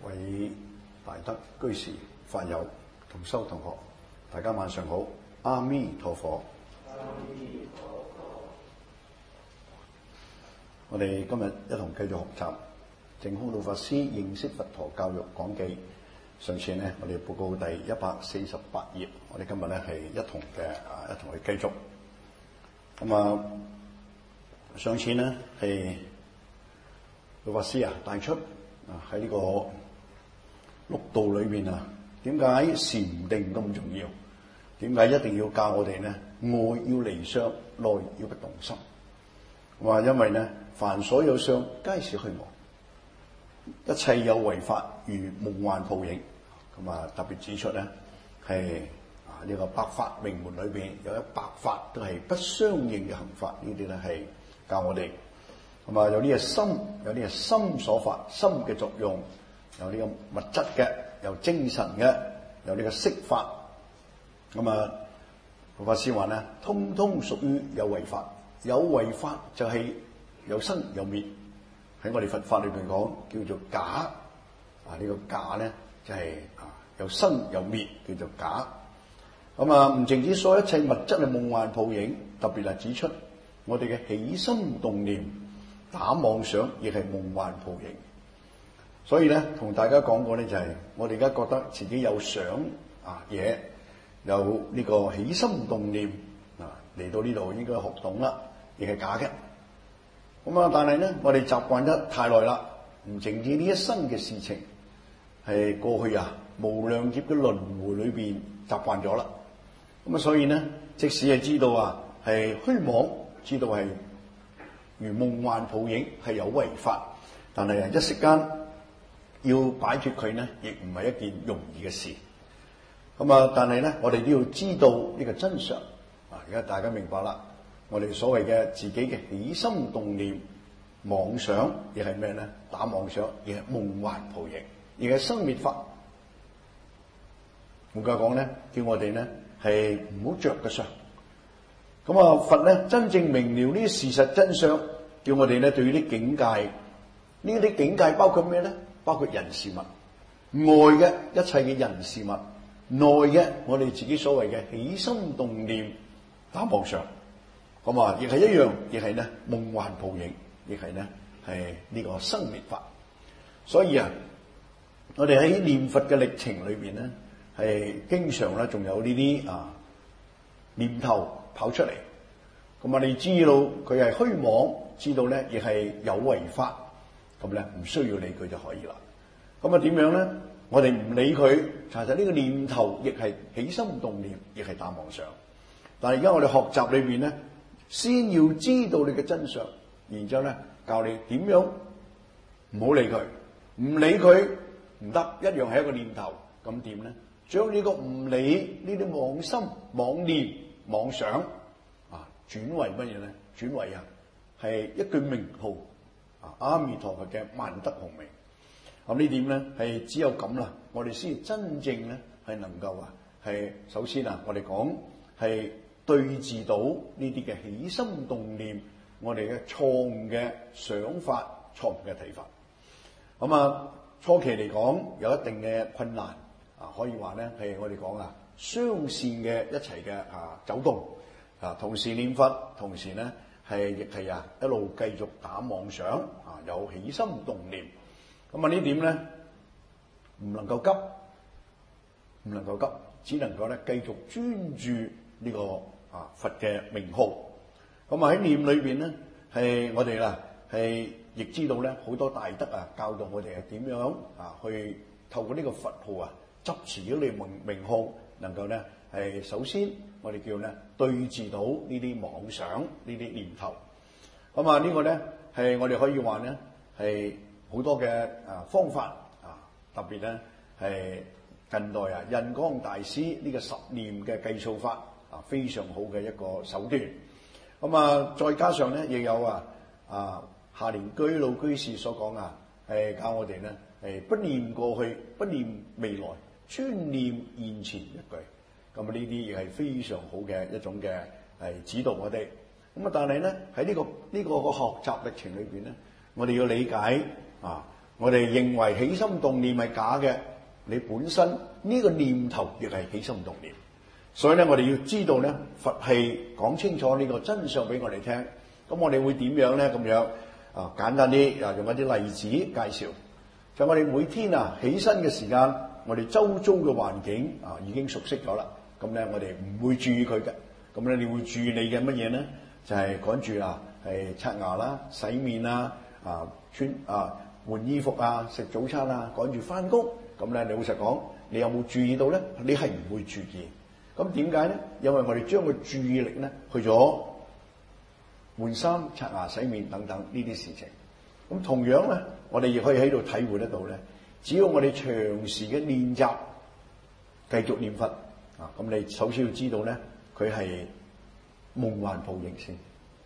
位大德居士、法友、同修同學，大家晚上好，阿彌陀佛。阿彌陀佛。我哋今日一同繼續學習淨空道法師認識佛陀教育講記。上次呢，我哋報告第148頁，我哋今日呢係一同去繼續。上次呢係道法師帶出喺呢個六道裏面點解禪定咁重要？點解一定要教我哋呢？外要離相，內要不動心。因為呢，凡所有相，皆是虛妄。一切有為法，如夢幻泡影。特別指出呢，係呢個百法明門裏邊有100法都係不相應嘅行法。呢啲呢係教我哋。有呢個心，有呢個心所法，心嘅作用，有呢個物質嘅，有精神嘅，有呢個色法。道法師話呢，通通屬於有為法。有為法就係有生有滅。喺我哋佛法裏邊講叫做假。呢個假呢就係有生有滅，叫做假。唔淨止所有一切物質係夢幻泡影，特別係指出我哋嘅起心動念、打妄想亦係夢幻泡影。所以咧，同大家講過咧，就係我哋而家覺得自己有想嘢，有呢個起心動念嚟到呢度應該學懂啦，亦係假嘅。但係咧，我哋習慣得太耐啦，唔淨止呢一生嘅事情，係過去無量劫嘅輪迴裏邊習慣咗啦。所以呢，即使係知道係虛妄，知道係如夢幻泡影，係有為法，但係一時間要擺脫佢呢，亦唔係一件容易嘅事。但係呢，我哋都要知道呢個真相。而家大家明白啦，我哋所謂嘅自己嘅起心動念、妄想，亦係咩呢？打妄想，亦係夢幻泡影，亦係生滅法。換句講呢，叫我哋呢係唔好着嘅相。佛呢真正明了呢啲事實真相，叫我哋呢對於啲境界，呢啲境界包括咩呢？包括人事物，外嘅一切嘅人事物，內嘅我哋自己所謂嘅起心動念、打妄想，亦係一樣，亦係呢夢幻泡影，亦係呢係呢個生滅法。所以我哋喺念佛嘅歷程裏邊呢，係經常咧仲有呢啲念頭跑出嚟。你知道佢係虛妄，知道咧亦係有為法，咁咧唔需要理佢就可以啦。點樣咧？我哋唔理佢，其實呢個念頭亦係起心動念，亦係打妄想。但係而家我哋學習裏邊咧，先要知道你嘅真相，然之後咧教你點樣唔好理佢，唔理佢唔得，一樣係一個念頭。咁點咧？將呢個唔理呢啲妄心、妄念、妄想轉為乜嘢咧？轉為係一句名號阿彌陀佛嘅萬德洪名。呢點咧係只有咁啦，我哋先真正咧係能夠係首先我哋講係對治到呢啲嘅起心動念，我哋嘅錯誤嘅想法、錯誤嘅睇法。初期嚟講有一定嘅困難。可以話咧係我哋講雙線嘅一齊嘅走動，同時念佛，同時咧亦係一路繼續打妄想，有起心動念。呢點咧唔能夠急，唔能夠急，只能夠咧繼續專注呢個佛嘅名號。喺念裏邊咧係我哋係亦知道咧好多大德教導我哋係點樣去透過呢個佛號執持咗你名號，能夠咧係首先我哋叫咧對治到呢啲妄想、呢啲念頭。呢個咧係我哋可以話咧係好多嘅方法特別咧係近代印光大師呢個10念嘅計數法非常好嘅一個手段。再加上咧亦有下蓮居老居士所講係教我哋咧係不念過去，不念未來，專念現前一句。呢啲亦係非常好嘅一種嘅係指導我哋。但係咧喺呢個學習歷程裏邊咧，我哋要理解我哋認為起心動念係假嘅，你本身呢個念頭亦係起心動念。所以咧，我哋要知道咧，佛係講清楚呢個真相俾我哋聽。咁我哋會點樣咧？咁樣啊，簡單啲啊，用一啲例子介紹。就我哋每天啊起身嘅時間，我哋周遭嘅環境啊已經熟悉咗啦。咁咧，我哋唔會注意佢嘅。咁咧，你會注意你嘅乜嘢咧？就係趕住啊，係刷牙啦、洗面啊、換衣服啊、食早餐啊，趕住翻工。咁咧，你老實講，你有冇注意到咧？你係唔會注意。咁點解咧？因為我哋將個注意力咧去咗換衫、刷牙、洗面等等呢啲事情。咁同樣咧，我哋亦可以喺度體會得到咧。只要我哋長時嘅練習，繼續念佛啊，咁你首先要知道咧，佢係夢幻泡影先。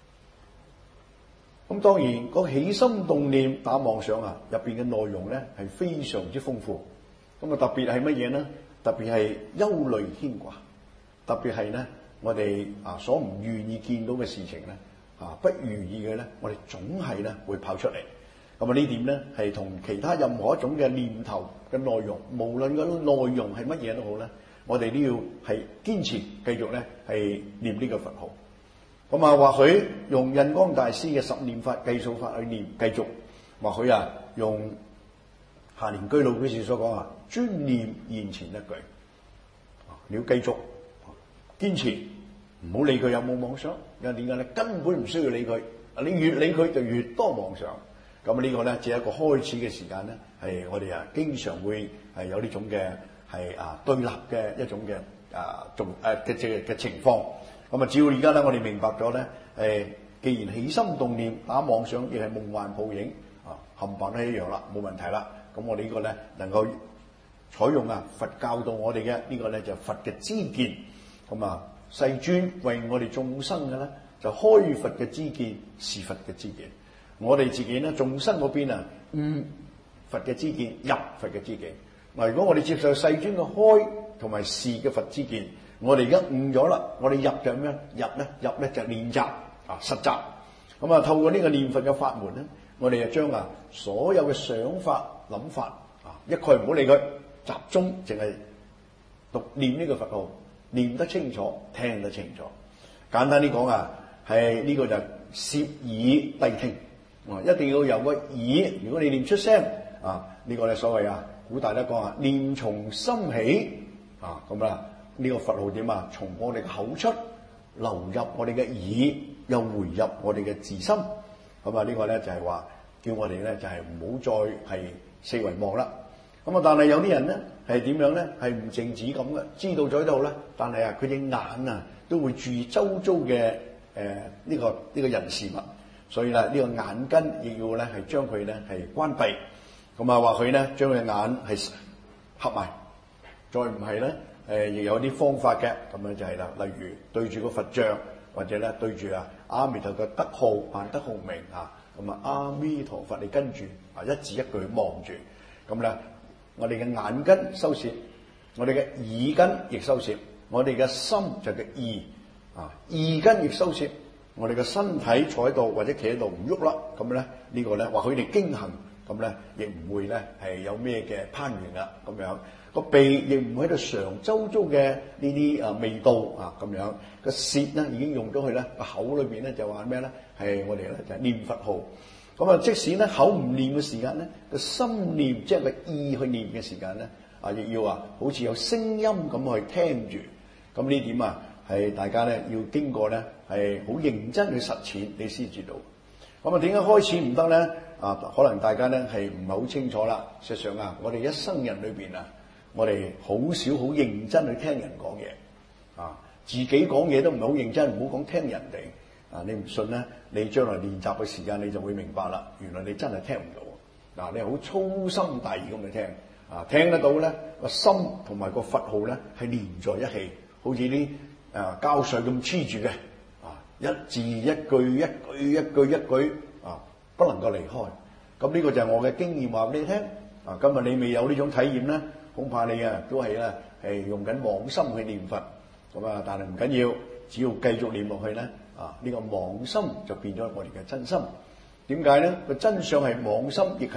咁當然個起心動念打妄想啊，入邊嘅內容咧係非常之豐富。咁啊，特別係乜嘢咧？特別係憂慮牽掛，特別係咧我哋啊所唔願意見到嘅事情咧啊，不如意嘅咧，我哋總係咧會跑出嚟。咁啊，呢點咧係同其他任何一種嘅念頭嘅內容，無論個內容係乜嘢都好咧，我哋都要係堅持繼續咧係念呢個佛號。咁啊，或許用印光大師嘅十念法、計數法去念，繼續；或許啊，用下聯居魯居士所講啊，專念現前一句。你要繼續堅持，唔好理佢有冇妄想。因為點解咧？根本唔需要理佢。你越理佢，就越多妄想。咁呢個咧，只係一個開始嘅時間咧，係我哋啊經常會係有呢種嘅係對立嘅一種嘅嘅情況。咁啊，只要而家咧，我哋明白咗咧，既然起心動念打妄想，亦係夢幻泡影啊，冚唪唥都一樣啦，冇問題啦。咁我哋呢個咧能夠採用佛教導我哋嘅呢個咧就佛嘅知見。咁啊，世尊為我哋眾生嘅咧就開佛嘅知見，是佛嘅知見。我哋自己咧眾生嗰邊啊，佛嘅知見，入佛嘅知見。嗱，如果我哋接受世尊嘅開同埋示嘅佛知見，我哋而家悟咗啦，我哋入就係咩？入咧就係練習啊，實習。咁啊，透過呢個念佛嘅法門咧，我哋就將所有嘅想法諗法啊，一概唔好理佢，集中淨係讀念呢個佛號，念得清楚，聽得清楚。簡單啲講啊，係呢個就攝耳諦聽。一定要由個耳，如果你念出聲啊，呢個咧所謂古大德講念從心起啊，咁啦，呢個佛號點啊？從我哋嘅口出流入我哋嘅耳，又回入我哋嘅自心。咁啊，呢個咧就係話叫我哋咧就係唔好再係四圍望啦。咁啊，但係有啲人咧係點樣咧？係唔淨止咁嘅，知道咗喺度咧，但係佢隻眼都會注意周遭嘅呢個人事物。所以咧，呢個眼根亦要咧係將佢咧係關閉，咁啊或許咧將佢嘅眼係合埋，再唔係咧亦有啲方法嘅，咁樣就係啦。例如對住個佛像，或者咧對住阿彌陀嘅德號扮德號名咁阿彌陀佛你跟住一字一句望住，咁咧我哋嘅眼根收攝，我哋嘅耳根亦收攝，我哋嘅心就叫意意根亦收攝。我哋嘅身體坐喺度或者企喺度唔喐啦，咁咧呢個咧或許你經行，咁咧亦唔會咧係有咩嘅攀緣啦，咁樣個鼻亦唔會喺度嘗周遭嘅呢啲味道咁樣，個舌咧已經用咗去咧個口裏邊咧就話咩咧係我哋咧就係念佛號，咁啊即使咧口唔念嘅時間咧個心念即係個意去念嘅時間咧亦要好似有聲音咁去聽住，咁呢點係大家咧要經過咧係好認真去實踐，你先知道。咁點解開始唔得咧？可能大家咧係唔係好清楚啦。實際上我哋一生人裏邊我哋好少好認真去聽人講嘢自己講嘢都唔係好認真，唔好講聽人哋你唔信咧，你將來練習嘅時間你就會明白啦。原來你真係聽唔到你好粗心大意咁去聽聽得到咧個心同埋個佛號咧係連在一起，好似啲膠水咁黐住嘅一字一句一句一句一句不能夠離開。咁呢個就係我嘅經驗話俾你聽今日你未有呢種體驗咧，恐怕你都係咧係用緊妄心去念佛咁但係唔緊要，只要繼續念落去咧呢個妄心就變咗我哋嘅真心。點解咧？個真相係妄心亦係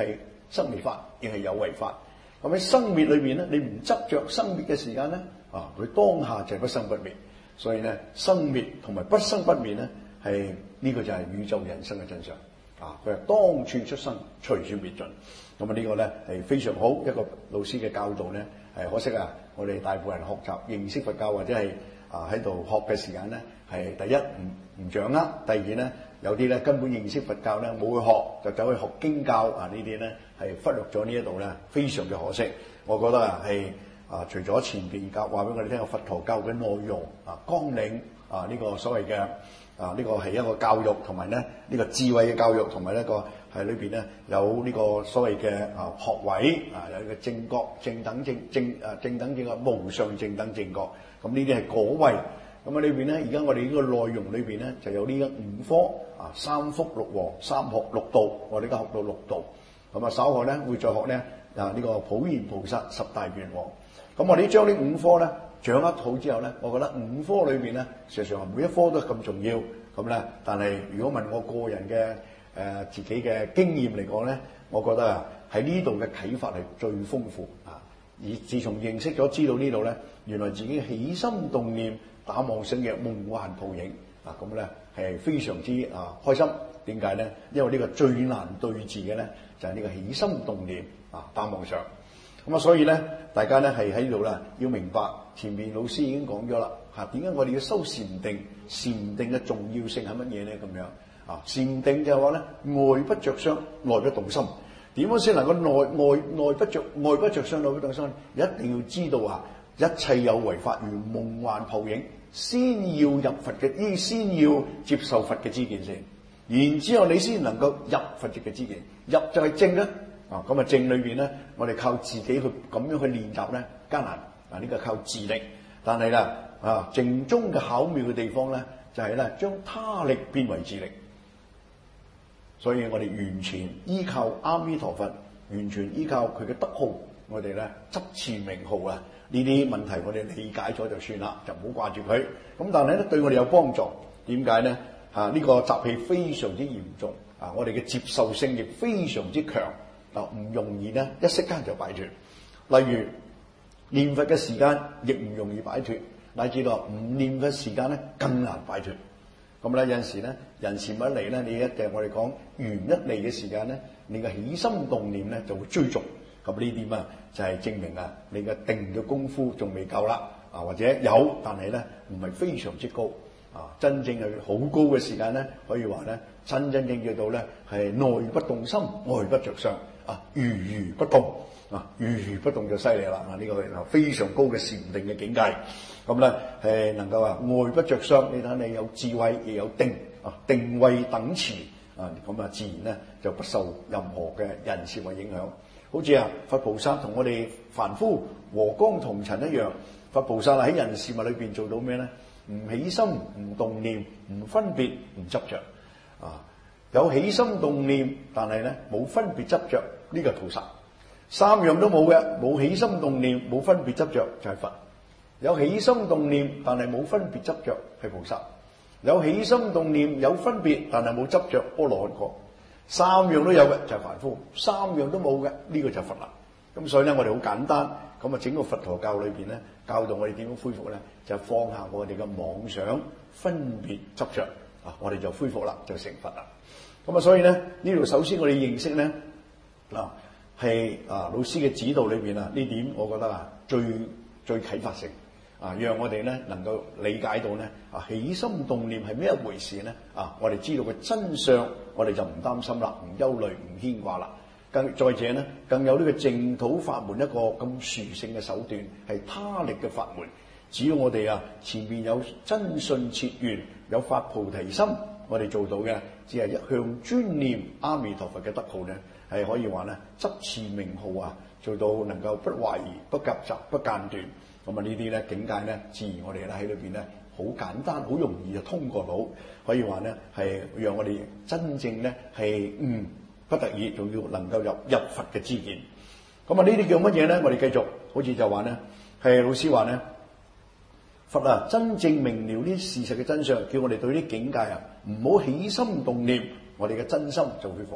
生滅法亦係有為法。咁喺生滅裏邊咧，你唔執着生滅嘅時間咧，佢當下就係不生不滅。所以咧，生滅同埋不生不滅咧，係呢個就係宇宙人生嘅真相。佢係當處出生，隨處滅盡。咁呢個咧係非常好一個老師嘅教導咧。可惜我哋大部分人學習認識佛教或者係喺度學嘅時間咧，係第一唔掌握，第二咧有啲咧根本認識佛教咧冇去學，就走去學經教呢啲咧係忽略咗呢一度咧，非常嘅可惜。我覺得係除咗前邊教話俾我哋聽，佛陀教嘅內容綱領呢個所謂嘅呢個係一個教育，同埋咧呢個智慧嘅教育，同埋呢個係裏邊咧有呢個所謂嘅學位有呢個正覺、正等正等正覺、無上正等正覺。咁呢啲係果位。咁裏邊咧，而家我哋呢個內容裏邊咧就有呢個五科三福六王、三學六道。我哋而家學到六道。咁稍後咧會再學咧呢個普賢菩薩十大願王。咁我哋將呢五科咧掌握好之後咧，我覺得五科裏邊咧，事實上每一科都咁重要。咁咧，但係如果問我個人嘅自己嘅經驗嚟講咧，我覺得喺呢度嘅啟發係最豐富而自從認識咗知道呢度咧，原來自己起心動念打妄想嘅夢幻泡影咁咧係非常之開心。點解咧？因為呢個最難對治嘅咧就係呢個起心動念打妄想。咁所以咧，大家咧係喺度啦，要明白前面老師已經講咗啦點解我哋要修禪定？禪定嘅重要性係乜嘢咧？咁樣禪定就係話咧，外不着相，內不動心。點樣先能夠內不着相，內不動心？一定要知道一切有為法如夢幻泡影，先要入佛嘅先要接受佛嘅知見先，然之後你先能夠入佛嘅知見。入就係正啦。咁正裏邊咧，我哋靠自己去咁樣去練習咧，艱難呢個靠自力。但係啦正宗嘅巧妙嘅地方咧，就係咧將他力變為自力。所以我哋完全依靠阿彌陀佛，完全依靠佢嘅德號，我哋咧執持名號呢啲問題我哋理解咗就算啦，就唔好掛住佢。咁但係咧對我哋有幫助。點解咧？呢個習氣非常之嚴重我哋嘅接受性亦非常之強。唔容易咧，一息間就擺脫。例如念佛嘅時間亦唔容易擺脫，乃至到唔念嘅時間咧更難擺脫。咁咧有陣時咧，人事物一嚟咧，你一定我哋講緣一嚟嘅時間咧，你嘅起心動念咧就會追逐。咁呢啲就係證明你嘅定嘅功夫仲未夠啦。或者有，但係咧唔係非常之高。真正係好高嘅時間咧，可以話咧真正叫到咧係內不動心，外不着相。如如不動如如不動就犀利啦！呢個係非常高嘅禪定嘅境界。咁咧係能夠外不着相，你睇你有智慧，亦有定定位等持咁自然咧就不受任何嘅人事物影響。好似佛菩薩同我哋凡夫和光同塵一樣。佛菩薩喺人事物裏邊做到咩咧？唔起心，唔動念，唔分別，唔執着有起心動念，但係咧冇分別執着，呢個菩薩。三樣都冇嘅，冇起心動念，冇分別執着就係佛。有起心動念，但係冇分別執着係菩薩。有起心動念，有分別，但係冇執着阿羅漢果。三樣都有嘅就係凡夫，三樣都冇嘅呢個就係佛啦。咁所以咧我哋好簡單，咁整個佛陀教裏邊咧教導我哋點樣恢復咧，就放下我哋嘅妄想分別執着我哋就恢復啦，就成佛啦。咁所以咧呢度首先我哋認識咧係老師嘅指導裏邊呢點，我覺得最啟發性讓我哋咧能夠理解到咧起心動念係咩一回事咧我哋知道個真相，我哋就唔擔心啦，唔憂慮，唔牽掛啦。再者咧，更有呢個淨土法門一個咁殊勝嘅手段，係他力嘅法門。只要我哋前面有真信切願，有發菩提心，我哋做到嘅只係一向專念阿彌陀佛嘅德號咧，係可以話咧執持名號做到能夠不懷疑、不夾雜、不間斷。咁呢啲咧境界咧，自然我哋咧喺裏邊咧好簡單、好容易就通過到。可以話咧係讓我哋真正咧係不得已，仲要能夠入佛嘅知見。咁呢啲叫乜嘢咧？我哋繼續，好似就話咧，係老師話咧，佛真正明了呢事實嘅真相，叫我哋對啲境界唔好起心動念，我哋嘅真心就恢復。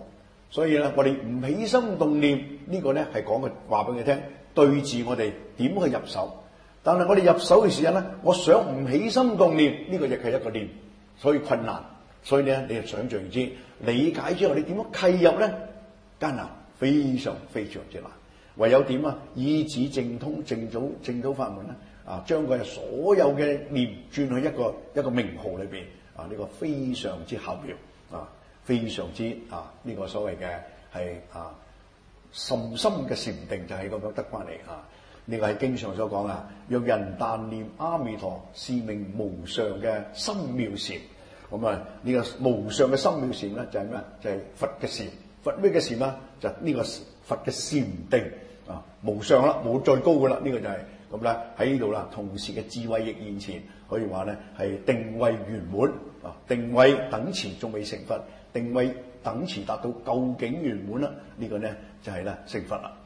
所以咧，我哋唔起心動念呢個咧係講嘅話俾佢聽，對治我哋點去入手。但係我哋入手嘅時候咧，我想唔起心動念呢個亦係一個念，所以困難。所以咧，你就想象之理解之後，你點樣契入咧？艱難，非常非常之難。唯有點啊？以指正通正土法門咧，將佢所有嘅念轉去一個名號裏邊呢個非常之巧妙非常之呢個所謂嘅係甚深嘅禪定就係咁樣得翻嚟呢個係經常所講若人但念阿彌陀，是名無上嘅深妙禪。咁呢個無上嘅深妙禪咧就係咩？就係佛嘅禪。佛咩嘅禪啊？就呢個佛嘅禪定無上啦，冇再高噶啦。呢個就係咁啦，喺呢度啦，同時嘅智慧亦現前，可以話咧係定位圓滿定位等持仲未成佛，定位等持達到究竟圓滿啦。呢個咧就係咧成佛啦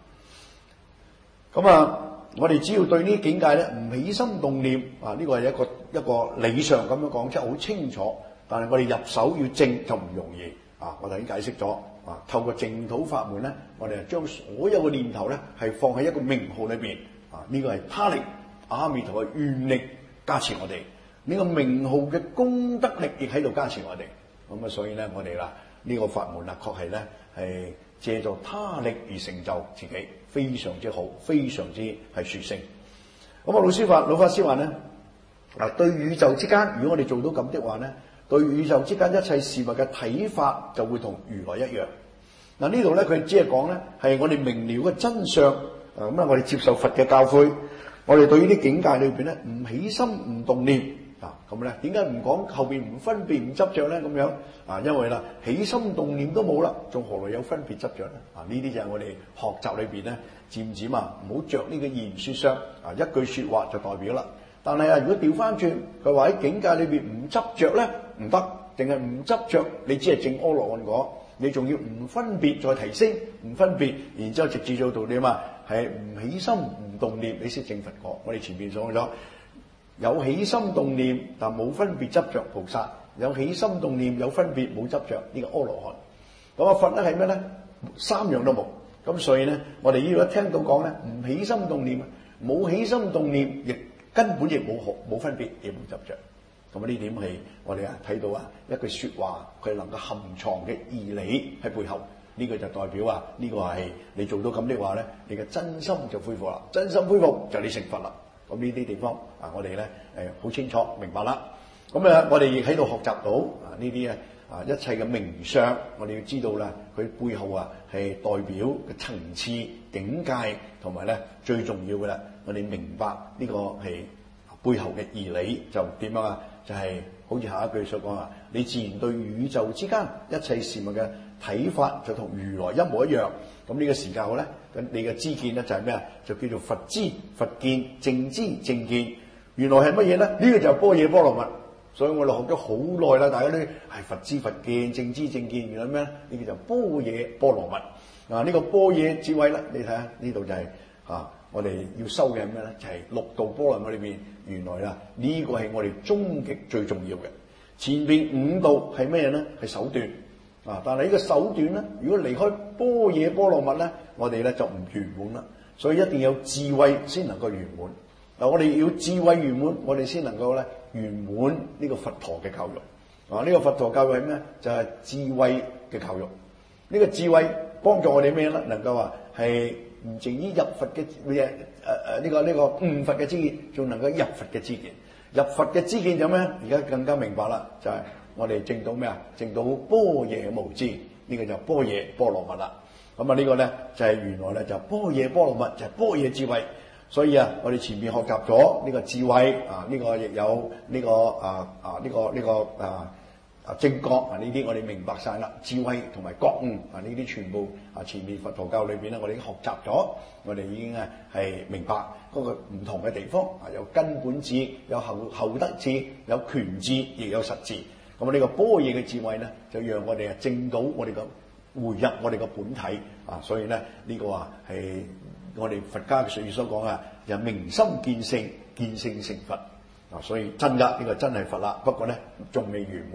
我哋只要對呢啲境界咧唔起心動念呢個係一個理上咁樣講，即係好清楚。但係我哋入手要正就唔容易我頭先解釋咗透過淨土法門咧，我哋係將所有嘅念頭咧係放喺一個名號裏邊呢個係他力阿彌陀嘅願力加持我哋，呢個名號嘅功德力亦喺度加持我哋。咁所以咧我哋呢個法門確係咧係借助他力而成就自己，非常之好，非常之係殊勝。咁老法師話咧對宇宙之間，如果我哋做到咁的話咧，對宇宙之間一切事物嘅睇法就會同如來一樣。呢度咧佢只係講咧係我哋明了嘅真相。我哋接受佛嘅教誨，我哋對於啲境界裏邊咧唔起心唔動念咁咧，點解唔講後邊唔分別唔執着咧？咁樣因為起心動念都冇啦，仲何來有分別執着咧？呢啲就係我哋學習裏邊咧漸漸唔好着呢個言說上一句說話就代表啦。但係如果調翻轉，佢話喺境界裏邊唔執着咧唔得，定係唔執着，你只係證阿羅漢果，你仲要唔分別再提升，唔分別，然之後直至做到點係唔起心唔動念，你先證佛果。我哋前面所講咗，有起心動念但冇分別執着菩薩，有起心動念有分別冇執着呢個阿羅漢。咁佛咧係咩咧？三樣都冇。咁所以咧，我哋呢度一聽到講咧，唔起心動念，冇起心動念，亦根本亦冇分別，亦冇執着。咁呢點係我哋睇到一句說話，佢能夠含藏嘅義理喺背後。呢個就代表呢個係你做到咁的話咧，你嘅真心就恢復啦，真心恢復就你成佛啦。咁呢啲地方我哋咧好清楚明白啦。咁我哋亦喺度學習到呢啲一切嘅名相，我哋要知道啦，佢背後係代表嘅層次境界，同埋咧最重要嘅啦，我哋明白呢個係背後嘅義理就點樣就係好似下一句所講你自然對宇宙之間一切事物嘅睇法就同如來一模一樣。咁呢個時候咧，你嘅知見咧就係咩就叫做佛知佛見，正知正見。原來係乜嘢咧？呢個就係般若波羅蜜。所以我哋學咗好耐啦，大家都係佛知佛見，正知正見。原來咩咧？呢個就般若波羅蜜。呢個般若智慧啦，你睇下呢度就係我哋要收嘅係咩咧？就係六度波羅蜜裏邊，原來呢個係我哋終極最重要嘅。前邊五度係咩咧？係手段。但係呢個手段咧，如果離開般若波羅蜜咧，我哋咧就唔圓滿啦。所以一定要有智慧先能夠圓滿。我哋要智慧圓滿，我哋先能夠咧圓滿呢個佛陀嘅教育。呢個佛陀教育係咩？就係智慧嘅教育。呢個智慧幫助我哋咩咧？能夠係唔淨於入佛嘅呢個悟佛嘅知見，仲能夠入佛嘅知見。入佛嘅知見就咩？而家更加明白啦，就係我哋證到咩證到般若無知，呢個就般若波羅蜜啦。咁呢個咧就係原來咧就般若波羅蜜，就係般若智慧。所以我哋前面學習咗呢個智慧呢個亦有呢個正覺呢啲我哋明白晒啦。智慧同埋覺悟呢啲全部前面佛陀教裏邊咧，我哋已經學習咗，我哋已經係明白嗰個唔同嘅地方有根本智，有後得智，有權智，亦有實智。咁呢個般若嘅智慧咧，就讓我哋證到我哋個回入我哋個本體所以咧呢個係我哋佛家嘅術語所講就明心見性，見性成佛所以真噶呢個真係佛啦。不過咧仲未圓滿，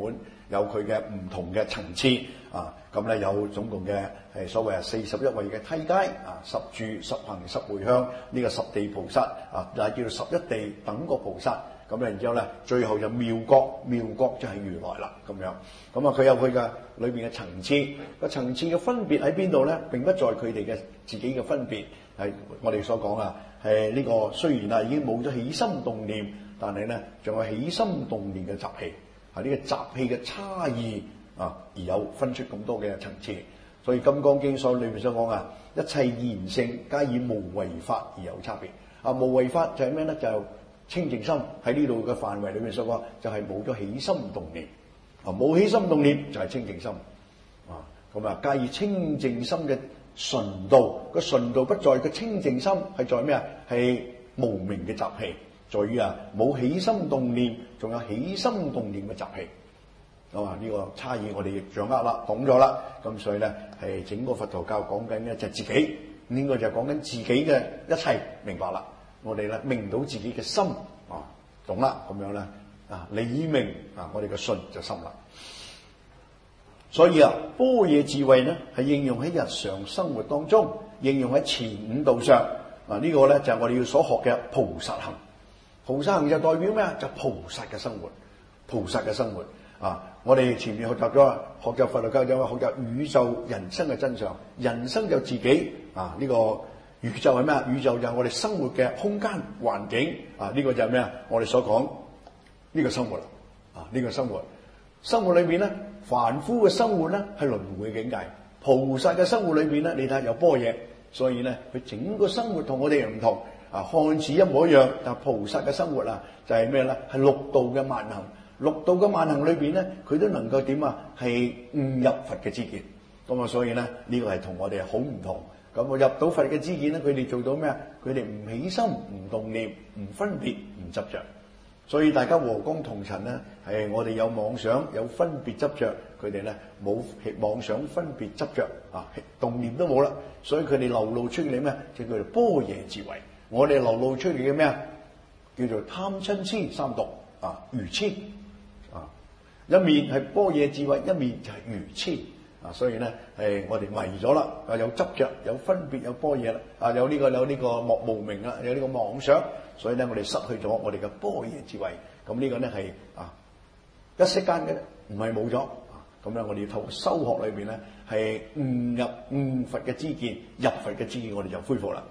有佢嘅唔同嘅層次啊。咁咧有總共嘅係所謂41位嘅梯階啊，10住10行10回向呢個10地菩薩啊，又係叫做11地等覺菩薩。咁然之後咧，最後就妙覺就係如來啦咁樣。咁啊，佢有佢嘅裏邊嘅層次，個層次嘅分別喺邊度咧？並不在佢哋嘅自己嘅分別，係我哋所講啊，係呢個雖然啊已經冇咗起心動念，但係咧仲有起心動念嘅習氣，係呢個習氣嘅差異啊，而有分出咁多嘅層次。所以《金剛經》裏面所講啊，一切賢聖皆以無為法而有差別。啊，無為法就係咩咧？就清淨心喺呢度嘅範圍裏面所講，就係冇咗起心動念。啊，冇起心動念就係清淨心。啊，咁啊，皆以清淨心嘅純度，個純度不在個清淨心，係在咩啊？係無明嘅習氣，在於啊冇起心動念，仲有起心動念嘅習氣。咁啊，呢個差異我哋亦掌握啦，懂咗啦。咁所以咧，係整個佛陀教講緊嘅就係自己，呢個就係講緊自己嘅一切，明白啦。我哋咧明到自己嘅心啊，懂啦，咁樣咧啊，理明啊，我哋嘅信就深啦。所以啊，般若智慧咧係應用喺日常生活當中，應用喺前五道上啊。呢個咧就係我哋要所學嘅菩薩行。菩薩行就代表咩啊？就菩薩嘅生活，菩薩嘅生活啊。我哋前面學習咗學習佛教就話學習宇宙人生嘅真相，人生就自己啊。呢個宇宙係咩啊？宇宙就係我哋生活嘅空間環境啊！呢個就係咩啊？我哋所講呢個生活啊！呢個生活裏面咧，凡夫嘅生活咧係輪迴嘅境界，菩薩嘅生活裏面咧，你睇下有般若，所以咧佢整個生活同我哋唔同啊，看似一模一樣，但菩薩嘅生活啊就係咩咧？係六道嘅萬行，六道嘅萬行裏邊咧，佢都能夠點啊？係悟入佛嘅知見。咁啊，所以咧呢個係同我哋好唔同。咁我入到佛嘅知見咧，佢哋做到咩啊？佢哋唔起心、唔動念、唔分別、唔執着。所以大家和光同塵咧，係我哋有妄想、有分別執着，佢哋咧冇妄想、分別執着啊，動念都冇啦。所以佢哋流露出嚟咩？就叫做般若智慧。我哋流露出嚟嘅咩啊？叫做貪嗔痴三毒啊，愚痴啊。一面係般若智慧，一面就係愚痴。啊，所以咧係我哋迷咗啦，啊有執着、有分別、有般若啦，啊有呢個無明啦，有呢個妄想，所以咧我哋失去咗我哋嘅般若智慧。咁呢個咧係啊一息間嘅，唔係冇咗。咁咧我哋要透過修學裏邊咧係悟佛嘅知見，入佛嘅知見，我哋就恢復啦。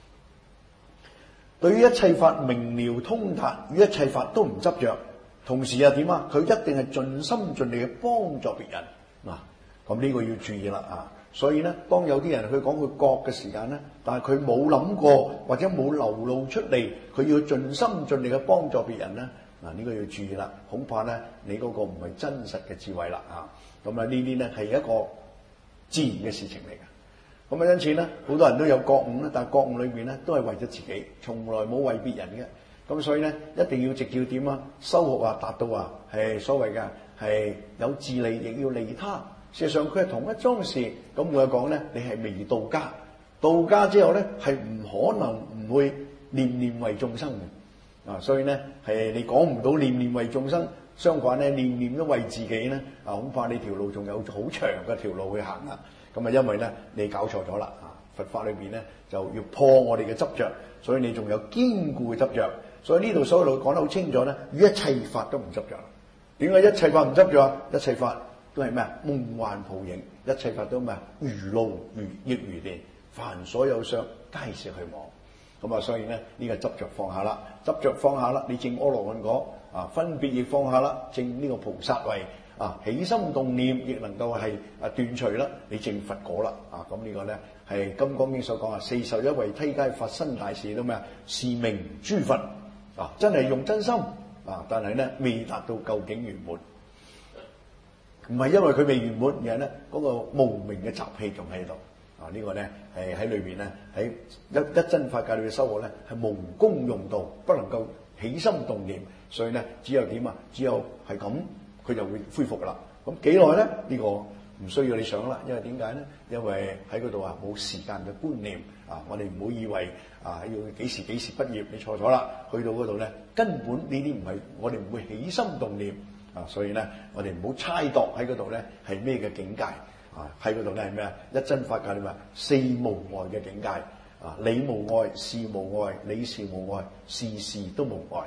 對於一切法明了通達，與一切法都唔執着，同時又點啊？佢一定係盡心盡力去幫助別人嗱。咁呢個要注意啦啊！所以咧，當有啲人去講佢覺嘅時間咧，但係佢冇諗過或者冇流露出嚟，佢要盡心盡力去幫助別人咧，嗱呢個要注意啦。恐怕咧你嗰個唔係真實嘅智慧啦啊！咁啊呢啲咧係一個自然嘅事情嚟嘅。咁啊因此咧，好多人都有覺悟啦，但係覺悟裏邊咧都係為咗自己，從來冇為別人嘅。咁所以咧一定要直接點啊？修學啊，達到啊係所謂嘅係有自利，亦要利他。事實上佢係同一樁事，咁我講咧，你係未到家，到家之後咧係唔可能唔會念念為眾生嘅啊，所以咧係你講唔到念念為眾生，相反咧念念都為自己咧啊，恐怕你條路仲有好長嘅條路去行啊。咁啊，因為咧你搞錯咗啦啊！佛法裏邊咧就要破我哋嘅執着，所以你仲有堅固嘅執着。所以呢度所有講得好清楚咧，與一切法都唔執着。點解一切法唔執着啊？一切法都係咩啊？夢幻泡影，一切法都咩啊？如露亦如電，凡所有相，皆是虛妄。咁啊，所以咧呢個執着放下啦，執着放下啦，你證阿羅漢果啊，分別亦放下啦，證呢個菩薩位啊，起心動念亦能夠係斷除啦，你證佛果啦啊。咁呢個咧係《金剛經》所講啊，41位梯階發生大事都咩啊？是名諸佛啊，真係用真心啊，但係咧未達到究竟圓滿。唔係因為佢未圓滿，而係咧嗰個無明嘅習氣仲喺度啊！呢個咧係喺裏邊咧喺一真法界裏嘅修學咧係無功用道，不能夠起心動念，所以咧只有點啊？只有係咁，佢就會恢復噶啦。咁幾耐咧？呢個唔需要你想啦，因為點解咧？因為喺嗰度啊冇時間嘅觀念啊！我哋唔好以為啊要幾時畢業，你錯咗啦！去到嗰度咧根本呢啲唔係我哋唔會起心動念。 所以咧我哋唔好猜度喺嗰度咧係咩嘅境界喺嗰度咧係咩啊？一真法界點啊？四無礙嘅境界理無礙，事無礙，理事無礙，事事都無礙。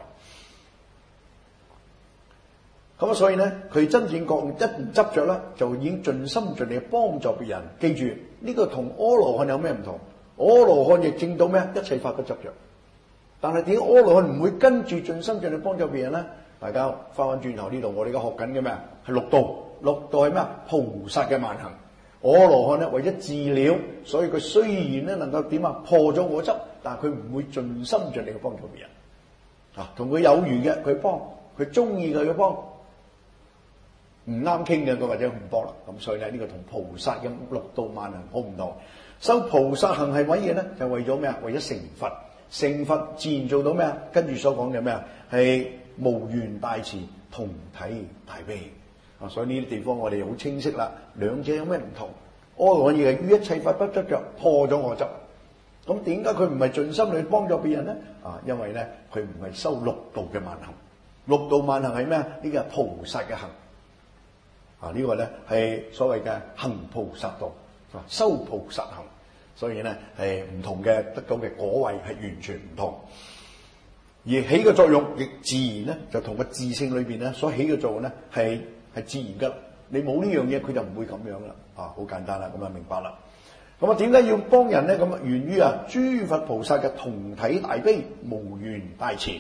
咁所以咧，佢真正覺悟一唔執着咧，就已經盡心盡力幫助別人。記住呢個同阿羅漢有咩唔同？阿羅漢亦證到咩？一切法不執着。但係點解阿羅漢唔會跟住盡心盡力幫助別人咧？大家翻返轉頭呢度，我哋而家學緊嘅咩？係六道。六道係咩啊？菩薩嘅萬行。阿羅漢咧為咗自了，所以佢雖然咧能夠點啊破咗我執，但係佢唔會盡心盡力去幫助別人。同佢有緣嘅佢幫，佢中意佢幫。唔啱傾嘅佢或者唔幫啦，咁所以咧呢個同菩薩嘅六道萬行好唔同。修菩薩行係乜嘢咧？就為咗咩啊？為咗成佛，成佛自然做到咩啊？跟住所講嘅咩啊？係無緣大慈，同體大悲所以呢啲地方我哋好清晰啦。兩者有咩唔同？阿羅漢亦係於一切法不執着，破咗我執。咁點解佢唔係盡心去幫助別人咧？因為咧佢唔係修六道嘅萬行。六道萬行係咩啊？呢個係菩薩嘅行。呢個咧係所謂嘅行菩薩道，修菩薩行，所以咧係唔同嘅得到嘅果位係完全唔同，而起嘅作用亦自然咧就同個自性裏邊咧所起嘅作用咧係自然噶。你冇呢樣嘢，佢就唔會咁樣啦。好簡單啦，咁啊明白啦。咁啊點解要幫人咧？咁啊源於諸佛菩薩嘅同體大悲，無緣大慈。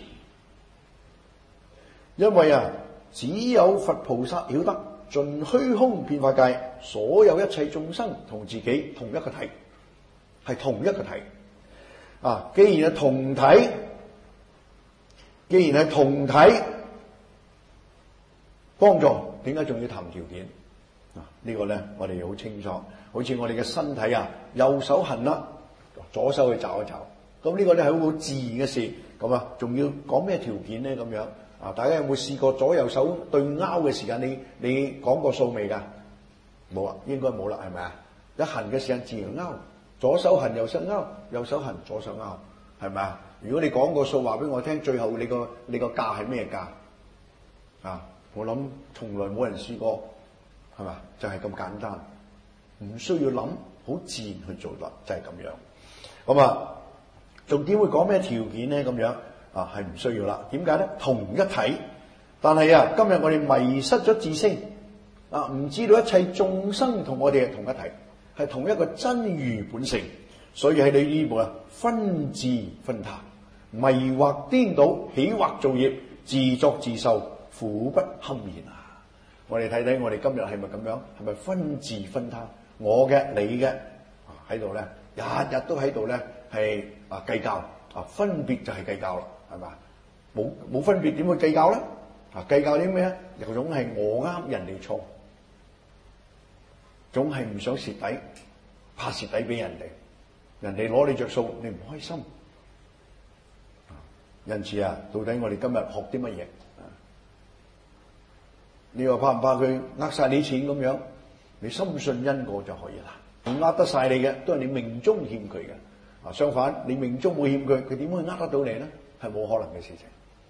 因為只有佛菩薩曉得。盡虛空遍法界，所有一切眾生同自己同一個體，係同一個體。既然係同體，幫助，點解仲要談條件？呢個咧我哋好清楚。好似我哋嘅身體右手痕啦，左手去找一找。咁呢個咧係好自然嘅事。咁仲要講咩條件咧？咁樣。大家有冇試過左右手對拗嘅時間？你講過數未㗎？冇啦，應該冇啦，係咪啊？一痕嘅時間自然拗，左手痕右手拗，右手痕左手拗，係咪啊？如果你講個數話俾我聽，最後你個價係咩價？我諗從來冇人試過，係咪？就係咁簡單，唔需要諗，好自然去做啦，就係咁樣。咁仲點會講咩條件咧？咁樣？係唔需要啦。點解咧？同一體，但係今日我哋迷失咗自性，唔知道一切眾生同我哋係同一體，係同一個真如本性，所以喺你呢部分自分他，迷惑顛倒，起惑造業，自作自受，苦不堪言啊！我哋睇睇我哋今日係咪咁樣？係咪分自分他？我嘅你嘅喺度咧，日日都喺度咧係計較分別就係計較啦。係嘛？冇分別，點去計較咧？計較啲咩啊？又總係我啱，人哋錯，總係唔想蝕底，怕蝕底俾人哋攞你着數，你唔開心。因此到底我哋今日學啲乜嘢？你話怕唔怕佢呃晒你錢咁樣？你深信因果就可以啦。佢呃得晒你嘅，都係你命中欠佢嘅。相反，你命中冇欠佢，佢點會呃得到你咧？係冇可能嘅事情，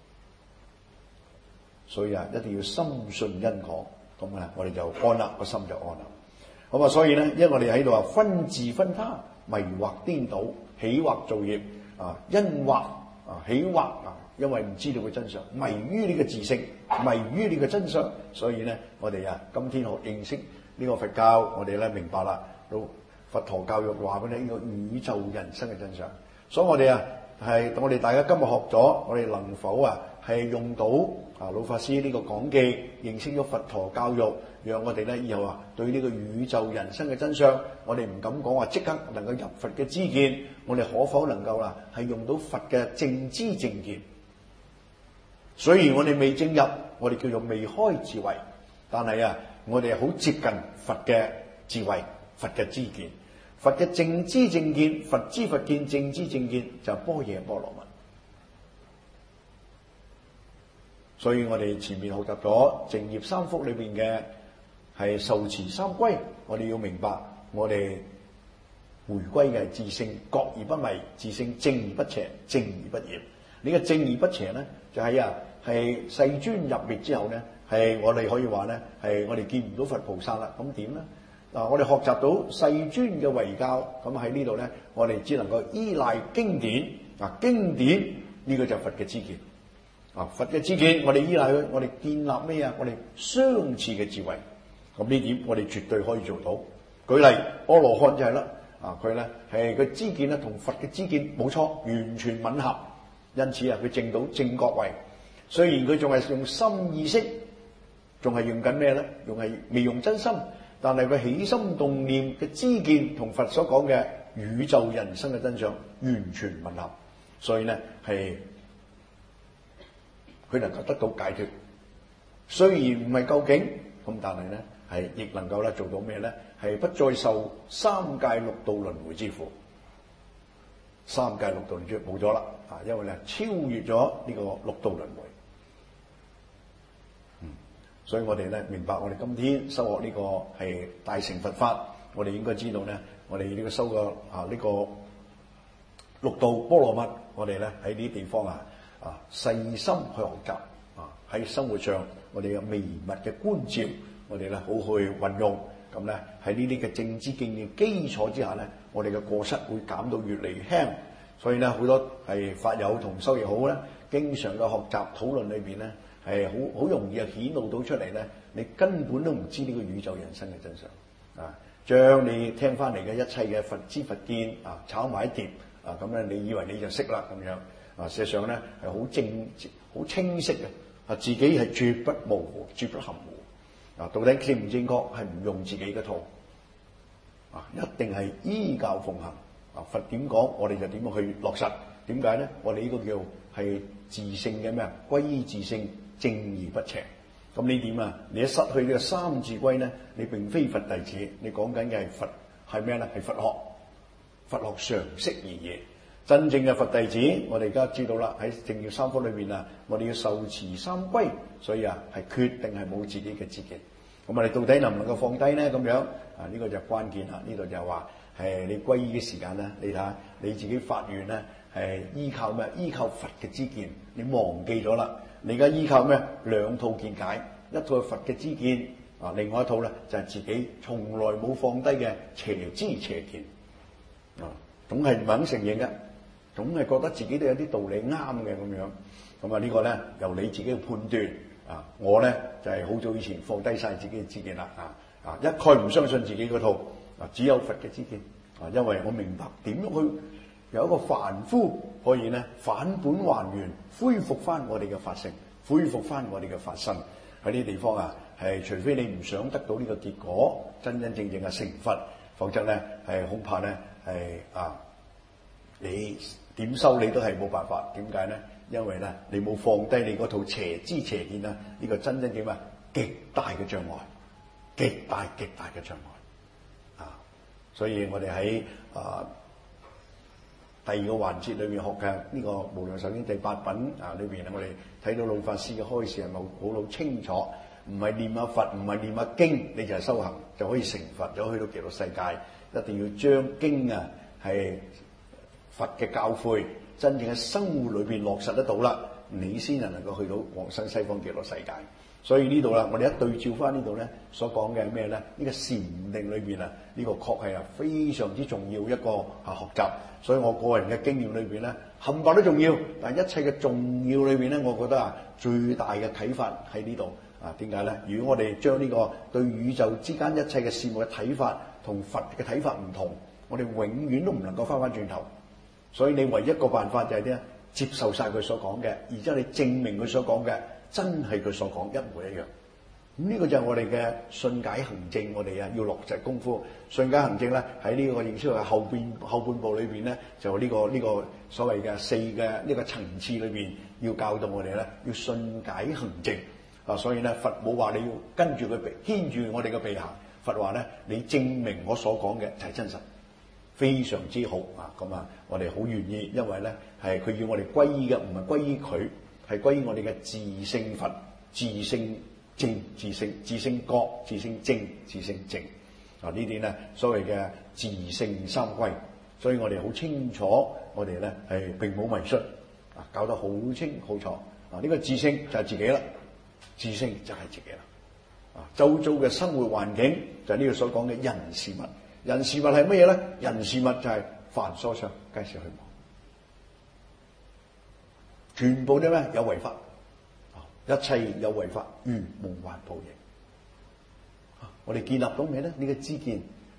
所以一定要深信因果，咁我哋就安啦，個心就安啦。咁所以咧，因為我哋喺度分自分他，迷惑顛倒，起惑造業因惑起惑因為唔知道個真相，迷於呢個自性，迷於呢個真相，所以咧我哋今天學認識呢個佛教，我哋咧明白啦，到佛陀教育話俾你呢個宇宙人生嘅真相，所以我哋係我哋大家今日學咗，我哋能否係用到老法師呢個講記，認識咗佛陀教育，讓我哋咧以後對呢個宇宙人生嘅真相，我哋唔敢講話即刻能夠入佛嘅知見，我哋可否能夠係用到佛嘅正知正見？雖然我哋未正入，我哋叫做未開智慧，但係我哋好接近佛嘅智慧，佛嘅知見。佛嘅正知正見，佛知佛見，正知正見就係般若波羅蜜。所以我哋前面學習咗淨業三福裏邊嘅係受持三歸，我哋要明白我哋回歸嘅自性覺而不迷，自性正而不邪，正而不染。呢個正而不邪咧，就係世尊入滅之後咧， 係我哋可以話咧，係我哋見唔到佛菩薩啦，咁點咧？我哋學習到世尊嘅遺教，咁喺呢度咧，我哋只能夠依賴經典。經典呢個就係佛嘅知見。佛嘅知見，我哋依賴佢，我哋建立咩啊？我哋相似嘅智慧。咁呢點我哋絕對可以做到。舉例，阿羅漢就係啦。佢咧係佢知見咧同佛嘅知見冇錯，完全吻合。因此佢證到正覺位。雖然佢仲係用心意識，仲係用緊咩咧？未用真心。但係佢起心動念嘅知見同佛所講嘅宇宙人生嘅真相完全吻合，所以呢係佢能夠得到解脫。雖然唔係究竟咁，但係呢係亦能夠咧做到咩呢？係不再受三界六道輪迴之苦。三界六道輪迴冇咗啦，因為咧超越咗呢個六道輪迴。所以我哋咧明白，我哋今天修學呢個係大乘佛法，我哋應該知道咧，我哋呢個修個呢個六道波羅蜜，我哋咧喺呢啲地方細心去學習喺生活上我哋有微密嘅觀照，我哋咧好去運用，咁咧喺呢啲嘅正知見嘅基礎之下咧，我哋嘅過失會減到越嚟越輕。所以咧好多係法友同修亦好咧，經常嘅學習討論裏邊咧。係好容易顯露到出嚟咧，你根本都唔知呢個宇宙人生嘅真相將你聽翻嚟嘅一切嘅佛知佛見炒埋一碟咁咧，你以為你就識啦咁樣事實上咧係好清晰嘅自己係絕不模糊、絕不含糊到底正唔正確係唔用自己嘅套一定係依教奉行佛點講，我哋就點樣去落實。點解咧？我哋呢個叫係自性嘅咩啊？歸依自性。正而不邪，咁呢點啊？你一失去呢個三字歸呢，你並非佛弟子，你講緊嘅係佛係咩咧？係佛學，佛學常識而已。真正嘅佛弟子，我哋而家知道啦，喺正要三科裏邊我哋要受持三歸，所以係決定係冇自己嘅知見。咁我哋到底能唔能夠放低呢？咁樣呢個就關鍵啦。呢度就話係你歸依嘅時間咧，你睇下你自己發願咧係依靠咩？依靠佛嘅知見，你忘記咗啦。你而家依靠咩？兩套見解，一套係佛嘅知見另外一套咧就係自己從來冇放低嘅邪知邪見總係唔肯承認嘅，總係覺得自己都有啲道理啱嘅咁樣。咁呢個咧由你自己去判斷我咧就係好早以前放低晒自己嘅知見啦一概唔相信自己嗰套只有佛嘅知見因為我明白點樣去有一個凡夫可以咧返本還原，恢復翻我哋嘅法性，恢復翻我哋嘅法身。喺呢啲地方係除非你唔想得到呢個結果，真真正正嘅成佛，否則咧係恐怕咧係你點修你都係冇辦法。點解咧？因為咧你冇放低你嗰套邪知邪見呢個真正點極大嘅障礙，極大嘅障礙所以我哋喺第二個環節裏面學嘅呢個無量壽經第八品裏邊我哋睇到老法師嘅開示係咪好清楚？唔係念下佛，唔係念下經，你就係修行就可以成佛，就去到極樂世界。一定要將經係佛嘅教誨，真正喺生活裏邊落實得到啦，你先能夠去到往生西方極樂世界。所以呢度啦，我哋一對照翻呢度咧所講嘅係咩咧？呢個禪定裏邊呢個確係非常之重要一個學習。所以我個人嘅經驗裏邊咧，冚唪唥都重要，但係一切嘅重要裏邊咧，我覺得最大嘅啟發喺呢度點解咧？如果我哋將呢個對宇宙之間一切嘅事物嘅睇法同佛嘅睇法唔同，我哋永遠都唔能夠翻轉頭。所以你唯一一個辦法就係點？接受晒佢所講嘅，而且你證明佢所講嘅真係佢所講一模一樣。咁呢個就係我哋嘅信解行證，我哋要落實功夫。信解行證咧喺呢個認識嘅後半部裏邊咧，就呢個所謂嘅四嘅呢個層次裏邊，要教導我哋咧要信解行證所以咧佛冇話你要跟住佢牽住我哋嘅鼻行，佛話咧你證明我所講嘅就係真實，非常之好咁我哋好願意，因為咧係佢要我哋歸依嘅，唔係歸依佢，係歸依我哋嘅自性佛、自性正、自性覺、自性正、自性正呢啲咧所謂嘅自性三歸。所以我哋好清楚，我哋咧係並冇迷失搞得好清好楚呢個自性就係自己啦自性就係自己啦。周遭嘅生活環境就係呢個所講嘅人事物。人事物係乜嘢咧？人事物就係凡所想，皆是虛妄。全部啲咩有為法，一切有為法如夢幻泡影。我哋建立到未咧？呢個知見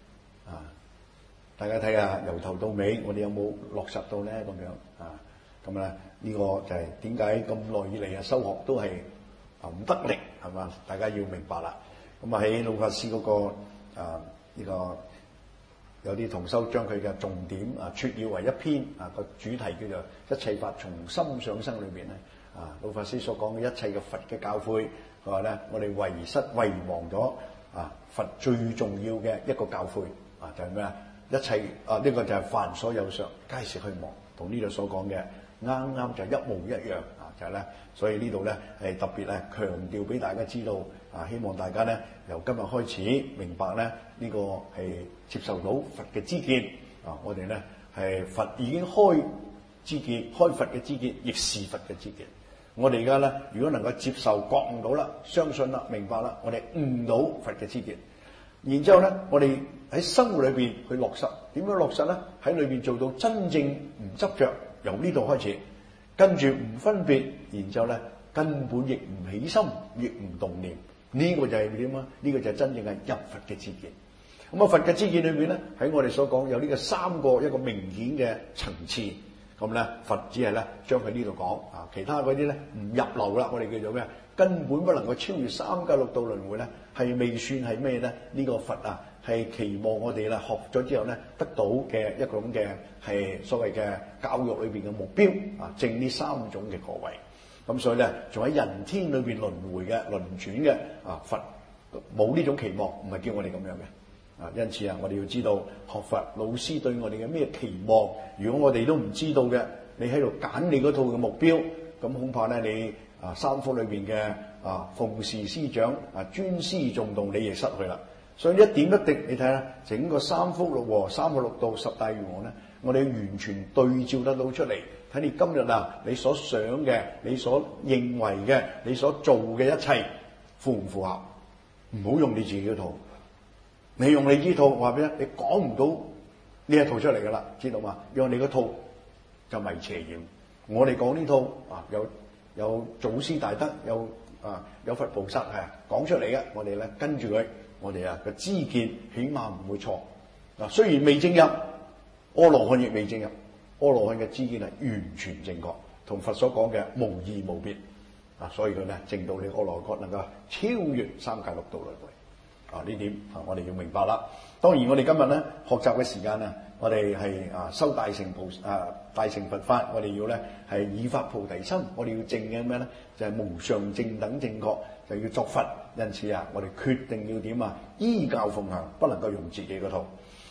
大家睇下由頭到尾，我哋有冇落實到咧？咁樣咁咧呢個就係點解咁耐以嚟修學都係唔得力，係嘛？大家要明白啦。咁喺老法師嗰個呢個有啲同修將佢嘅重點撮要為一篇個主題叫做一切法從心上生裏邊咧老法師所講嘅一切嘅佛嘅教誨，佢話咧我哋遺忘咗佛最重要嘅一個教誨就係咩啊？一切呢個就係凡所有相，皆是虛妄，同呢度所講嘅啱啱就一模一樣就係咧，所以呢度咧係特別咧強調俾大家知道希望大家咧由今日開始明白咧呢個係接受到佛嘅知見我哋咧係佛已經開知見，開佛嘅知見，亦是佛嘅知見。我哋而家咧如果能夠接受覺悟到啦，相信啦，明白啦，我哋悟到佛嘅知見，然之後咧我哋喺生活裏邊去落實，點樣落實咧？喺裏邊做到真正唔執着，由呢度開始，跟住唔分別，然之後咧根本亦唔起心，亦唔動念，呢個就係點啊？呢個就係真正係入佛嘅知見。咁佛嘅知見裏邊咧，喺我哋所講有呢個三個一個明顯嘅層次。咁咧佛只係咧將佢呢度講其他嗰啲咧唔入流啦，我哋叫做咩？根本不能夠超越三界六道輪迴咧，係未算係咩咧？呢個佛係期望我哋啦學咗之後咧得到嘅一種嘅係所謂嘅教育裏邊嘅目標證呢三種嘅果位。咁所以咧仲喺人天裏邊輪迴嘅輪轉嘅佛冇呢種期望，唔係叫我哋咁樣嘅。因此我哋要知道學佛老師對我哋嘅咩期望。如果我哋都唔知道嘅，你喺度揀你嗰套嘅目標，咁恐怕咧你三福裏邊嘅奉事師長尊師重道，你亦失去啦。所以一點一滴，你睇下整個三福六和、三個六道、十大願王咧，我哋完全對照得到出嚟。睇你今日你所想嘅、你所認為嘅、你所做嘅一切符唔符合？唔好用你自己嗰套。你用你呢套，我話俾你講唔到呢一套出嚟噶啦，知道嘛？用你嗰套就迷邪妖。我哋講呢套有祖師大德，有佛菩薩係講出嚟嘅，我哋咧跟住佢，我哋個知見起碼唔會錯。雖然未證入，阿羅漢亦未證入，阿羅漢嘅知見係完全正確，同佛所講嘅無異無別。所以佢咧證到你阿羅漢能夠超越三界六道輪迴。呢點我哋要明白啦。當然我哋今日咧學習嘅時間我哋係修大乘佛法，我哋要咧係以發菩提心，我哋要證嘅咩咧？就係無上正等正覺，就要作佛。因此我哋決定要點依教奉行，不能夠用自己嗰套。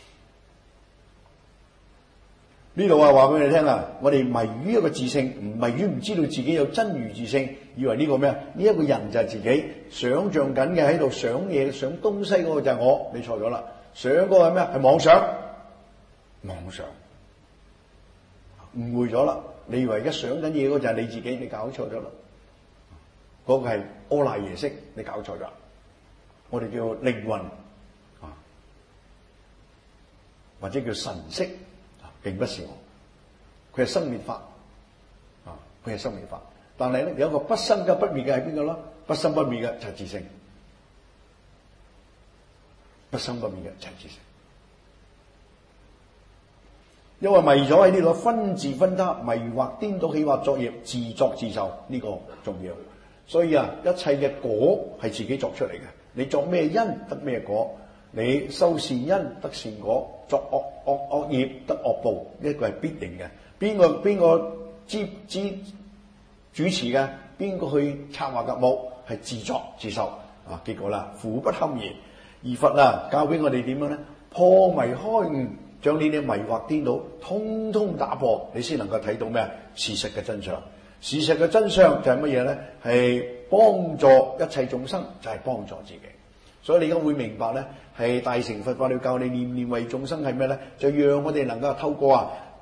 呢度話俾你聽我哋迷於一個自性，唔迷於唔知道自己有真如自性，以為呢個咩呢一個人就係自己想象緊嘅，喺度想嘢想東西嗰個就係我，你錯咗啦。想嗰個係咩？係妄想，誤會咗啦。你以為而家想緊嘢嗰個就係你自己，你搞錯咗啦。嗰個係阿賴耶識，你搞錯咗。我哋叫靈魂或者叫神識，並不是我，佢係生滅法佢係生滅法。但係咧有一個不生嘅不滅嘅係邊個咯？不生不滅嘅就係自性，不生不滅嘅就係自性。因為迷咗喺呢度分自分他，迷惑顛倒起惑作業，自作自受，呢個重要。所以一切嘅果係自己作出嚟嘅。你作咩因得咩果，你修善因得善果，作惡業得惡報，呢個係必定嘅。邊個主持嘅？邊個去策劃嘅？冇，係自作自受結果啦，苦不堪言。而佛教俾我哋點樣咧？破迷開悟，將呢啲迷惑顛倒通通打破，你先能夠睇到咩？事實嘅真相。事實嘅真相就係乜嘢咧？係幫助一切眾生，就係幫助自己。所以你而家會明白咧，係大乘佛法要教你念念為眾生係咩咧？就讓我哋能夠透過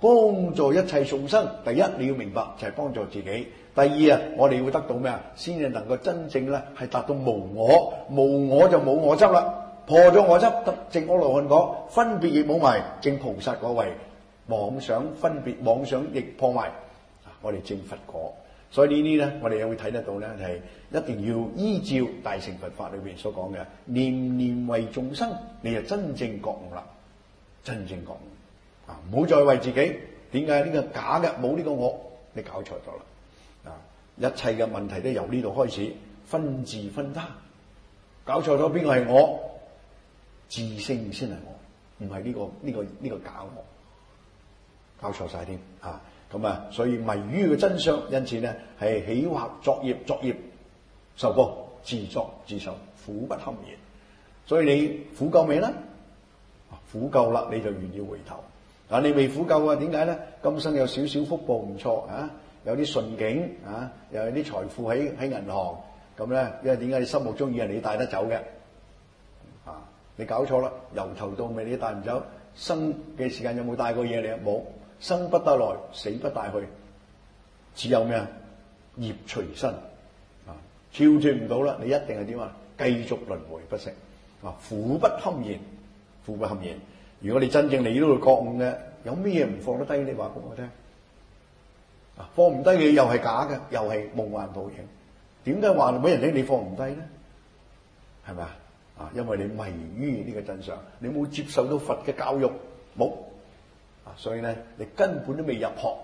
幫助一切眾生。第一你要明白就係幫助自己。第二啊，我哋會得到咩啊？先至能夠真正咧係達到無我，無我就冇我執啦。破咗我執，得證阿羅漢果，分別亦冇埋，證菩薩果位。妄想分別，妄想亦破埋，我哋證佛果。所以呢啲咧，我哋又會睇得到咧，係一定要依照大乘佛法裏邊所講嘅，念念為眾生，你就真正覺悟啦，真正覺悟啊！唔好再為自己，點解呢個假嘅冇呢個我？你搞錯咗啦！啊，一切嘅問題都由呢度開始，分自分他，搞錯咗邊個係我？自性先係我，唔係呢個假我，搞錯晒添啊！咁啊，所以迷於嘅真相，因此咧係起惑作業，作業受報，自作自受，苦不堪言。所以你苦夠未咧？苦夠啦，你就願意回頭。但你未苦夠啊？點解咧？今生有少少福報唔錯啊，有啲順境啊，又有啲財富喺銀行咁咧。因為點解你心目中以為你帶得走嘅啊？你搞錯啦，由頭到尾你帶唔走。生嘅時間有冇帶過嘢嚟？冇。生不得來，死不帶去，只有咩啊？業隨身啊，跳脫唔到啦！你一定係點啊？繼續輪迴不息啊，苦不堪言，苦不堪言。如果你真正嚟呢度覺悟嘅，有咩嘢唔放得低？你話俾我聽啊！放唔低嘅又係假嘅，又係夢幻泡影。點解話俾人聽你放唔低咧？係咪啊？啊，因為你迷於呢個真相，你冇接受到佛嘅教育，冇。所以咧，你根本都未入學，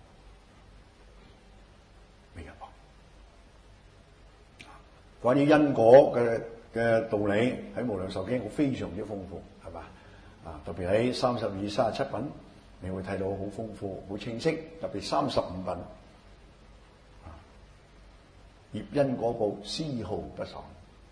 未入學。關於因果嘅道理喺《無量壽經》非常之豐富，係嘛？啊，特別喺32、37品，你會睇到好豐富、好清晰。特別35品，業因果報絲毫不爽。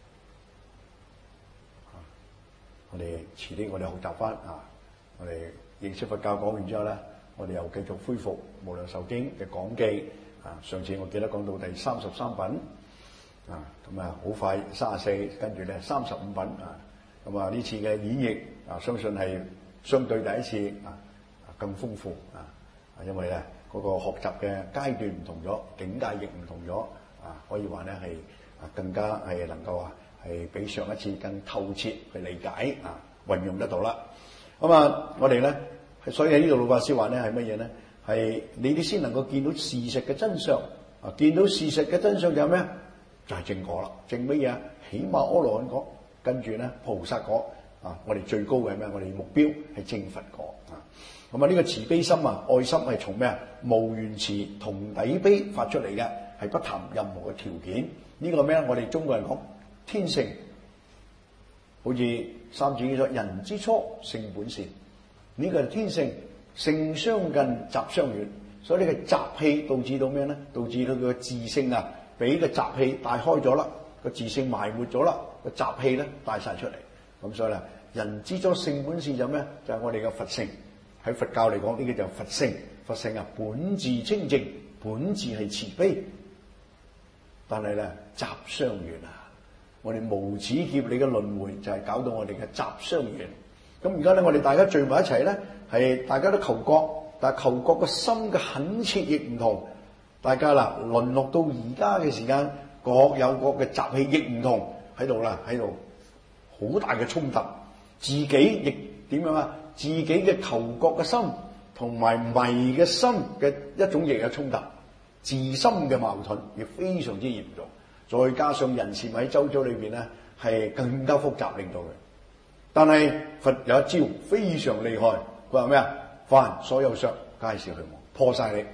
我哋遲啲我哋學習翻啊，我哋。認識佛教講完之後咧，我哋又繼續恢復《無量壽經》嘅講記啊！上次我記得講到第33品啊，咁啊好快34，跟住咧35品啊，咁啊呢次嘅演繹啊，相信係相對第一次更豐富啊！因為咧嗰個學習嘅階段唔同咗，境界亦唔同咗啊，可以話咧係更加係能夠係比上一次更透徹去理解啊，運用得到啦。咁啊，我哋咧，所以喺呢度老法師話咧係乜嘢咧？係你哋先能夠見到事實嘅真相啊！見到事實嘅真相就係咩？就係正果啦。正乜嘢啊？起碼阿羅漢果，跟住咧菩薩果啊！我哋最高嘅係咩？我哋目標係正佛果啊！咁啊，呢個慈悲心啊，愛心係從咩啊？無緣慈同底悲發出嚟嘅，係不談任何嘅條件。呢個咩？我哋中國人講天性。好似三字經說人之初性本善，呢個係天性，性相近習相遠，所以呢個習氣導致到咩咧？導致到佢個自性啊，俾個習氣帶開咗啦，個自性埋沒咗啦，個習氣咧帶晒出嚟。咁所以咧，人之初性本善就咩？就係我哋嘅佛性。喺佛教嚟講，呢個就係佛性。佛性啊，本自清淨，本自係慈悲，但係咧習相遠啊。我哋無始劫你嘅輪迴就係搞到我哋嘅習相遠。咁而家咧，我哋大家聚埋一齊咧，係大家都求覺，但係求覺個心嘅懇切亦唔同。大家啦，淪落到而家嘅時間，各有各嘅習氣亦唔同喺度啦，喺度好大嘅衝突。自己亦點樣啊？自己嘅求覺嘅心同埋迷嘅心嘅一種亦有衝突，自心嘅矛盾亦非常之嚴重。再加上人事物喺周遭裏邊咧，係更加複雜，令到佢。但係佛有一招非常厲害，佢話咩啊？凡所有相，皆是虛妄，破晒你。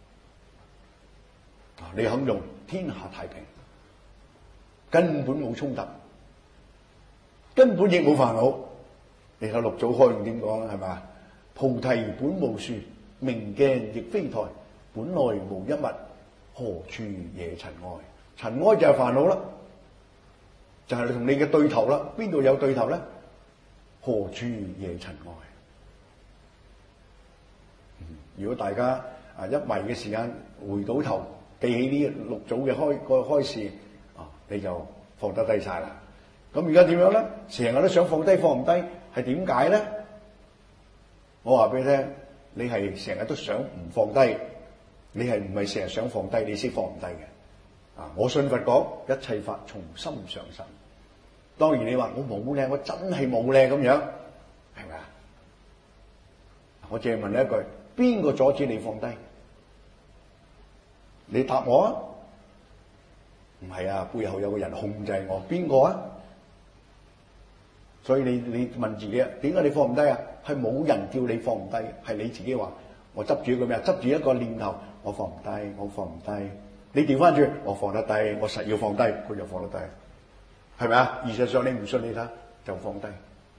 你肯用，天下太平，根本冇衝突，根本亦冇煩惱。你睇六祖開悟點講啦，係咪？菩提本無樹，明鏡亦非台，本來無一物，何處惹塵埃？塵埃就係煩惱啦，就係同你嘅對頭啦。邊度有對頭咧？何處惹塵埃？如果大家一迷嘅時間回到頭，記起呢六祖嘅開示啊，你就放得低晒啦。咁而家點樣咧？成日都想放低，放唔低，係點解咧？我話俾你聽， 你係成日都想唔放低，你係唔係成日想放低，你先放唔低嘅。我信佛講，一切法從心上生。當然你話我冇咧，我真係冇咧咁樣，係咪啊？我淨係問你一句，邊個阻止你放低？你答我啊！唔係啊，背後有個人控制我，邊個啊？所以你問自己啊，點解你放唔低啊？係冇人叫你放唔低，係你自己話我執住一個咩啊？執住一個念頭，我放唔低，我放唔低。你調翻轉，我放得低，我實要放低，佢就放得低，係咪啊？事實上你唔信你睇，就放低。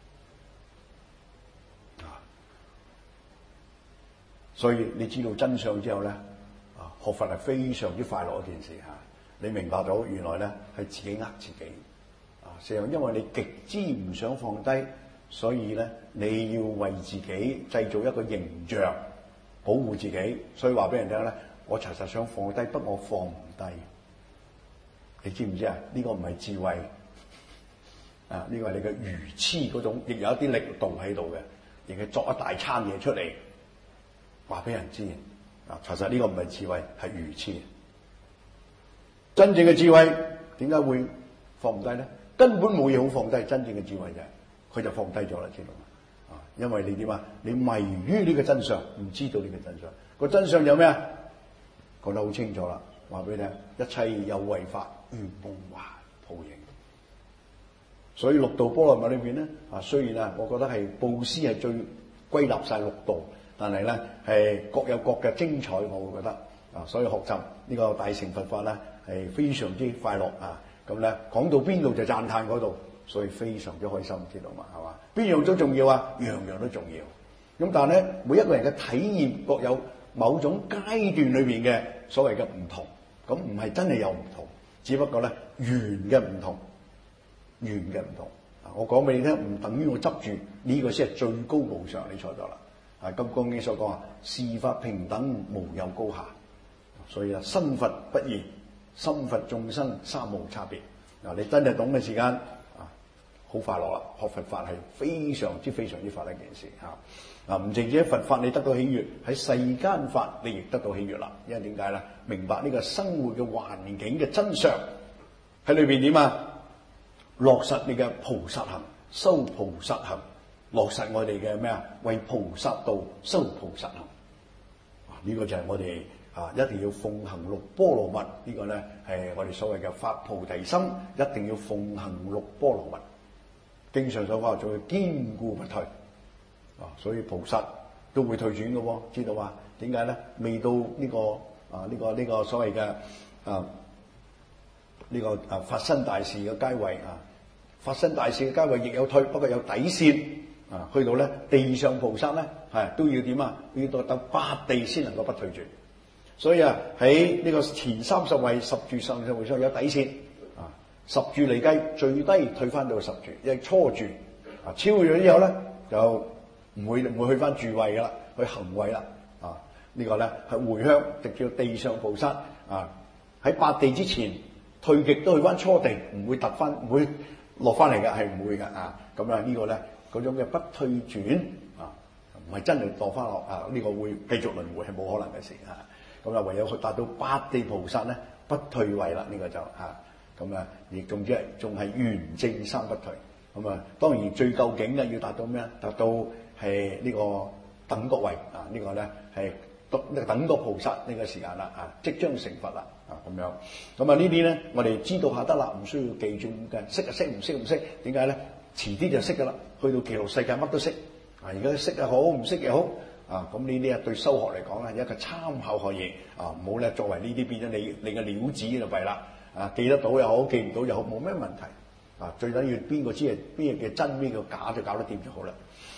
所以你知道真相之後咧，學佛係非常之快樂一件事嚇。你明白到原來咧係自己呃自己，實際上因為你極之唔想放低，所以咧你要為自己製造一個形象，保護自己。所以話俾人聽咧，我查實想放低，不過我放唔低。你知唔知啊？呢個唔係智慧，呢個係你嘅愚痴嗰種，亦有一啲力度喺度嘅，亦係作一大餐嘢出嚟，話俾人知。查實呢個唔係智慧，係愚痴。真正嘅智慧點解會放唔低咧？根本冇嘢好放低。真正嘅智慧就係佢就放低咗啦，知道嘛？因為你點啊？你迷於呢個真相，唔知道呢個真相。個真相有咩啊？講得好清楚啦，話俾你聽，一切有為法，如夢幻泡影。所以六度波羅蜜裏邊咧，雖然我覺得係布施係最歸納晒六度，但係咧係各有各嘅精彩，我會覺得所以學習呢個大乘佛法咧係非常之快樂啊！咁咧講到邊度就讚歎嗰度，所以非常之開心，知道嘛？係嘛？邊樣都重要啊，樣樣都重要。咁但係咧，每一個人嘅體驗各有某種階段裏邊嘅所謂嘅唔同，咁唔係真係有唔同，只不過咧緣嘅唔同，緣嘅唔同。我講俾你聽，唔等於我執住呢個先係最高無上，你錯咗啦。金剛經所講啊，事法平等，無有高下。所以身佛不二，心佛眾生三無差別。你真係懂嘅時間好快樂啦！學佛法係非常之快樂一件事嚇。唔淨止喺佛法你得到喜悅，喺世間法你亦得到喜悅啦。因為點解咧？明白呢個生活嘅環境嘅真相喺裏邊點啊？落實你嘅菩薩行，修菩薩行，落實我哋嘅咩啊？為菩薩道修菩薩行。呢個就係我哋一定要奉行六波羅蜜。呢個咧係我哋所謂嘅發菩提心，一定要奉行六波羅蜜。經上所講，做堅固不退。所以菩薩都會退轉嘅喎，知道嘛？點解咧？未到呢個所謂嘅呢個法身大士嘅階位法身大士嘅階位亦有退，不過有底線去到咧地上菩薩咧都要點啊？要到八地先能夠不退轉。所以喺呢個前30位十住上上位上有底線十住嚟計，最低退翻到10住，因為初住超越咗之後咧就唔會去翻住位噶啦，去行位啦呢個咧係回向，直叫地上菩薩喺八地之前退極都去翻初地，唔會突翻，唔會落翻嚟嘅，係唔會嘅咁呢個咧嗰種嘅不退轉唔係真係墮翻落呢個會繼續輪迴，係冇可能嘅事咁唯有去達到八地菩薩咧不退位啦，呢個就亦仲係圓正三不退。當然最究竟嘅要達到咩？達到係呢個等覺位呢個咧係等覺菩薩呢個時間啦即將成佛啦咁樣。呢啲咧我哋知道下得啦，唔需要記住嘅，識就識，唔識唔識。點解咧？遲啲就識噶啦，去到極樂世界乜都識而家識又好，唔識又好咁呢啲對修學嚟講係一個參考可以唔好咧作為呢啲變咗你嘅料子就弊啦記得到又好，記唔到又好，冇咩問題最緊要邊個知係邊嘅真，邊個假，就搞得掂就好啦。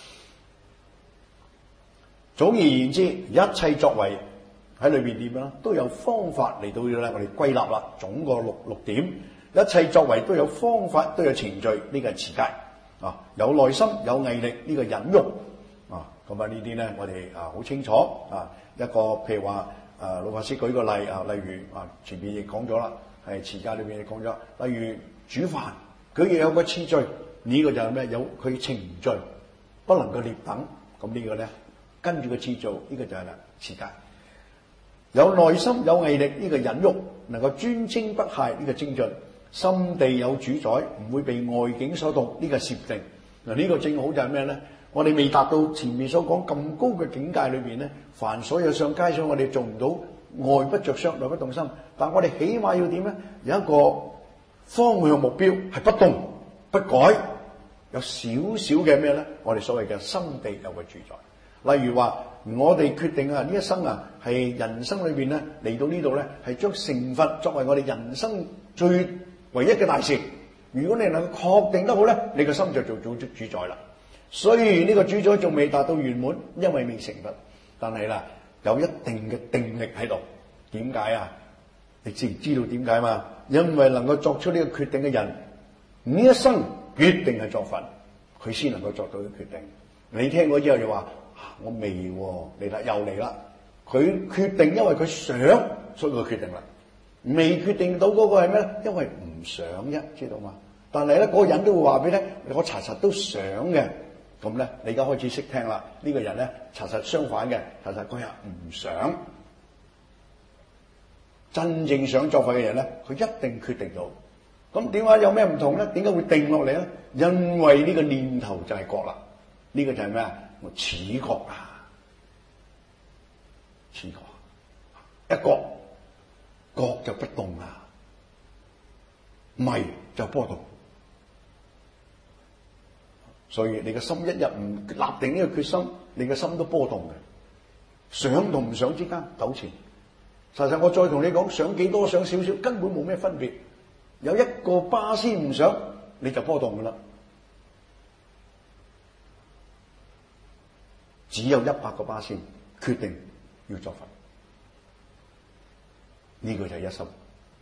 總而言之，一切作為喺裏邊點樣都有方法嚟到咧，我哋歸納啦，總個六點。一切作為都有方法，都有程序，呢個係持戒有耐心，有毅力，呢個忍辱咁呢啲咧，我哋好清楚一個譬如話老法師舉個例例如前面亦講咗啦，係持戒裏邊亦講咗，例如煮飯，佢亦有個次序，呢個就係咩？有佢程序，不能夠劣等。咁呢個咧跟住個次做，呢個就係啦，持戒。有耐心有毅力，呢個忍辱，能夠專精不懈，呢個精進。心地有主宰，唔會被外境所動，呢個攝定。嗱，呢個正好就係咩咧？我哋未達到前面所講咁高嘅境界裏邊咧，凡所有上皆所，我哋做唔到外不着相，內不動心。但我哋起碼要點咧？有一個方向目標係不動不改，有少少嘅咩咧？我哋所謂嘅心地有個主宰。例如話，我哋決定啊，呢一生啊係人生裏邊咧嚟到呢度咧，係將成佛作為我哋人生最唯一嘅大事。如果你能夠確定得好咧，你個心就做主宰啦。雖然呢個主宰仲未達到圓滿，因為未成佛，但係啦有一定嘅定力喺度。點解啊？你知唔知道點解嘛？因為能夠作出呢個決定嘅人，呢一生決定係作佛，佢先能夠作到呢個決定。你聽過之後就話：我未喎，嚟啦，又嚟啦。佢決定，因為佢想，所以佢決定啦。未決定到嗰個係咩？因為唔想啫，知道嘛？但係咧，嗰個人都會話俾你聽，我查實都想嘅。咁咧，你而家開始識聽啦。呢個人咧，查實相反嘅，查實嗰日唔想。真正想作佛嘅人咧，佢一定決定到。咁點解有咩唔同咧？點解會定落嚟咧？因為呢個念頭就係覺啦。呢個就係咩啊？我始覺啊，始覺，一覺就不動啊，迷就波動。所以你嘅心一日唔立定呢個決心，你嘅心都波動嘅。想同唔想之間糾纏。實際我再同你講，想幾多想少少根本冇咩分別。有一個巴仙唔想，你就波動噶啦。只有100個巴仙決定要作佛，呢個就係一心。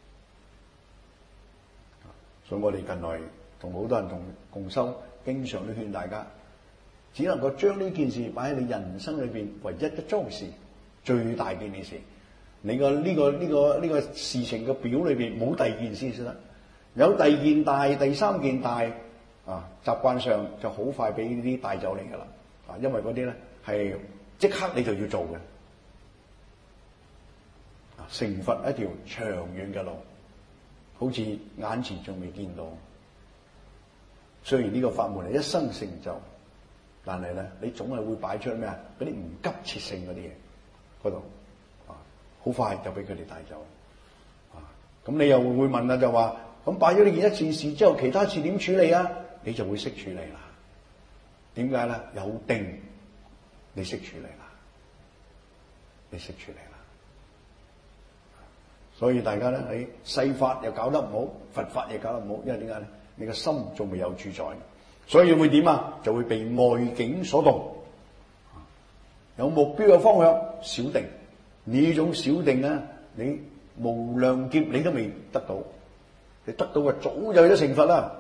所以我哋近來同好多人共修，經常都勸大家，只能夠將呢件事擺喺你人生裏邊唯一嘅宗事，最大嘅件事。你個呢個事情嘅表裏邊冇第二件事先得，有第二件大、第三件大啊，習慣上就好快俾呢啲帶走嚟噶啦。啊，因為嗰啲咧係即刻你就要做嘅。啊，成佛一條長遠嘅路，好似眼前仲未見到。雖然呢個法門係一生成就，但係咧你總係會擺出咩啊？嗰啲唔急切性嗰啲嘢嗰度。好快就俾佢哋帶走，咁你又會問啦，就話咁擺咗呢件一件事之後，其他事點處理啊？你就會識處理啦。點解咧？有定，你識處理啦，你識處理啦。所以大家咧喺世法又搞得唔好，佛法又搞得唔好，因為點解咧？你個心仲未有主宰，所以會點啊？就會被外境所動。有目標嘅方向，小定。呢種小定啊，你無量劫你都未得到，你得到嘅早就有咗成佛啦。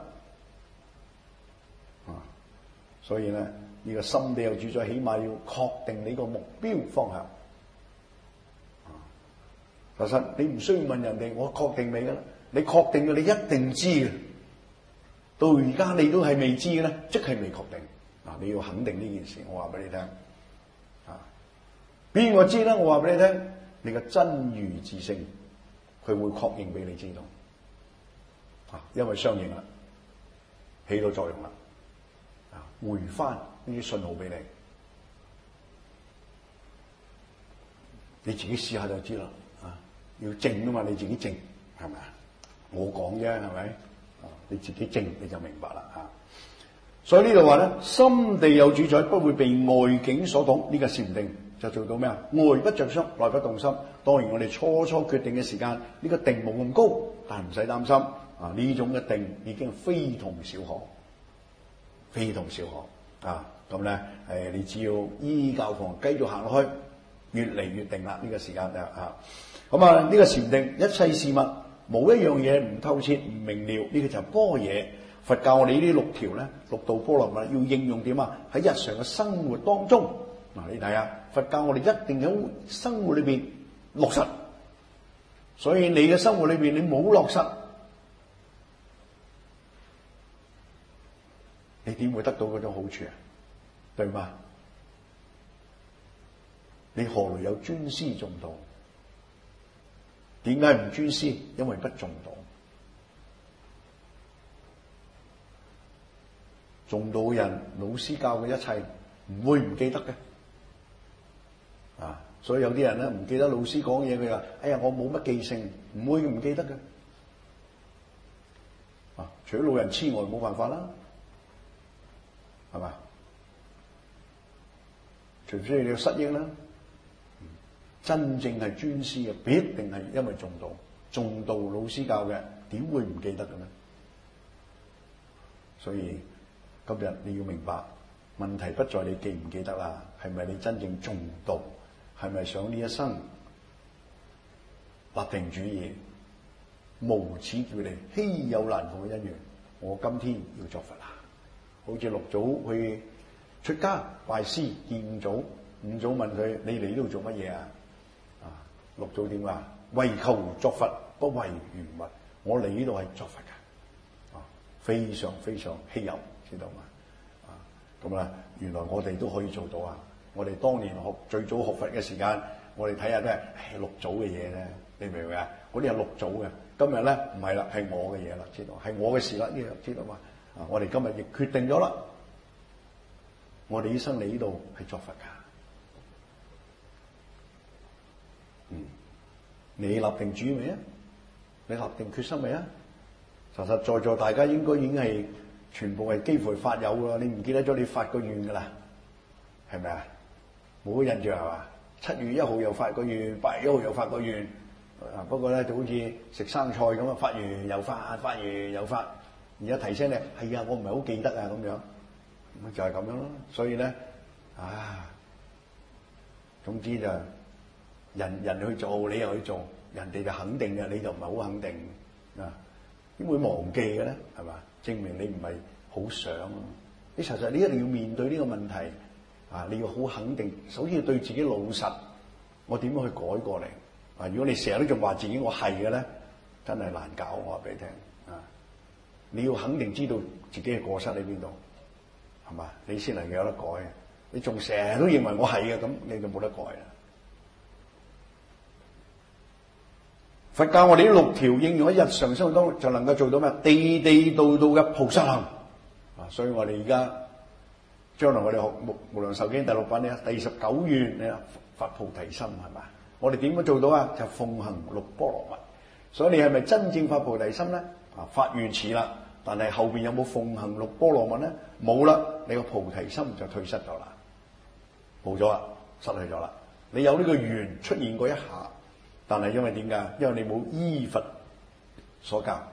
所以咧呢個心地有主宰，起碼要確定你個目標方向。其實你唔需要問人哋，我確定未噶啦，你確定嘅你一定知嘅。到而家你都係未知嘅咧，即係未確定。你要肯定呢件事，我話俾你聽。邊個知咧？我話俾你聽，你嘅真如自性，佢會確認俾你知道。因為相應啦，起到作用啦，回翻呢啲信號俾你，你自己試下就知啦。要靜啊嘛，你自己靜係咪啊？我講啫，係咪？你自己靜你就明白啦。所以呢度話咧，心地有主宰，不會被外境所動。呢個禪定就做到咩啊？外不着相，內不動心。當然我哋初決定嘅時間，呢個定冇咁高，但係唔使擔心。呢種嘅定已經非同小可，非同小可。咁咧你只要依教堂繼續行落去，越嚟越定啦。呢個時間咁呢個禪定，一切事物冇一樣嘢唔透徹唔明了。呢個就係般若。佛教我哋呢啲6條咧，六度波羅蜜要應用點啊？喺日常嘅生活當中，你睇下，佛教我哋一定喺生活裏邊落實。所以你嘅生活裏邊你冇落實，你點會得到嗰種好處啊？對嘛？ 你何來有尊師重道？點解唔尊師？因為不重道。重道嘅人，老師教嘅一切唔會唔記得嘅。所以有啲人咧唔記得老師講嘢，佢話：哎呀，我冇乜記性，唔會唔記得嘅。除咗老人痴呆冇辦法啦，係嘛？除非你有失憶啦。真正係尊師嘅，必定係因為重道。重道老師教嘅，點會唔記得嘅呢？所以今日你要明白，問題不在你記唔記得啦，係咪你真正重道？係咪想呢一生立定主意，無始劫嚟稀有難逢嘅姻緣？我今天要作佛啦！好似六祖去出家拜師見五祖，五祖問佢：你嚟呢度做乜嘢啊？六祖點話？為求作佛，不為緣物。我嚟呢度係作佛嘅，非常非常稀有，知道嘛？咁啦，原來我哋都可以做到啊！我哋當年最早學佛嘅時間，我哋睇下都係六祖嘅嘢咧，你明唔明啊？嗰啲係六祖嘅，今日咧唔係啦，係我嘅嘢啦，知道？係我嘅事啦，呢樣知道嘛？我哋今日亦決定咗啦，我哋呢生嚟呢度係作佛噶。你立定主意未啊？你立定決心未啊？實實在在大家應該已經係全部係幾乎係發有啦，你唔記得咗你發個願噶啦，係咪啊？冇印象係嘛？7月1號又發個願，8月1號又發個願，不過咧就好似食生菜咁啊，發完又發，發完又發。而家提醒你，係啊，我唔係好記得啊，咁樣，咁就係咁樣咯。所以咧，總之就人去做，你又去做，人哋就肯定嘅，你就唔係好肯定啊？點會忘記嘅咧？係嘛？證明你唔係好想。你實你一定要面對呢個問題啊！你要好肯定，首先要對自己老實。我點樣去改過嚟啊？如果你成日都仲話自己我係嘅咧，真係難搞。我話俾你聽啊！你要肯定知道自己嘅過失喺邊度，係嘛？你先能夠有得改。你仲成日都認為我係嘅，咁你就冇得改啦。佛教我哋呢6條應用喺日常生活當中，就能夠做到咩？地地道道嘅菩薩行啊！所以我哋而家將來我哋學無量壽經第6品咧，第19願你發菩提心，係嘛？我哋點樣做到啊？就奉行6波羅蜜。所以你係咪真正發菩提心咧？發願似啦，但係後邊有冇奉行6波羅蜜咧？冇啦，你個菩提心就退失咗啦，冇咗啦，失去咗啦。你有呢個緣出現過一下。但係因為點解？因為你冇依佛所教，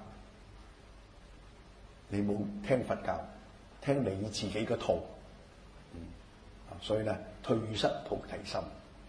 你冇聽佛教，聽你自己嘅套，所以咧退失菩提心。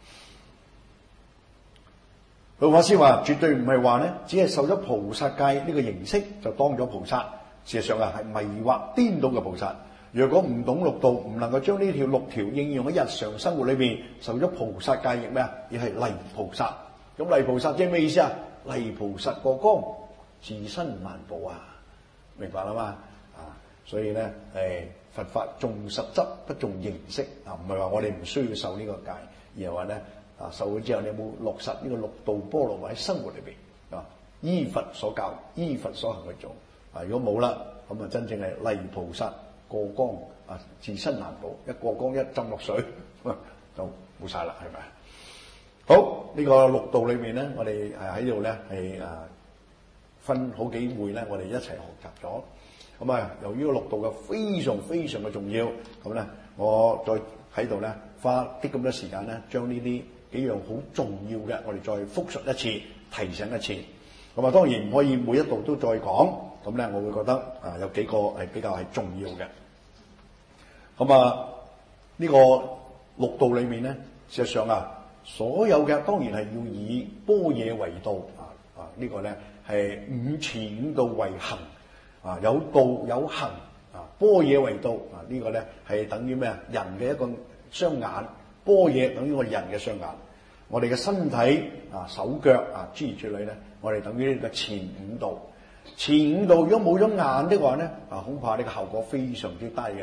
老法師話：絕對唔係話咧，只係受咗菩薩戒呢個形式就當咗菩薩。事實上係迷惑顛倒嘅菩薩。若果唔懂六道，唔能夠將呢6條應用喺日常生活裏邊，受咗菩薩戒亦咩啊？亦係泥菩薩。咁泥菩薩即係咩意思啊？泥菩薩過江，自身難保啊！明白啦嘛？所以咧，佛法重實質不重形式啊！唔係話我哋唔需要受呢個戒，而係話咧受咗之後，你有冇落實呢個6道波羅蜜喺生活裏邊啊？依佛所教，依佛所行去做啊！如果冇啦，咁啊真正係泥菩薩過江啊，自身難保，一過江一浸落水就冇晒啦，係咪？好，呢個6道裏面咧，我哋喺度咧係分好幾回咧，我哋一齊學習咗。咁啊，由於個6道嘅非常非常嘅重要，咁咧我再喺度咧花啲咁多時間咧，將呢啲幾樣好重要嘅，我哋再複述一次，提醒一次。咁啊，當然唔可以每一道都再講，咁咧我會覺得有幾個係比較係重要嘅。咁啊，呢個6道裏面咧，事實上所有嘅當然係要以般若為道呢個咧係5前5道為行有道有行般若為道呢個咧係等於咩啊？人嘅一個雙眼，般若等於我哋人嘅雙眼，我哋嘅身體手腳諸如此類咧，我哋等於呢個前5道。前5道如果冇咗眼的話咧恐怕呢個效果非常之低嘅。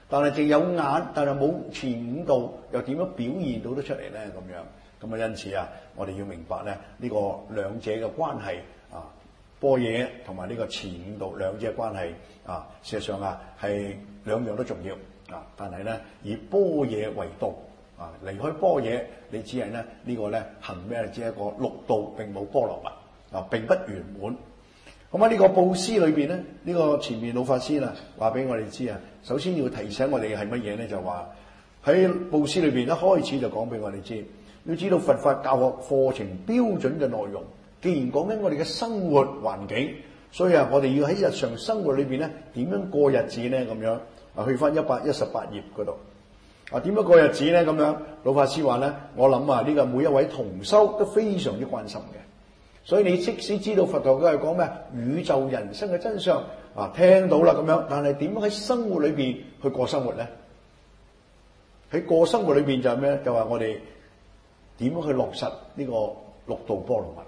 但係淨有眼，但係冇前五道，又點樣表現到得出嚟咧？咁樣咁啊，因此啊，我哋要明白咧呢個兩者嘅關係啊，般若同埋呢個前五道兩者嘅關係啊，事實上啊係兩樣都重要啊，但係咧以般若為道啊，離開般若，你只係咧呢個咧行咩？只係一個六道，並冇波羅蜜啊，並不圓滿。咁喺呢個布施裏邊咧，呢個前面老法師啦話俾我哋知啊，首先要提醒我哋係乜嘢咧？就話喺布施裏邊一開始就講俾我哋知，要知道佛法教學課程標準嘅內容。既然講緊我哋嘅生活環境，所以啊，我哋要喺日常生活裏邊咧點樣過日子咧？咁樣啊，去翻118頁嗰度啊，點樣過日子咧？咁樣老法師話咧，我諗啊，呢個每一位同修都非常之關心嘅。所以你即使知道佛陀佢係講咩宇宙人生嘅真相啊，聽到啦咁樣，但係點樣喺生活裏邊去過生活咧？喺過生活裏邊就係咩？就話我哋點樣去落實呢個六度波羅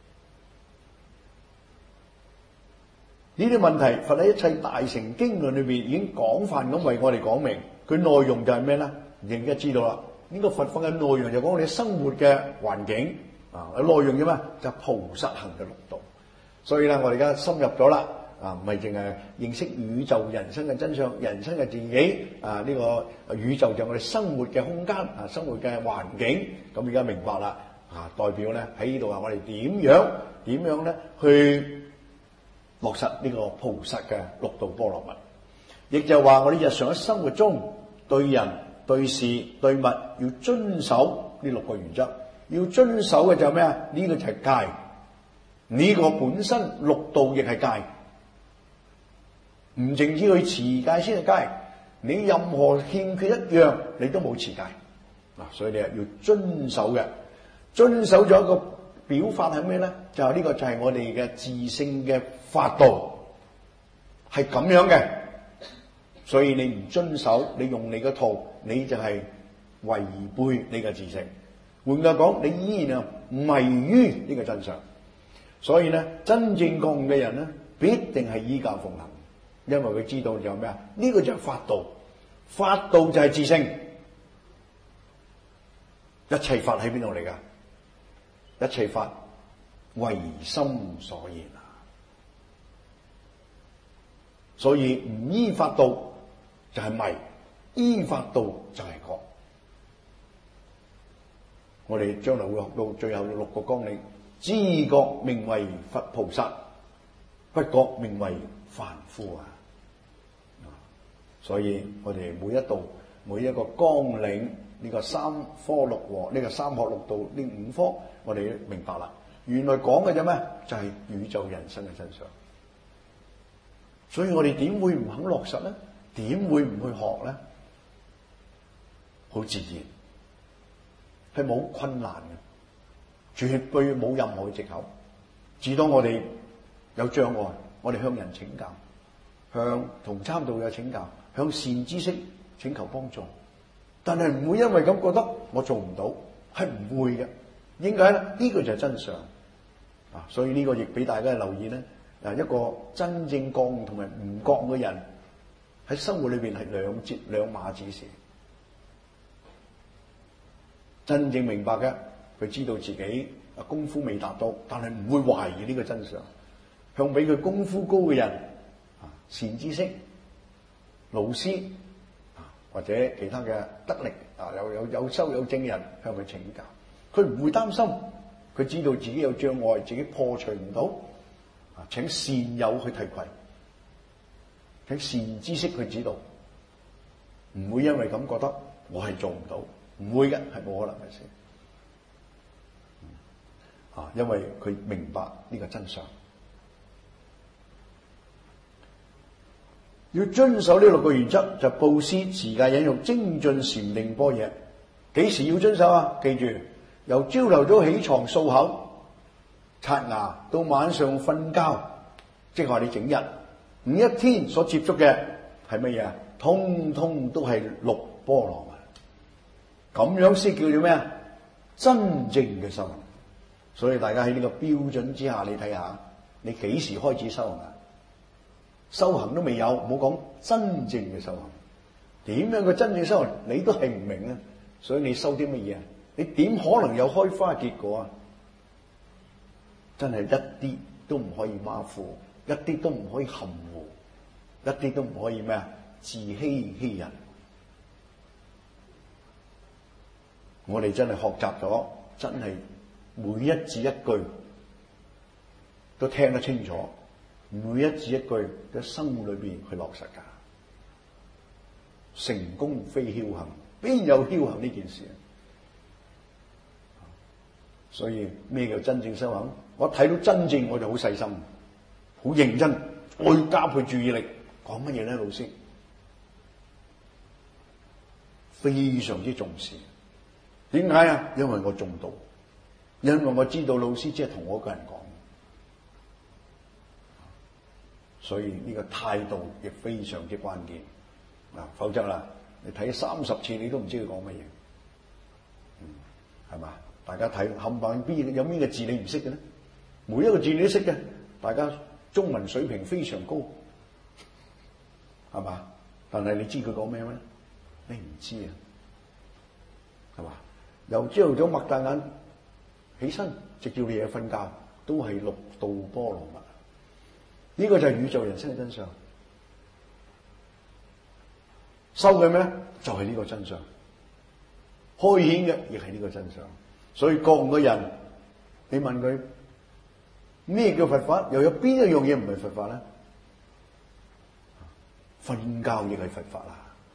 蜜？呢啲問題，佛喺一切大乘經論裏邊已經廣泛咁為我哋講明，佢內容就係咩咧？你而家知道啦，呢個佛法嘅內容就講我哋生活嘅環境。啊！內容嘅咩？就菩薩行嘅六道，所以咧，我哋而家深入咗啦。啊，唔係淨係認識宇宙人生嘅真相，人生嘅自己啊，呢個宇宙就係我哋生活嘅空間啊，生活嘅環境。咁而家明白啦。啊，代表咧喺呢度啊，我哋點樣咧去落實呢個菩薩嘅六度波羅蜜？亦就係話我哋日常喺生活中對人、對事、對物要遵守呢六個原則。要遵守嘅就係咩啊？呢個就係戒，呢個本身六道亦係戒，唔淨止去持戒先係戒，你任何欠缺一樣，你都冇持戒嗱，所以你係要遵守嘅。遵守咗一個表法係咩咧？就係呢個就係我哋嘅自性嘅法道，係咁樣嘅。所以你唔遵守，你用你嘅套，你就係違背你嘅自性。換句講，你依然啊迷於呢個真相，所以咧真正覺悟嘅人咧，必定係依教奉行，因為佢知道就係咩啊？呢個就係法道，法道就係自性，一切法喺邊度嚟噶？一切法唯心所現啊！所以唔依法道就係迷，依法道就係覺。我哋將來會學到最後六個綱領，知覺名為佛菩薩，不覺名為凡夫啊！所以我哋每一度每一個綱領，呢個三科六和呢個三學六道呢五科，我哋明白啦。原來講嘅啫咩？就係宇宙人生嘅真相。所以我哋點會唔肯落實咧？點會唔去學咧？好自然。係冇困難嘅，絕對冇任何嘅藉口。只當我哋有障礙，我哋向人請教，向同參道友請教，向善知識請求幫助。但係唔會因為咁覺得我做唔到，係唔會嘅。點解咧？呢個就係真相啊！所以呢個亦俾大家留意咧。嗱，一個真正覺悟同埋唔覺悟嘅人喺生活裏邊係兩碼子事。真正明白嘅，佢知道自己功夫未達到，但係唔會懷疑呢個真相。向比佢功夫高嘅人，善知識、老師或者其他嘅得力有修有證人向佢請教，佢唔會擔心，佢知道自己有障礙，自己破除唔到，請善友去提攜，請善知識去指導，唔會因為咁覺得我係做唔到。唔會嘅，係冇可能嘅事。因為佢明白呢個真相，要遵守呢六個原則，就布施、持戒、忍辱、精進、禪定、般若。幾時要遵守啊？記住，由朝頭早起床漱口、刷牙到晚上瞓覺，即係話你整日五一天所接觸嘅係乜嘢？通通都係六波羅蜜。咁樣先叫做咩啊？真正嘅修行。所以大家喺呢個標準之下，你睇下，你幾時開始修行啊？修行都未有，唔好講真正嘅修行。 點樣嘅真正生活你都係唔明啊！所以你收啲乜嘢啊？你點可能有開花結果啊？真係一啲都唔可以馬虎，一啲都唔可以含糊，一啲都唔可以咩啊？自欺欺人。我哋真係學習咗，真係每一字一句都聽得清楚，每一字一句喺生活裏邊去落實噶。成功非僥倖，邊有僥倖呢件事啊？所以咩叫真正修行？我睇到真正我就好細心，好認真，再加倍注意力。講乜嘢咧？老師非常之重視。點解啊？因為我中道，因為我知道老師即係同我一個人講，所以呢個態度亦非常之關鍵。否則啦，你睇30次你都唔知佢講乜嘢，係嘛？大家睇冚唪唥有邊個字你唔識嘅咧？每一個字你都識嘅，大家中文水平非常高，係嘛？但係你知佢講咩咩？你唔知啊，係嘛？由朝頭早擘大眼起身，直叫你嘢瞓覺，都係六道波羅蜜。呢個就係宇宙人生嘅真相。收嘅咩？就係呢個真相，開顯嘅亦係呢個真相。所以各個人，你問佢咩叫佛法，又有邊一樣嘢唔係佛法咧？瞓覺亦係佛法啦，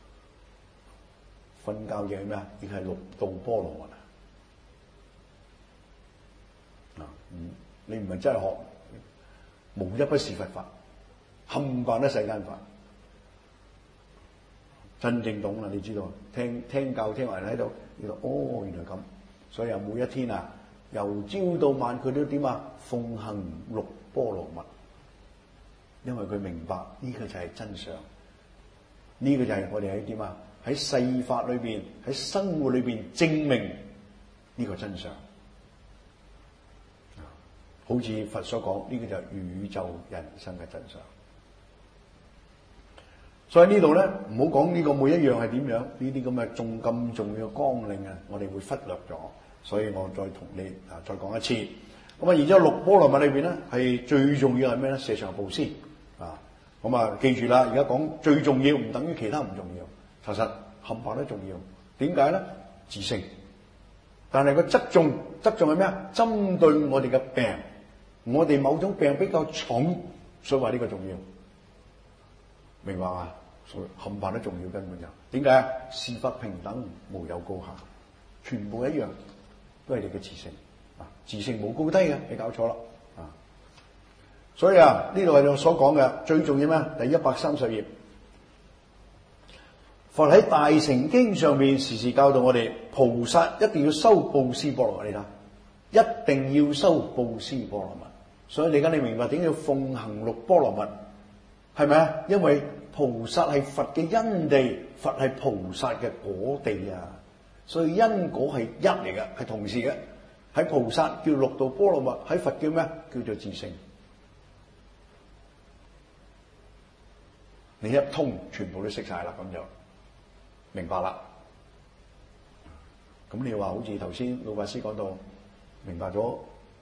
瞓覺亦係咩啊？亦係六道波羅蜜啊！你唔係真係學，無一不是佛法，冚唪唥都世間法。真正懂啦，你知道，聽教聽埋喺度，你話哦，原來咁，所以又每一天啊，由朝到晚佢都點啊？奉行六波羅蜜，因為佢明白呢個就係真相，呢個就係我哋喺點啊？喺世法裏邊，喺生活裏邊證明呢個真相。好似佛所講，呢個就係宇宙人生嘅真相。所以呢度咧，唔好講呢個每一樣係點樣，呢啲咁嘅咁重要嘅綱領啊，我哋會忽略咗。所以我再同你再講一次。咁啊，然之後六波羅蜜裏邊咧，係最重要係咩咧？舍場布施啊。咁啊，記住啦，而家講最重要唔等於其他唔重要，其實冚唪唥都重要。點解咧？自性。但係個側重係咩啊？針對我哋嘅病，我哋某種病比較重，所以話呢個重要。明白嘛？所以冚唪唥都重要，根本就點解啊？事法平等，無有高下，全部一樣，都係你嘅自性啊！自性冇高低嘅，你搞錯啦啊！所以啊，呢度係我所講嘅最重要咩？第130頁，佛喺大乘經上面時時教導我哋，菩薩一定要修布施波羅蜜。你睇，一定要修布施波羅蜜。所以你而家你明白點解要奉行六波羅蜜？係咪啊？因為菩薩係佛嘅因地，佛係菩薩嘅果地啊，所以因果係一嚟嘅，係同時嘅。喺菩薩叫六道波羅蜜，喺佛叫咩？叫做自性。你一通，全部都識晒啦，咁就明白啦。咁你話好似頭先老法師講到，明白咗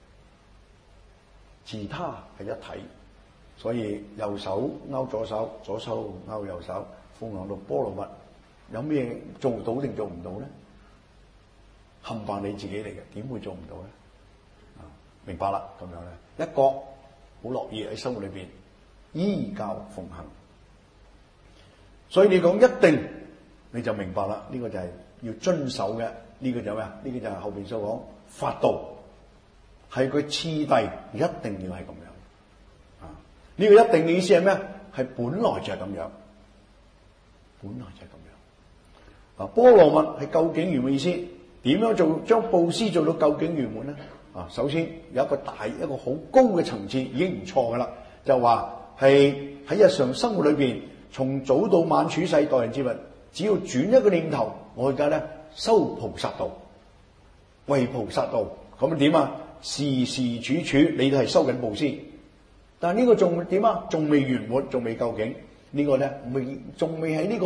自他係一體。所以右手勾左手，左手勾右手，奉行六波羅蜜，有咩做到定做唔到咧？冚唪唥你自己嚟嘅，點會做唔到咧？明白啦，咁樣咧，一個好樂意喺生活裏邊依教奉行。所以你講一定，你就明白啦。呢個就係要遵守嘅，呢個就係咩啊？呢個就係後邊所講法道，係佢次第，一定要係咁樣。呢個一定嘅意思係咩？係本來就係咁樣，本來就係咁樣。啊，波羅蜜係究竟圓滿意思，點樣做將布施做到究竟圓滿咧？啊，首先有一個好高嘅層次已經唔錯噶啦，就話係喺日常生活裏邊，從早到晚處世待人接物，只要轉一個念頭，我而家咧修菩薩道，為菩薩道，咁點啊？時時處處你都係修緊布施。但係呢個仲點啊？仲未圓滿，仲未究竟。呢個咧仲未喺呢個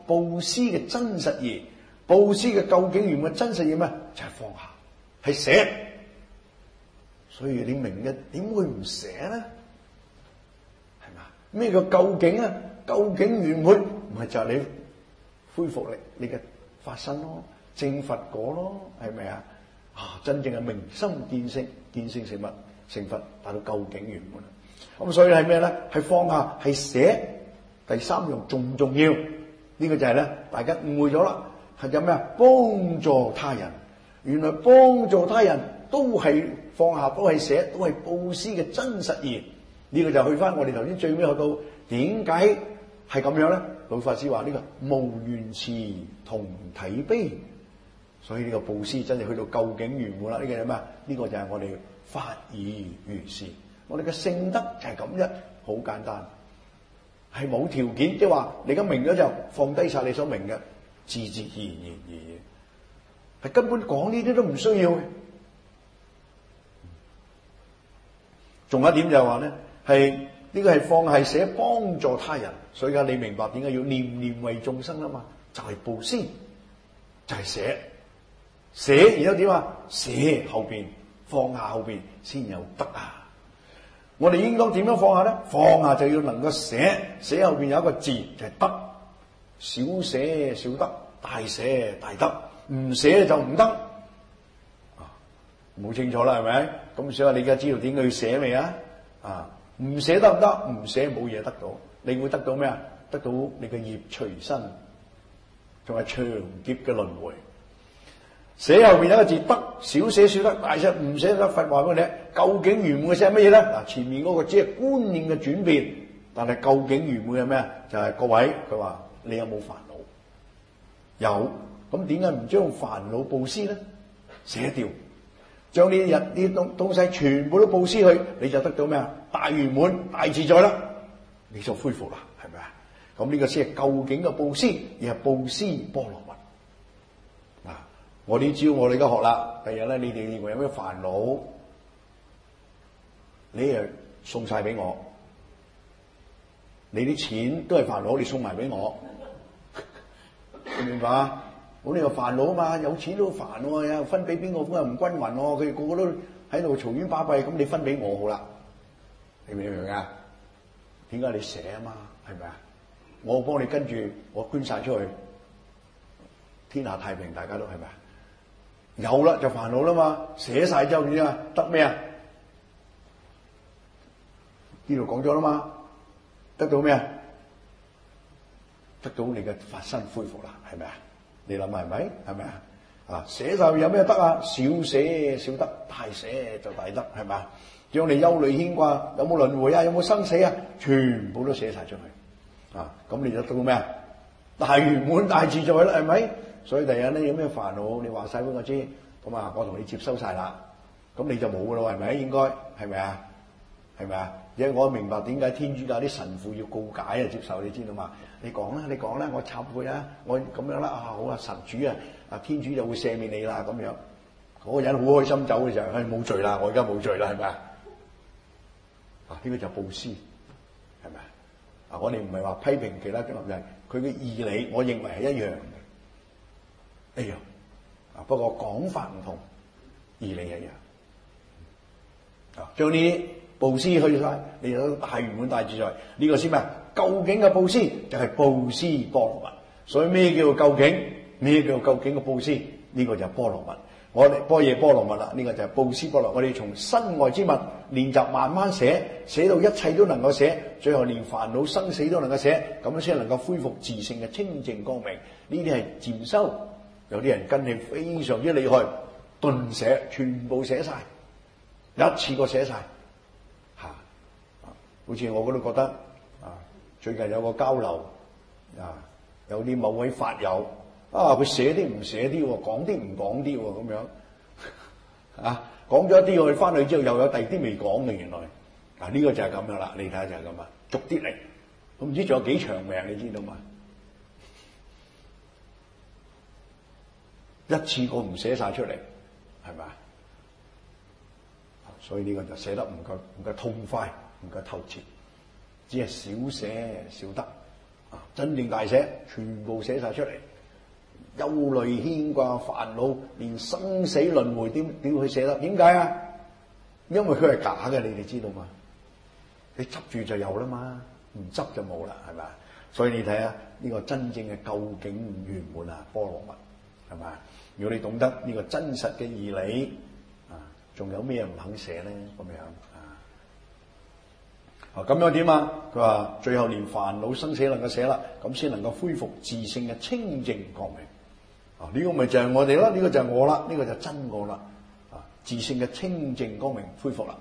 布施嘅真實義，布施嘅究竟原嘅真實義咩？就係放下，係捨。所以你明嘅點會唔捨咧？係嘛？咩叫究竟啊？究竟圓滿唔係就係你恢復你嘅法身咯，證佛果咯，係咪啊？真正係明心見性，見性成佛，成佛達到究竟圓滿。咁所以係咩咧？係放下，係捨。第三樣仲重要，呢個就係咧，大家誤會咗啦。係有咩啊？幫助他人。原來幫助他人都係放下，都係捨，都係布施嘅真實義。呢個就去翻我哋頭先最尾學到點解係咁樣咧？老法師話呢個無緣慈同體悲，所以呢個布施真係去到究竟圓滿啦。呢個係咩？呢個就係我哋法爾如是。我哋嘅聖德就係咁啫，好簡單，係冇條件，即係話你而家明咗就放低晒你所明嘅，自自然然係根本講呢啲都唔需要嘅。仲有一點就係話咧，係呢個係放係捨幫助他人，所以而家你明白點解要念念為眾生啊嘛？就係布施，就係捨，捨然之後點啊？捨後邊放下後邊先有得啊！我哋應當點樣放下咧？放下就要能夠捨，捨後邊有一個字就係得，小捨小得，大捨大得，唔捨就唔得。冇清楚啦，係咪？咁所以你而家知道點解要捨未啊？唔捨得唔得？唔捨冇嘢得到，你會得到咩啊？得到你嘅業隨身，仲係長劫嘅輪迴。捨後邊有一個字得，小捨小得，大捨唔捨得。佛話俾我哋，究竟圓滿嘅捨係乜嘢咧？嗱，前面嗰個只係觀念嘅轉變，但係究竟圓滿係咩啊？就係各位佢話你有冇煩惱？有，咁點解唔將煩惱布施咧？捨掉，將呢啲東西全部都布施去，你就得到咩啊？大圓滿、大自在啦，你就恢復啦，係咪啊？咁呢個先係究竟嘅布施，而係布施波羅蜜。我呢招我哋而家學啦，第日咧你哋認為有咩煩惱，你誒送晒俾我，你啲錢都係煩惱，你送埋俾我，你明白啊？冇呢個煩惱啊嘛，有錢都煩喎，又分俾邊個又唔均勻喎，佢哋個個都喺度嘈冤巴閉，咁你分俾我好啦，你明唔明啊？點解你捨啊嘛？係咪啊？我幫你跟住我捐晒出去，天下太平，大家都係咪啊？有啦就煩惱啦嘛，寫晒之後點啊？得咩啊？呢度講咗啦嘛，得到咩啊？得到你嘅法身恢復啦，係咪啊？你諗係咪？係咪啊？寫晒有咩得啊？小捨小得，大捨就大得，係咪啊？將你憂慮牽掛，有冇輪迴啊？有冇生死啊？全部都寫晒出去，咁你就得到咩啊？大圓滿大自在啦，係咪？所以第日咧有咩煩惱，你話晒俾我知，咁啊我同你接收晒啦，咁你就冇噶咯，係咪？應該係咪啊？係咪啊？因為我明白點解天主教啲神父要告解啊，接受你知道嘛？你講啦，你講啦，我懺悔啦，我咁樣啦，好啊，神主啊，天主就會赦免你啦，咁樣嗰個人好開心走嘅時候，冇罪啦，我而家冇罪啦，係咪啊？呢個就布施，係咪啊？我哋唔係話批評其他嘅人，佢嘅義理，我認為係一樣嘅。一樣不過講法唔同，義理一樣。將呢啲布施去晒，你有大圓滿大自在。呢個先咩？究竟嘅布施就係布施波羅蜜。所以咩叫做究竟？咩叫做究竟嘅布施？呢個就係波羅蜜。我哋般若波羅蜜啦，呢個就係布施波羅蜜。我哋從身外之物練習，慢慢捨到一切都能夠捨，最後連煩惱生死都能夠捨，咁樣先能夠恢復自性嘅清淨光明。呢啲係漸修。有啲人根氣非常之厲害，頓捨全部捨晒，一次過捨晒。好似我嗰度覺得最近有個交流有啲某位法友佢捨啲唔捨啲，講啲唔講啲咁樣講咗一啲，我哋翻去之後又有第二啲未講嘅，原來呢個就係咁樣啦。你睇下就係咁逐啲嚟，我唔知仲有幾長命，你知道嘛？一次過唔寫晒出嚟，係咪啊？所以呢個就寫得唔夠痛快，唔夠透徹，只係小捨小得， 真正大寫全部寫晒出嚟，憂慮牽掛煩惱，連生死輪迴點去寫得？點解啊？因為佢係假嘅，你哋知道嘛？你執住就有啦嘛，唔執就冇啦，係咪？所以你睇下呢個真正嘅究竟圓滿啊，波羅蜜係咪？如果你懂得呢個真實嘅義理啊，仲有咩唔肯寫咧？咁樣啊，咁樣點啊？佢話最後連煩惱生死能夠寫啦，咁先能夠恢復自性嘅清淨光明。啊，呢個咪就係我哋啦，呢個就係我啦，呢個就真我啦。啊，自性嘅清淨光明恢復啦。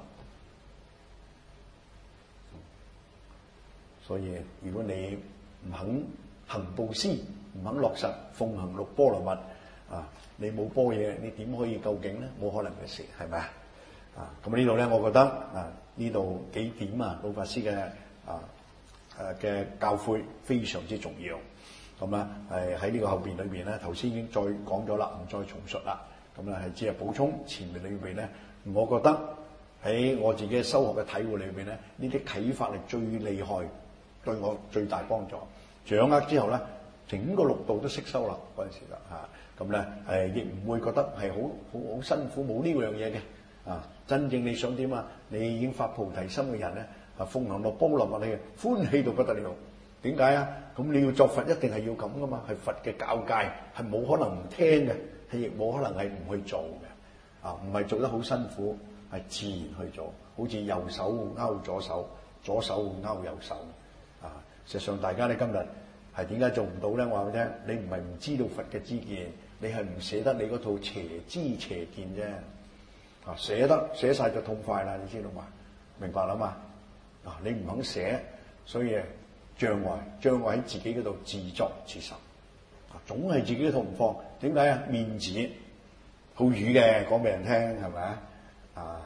所以如果你唔肯行布施，唔肯落實奉行六波羅蜜啊，你冇般若，你點可以究竟咧？冇可能嘅事，係咪啊？啊，咁呢度咧，我覺得啊，呢度幾點啊，老法師嘅嘅教誨非常之重要。咁咧係喺呢個後邊裏邊咧，頭先已經再講咗啦，唔再重述啦。咁咧係只係補充前面裏邊咧，我覺得喺我自己修學嘅體會裏邊咧，呢啲啟發力最厲害，對我最大幫助。掌握之後咧，整個六道都識收啦嗰陣時啦嚇。咁咧亦唔會覺得係好辛苦，冇呢樣嘢嘅。啊，真正你想點啊？你已經發菩提心嘅人咧，啊奉行六波羅蜜嘅，歡喜到不得了。點解啊？咁你要作佛一定係要咁噶嘛？係佛嘅教誡，係冇可能唔聽嘅，係亦冇可能係唔去做嘅。啊，唔係做得好辛苦，係自然去做。好似右手勾左手，左手勾右手。啊，實際上大家咧今日係點解做唔到咧？我話俾你聽，你唔係唔知道佛嘅知見，你係唔捨得你嗰套邪知邪見啫。啊，寫晒就痛快啦，你知道嘛？明白啦嘛？啊，你唔肯寫，所以障礙喺自己嗰度自作自受。啊，總係自己嗰套唔放。點解啊？面子好瘀嘅，講俾人聽係咪啊？啊，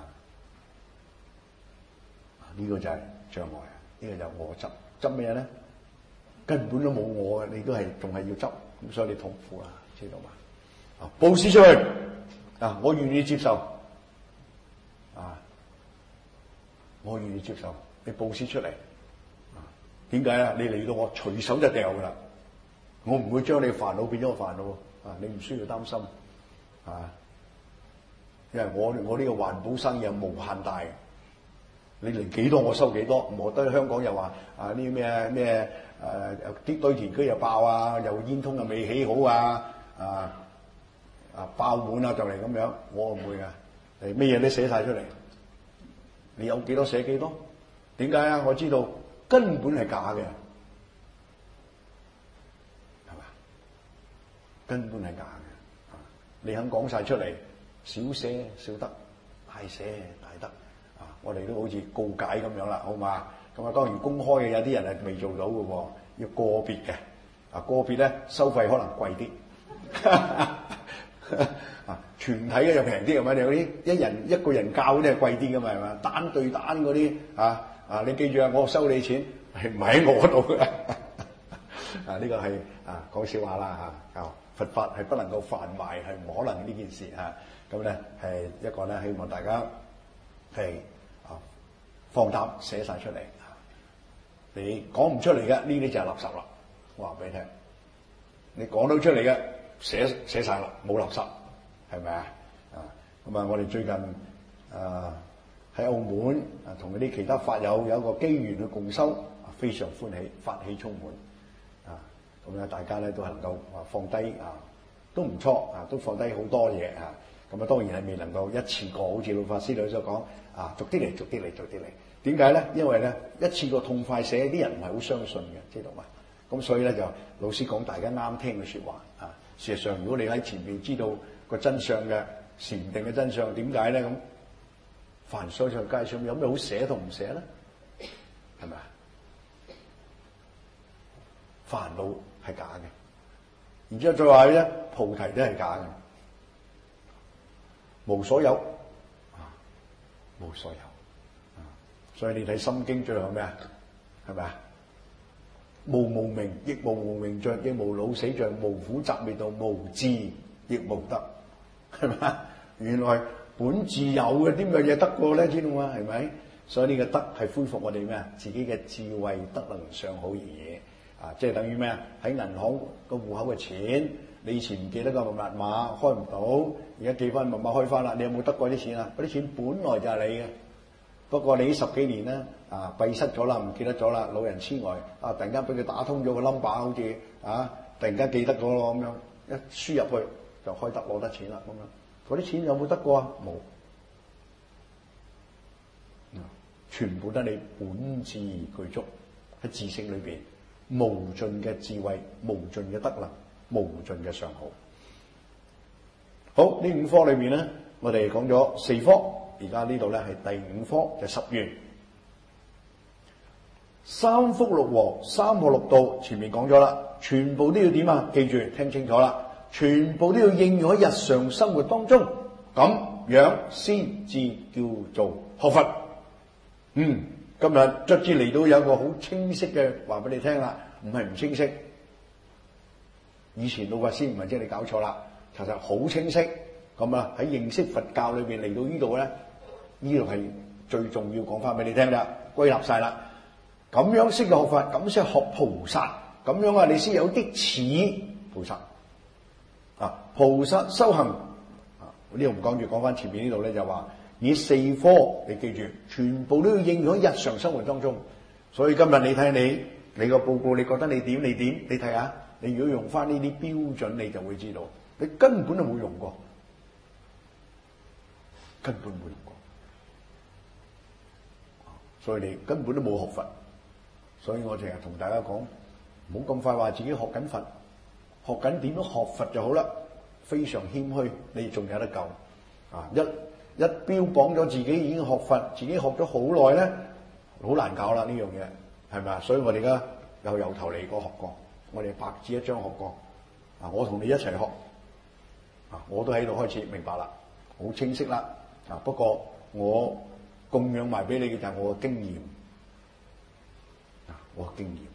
呢個就係障礙啊！呢個就係我執咩嘢咧？根本都冇我嘅，你都係仲係要執，咁所以你痛苦啦，知道嘛？啊，布施出去啊，我願意接受。啊！我願意接受你布施出嚟，點解啊？你嚟到我隨手就掉噶啦，我唔會將你煩惱變咗個煩惱啊！你唔需要擔心啊，因為我呢個環保生意係無限大，你嚟幾多我收幾多。我覺得香港又話啊呢咩啲堆填區又爆啊，又煙通又未起好啊爆滿啊就嚟咁樣，我唔會噶。咩嘢都寫晒出嚟，你有幾多寫幾多？點解啊？我知道根本係假嘅，係嘛？根本係假嘅。你肯講晒出嚟，少寫少得，大寫大得。啊，我哋都好似告解咁樣啦，好嘛？咁啊，當然公開嘅有啲人係未做到嘅喎，要個別嘅。啊，個別咧收費可能貴啲。啊，全體嘅就平啲係咪？你嗰啲一個人教嗰啲係貴啲㗎嘛係嘛？單對單嗰啲你記住啊，我收你錢係唔喺我度嘅。啊，呢個係講笑話啦嚇。佛法係不能夠販賣，係唔可能呢件事嚇。咁咧係一個咧，希望大家係放膽寫晒出嚟。你講唔出嚟嘅呢啲就係垃圾啦。我話俾你聽，你講到出嚟嘅寫晒啦，冇垃圾。係咪啊？咁啊！我哋最近喺澳門同嗰啲其他法友有一個機緣去共修，非常歡喜，法喜充滿啊！咁咧，大家咧都係能夠放低都唔錯都放低好多嘢咁啊，當然係未能夠一次過，好似老法師女所講逐啲嚟，逐啲嚟，逐啲嚟。點解咧？因為咧一次過痛快寫，啲人唔係好相信嘅，知道嘛？咁所以咧就老師講大家啱聽嘅説話事實上，如果你喺前面知道個真相嘅禪定嘅真相，點解咧咁？凡所在界上有咩好寫同唔寫咧？係咪啊？煩惱係假嘅，然之後再話咧，菩提都係假嘅，無所有無所有所以你睇《心經》最後咩啊？係咪啊？無明，亦無明盡，亦無老死盡，無苦集滅道，無智亦無得，係咪？原來本自有嘅啲乜嘢得過咧？知道嘛？係咪？所以呢個得係恢復我哋咩啊？自己嘅智慧德能上好而嘢即係等於咩啊？喺銀行個戶口嘅錢，你以前唔記得個密碼開唔到，而家記翻密碼開翻啦。你有冇得過啲錢啊？嗰啲錢本來就係你嘅，不過你呢10幾年咧閉塞咗啦，唔記得咗啦，老人痴呆突然間俾佢打通咗個 number， 好似突然間記得咗咯咁樣，一輸入去就開得攞得錢啦咁樣。嗰啲錢有冇得過啊？冇，全部得你本自具足喺自性裏邊。無盡嘅智慧，無盡嘅德能，無盡嘅上好。好，呢5科裏面咧，我哋講咗4科，而家呢度咧係第5科，就10願。三福六禍，三學六道，前面講咗啦，全部都要點啊？記住，聽清楚啦，全部都要應用喺日常生活當中，咁樣先至叫做學佛。今日卒之嚟到有一個好清晰嘅話俾你聽啦，唔係唔清晰。以前老法師唔係即係你搞錯啦，其實好清晰。咁喺認識佛教裏邊嚟到呢度咧，呢度係最重要講翻俾你聽啦，歸納晒啦。咁樣先嘅學法，咁先學菩薩，咁樣你先有啲似菩薩。菩薩修行呢度唔講住，講翻前面呢度咧就話。以4科，你記住，全部都要應用喺日常生活當中。所以今日你睇你個報告，你覺得你點？你睇下，你如果用翻呢啲標準，你就會知道，你根本都冇用過，根本冇用過。所以你根本都冇學佛。所以我成日同大家講，唔好咁快話自己學緊佛，學緊點樣學佛就好啦。非常謙虛，你仲有得救一標榜咗自己已經學佛，自己學咗好耐咧，好難搞啦呢樣嘢，係咪啊？所以我哋而家又由頭嚟過學過，我哋白紙一張學過，我同你一齊學，我都喺度開始明白啦，好清晰啦，不過我供養埋俾你嘅就係我嘅經驗，我嘅經驗，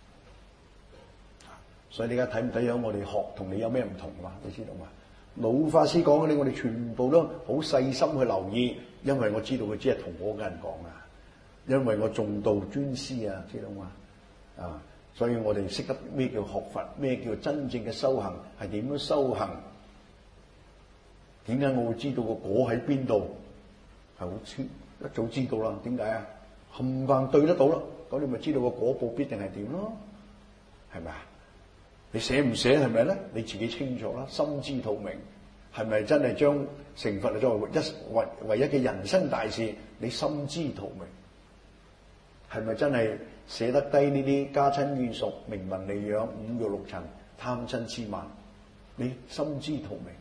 所以你而家睇唔睇到我哋學同你有咩唔同嘛？你知道嘛？老法師講嗰啲，我哋全部都好細心去留意，因為我知道佢只係同我嘅人講因為我重道尊師啊，知道嘛？所以我哋識得咩叫學佛，咩叫真正嘅修行，係點樣修行？點解我會知道個果喺邊度？係好清，一早知道啦。點解啊？冚唪唥對得到啦，咁你咪知道個果報必定係點咯？係咪啊？你寫唔寫係咪咧？你自己清楚啦，心知肚明，係咪真係將成佛作為唯一嘅人生大事？你心知肚明，係咪真係寫得低呢啲家親眷屬、名聞利養、五欲六塵、貪嗔癡慢？你心知肚明，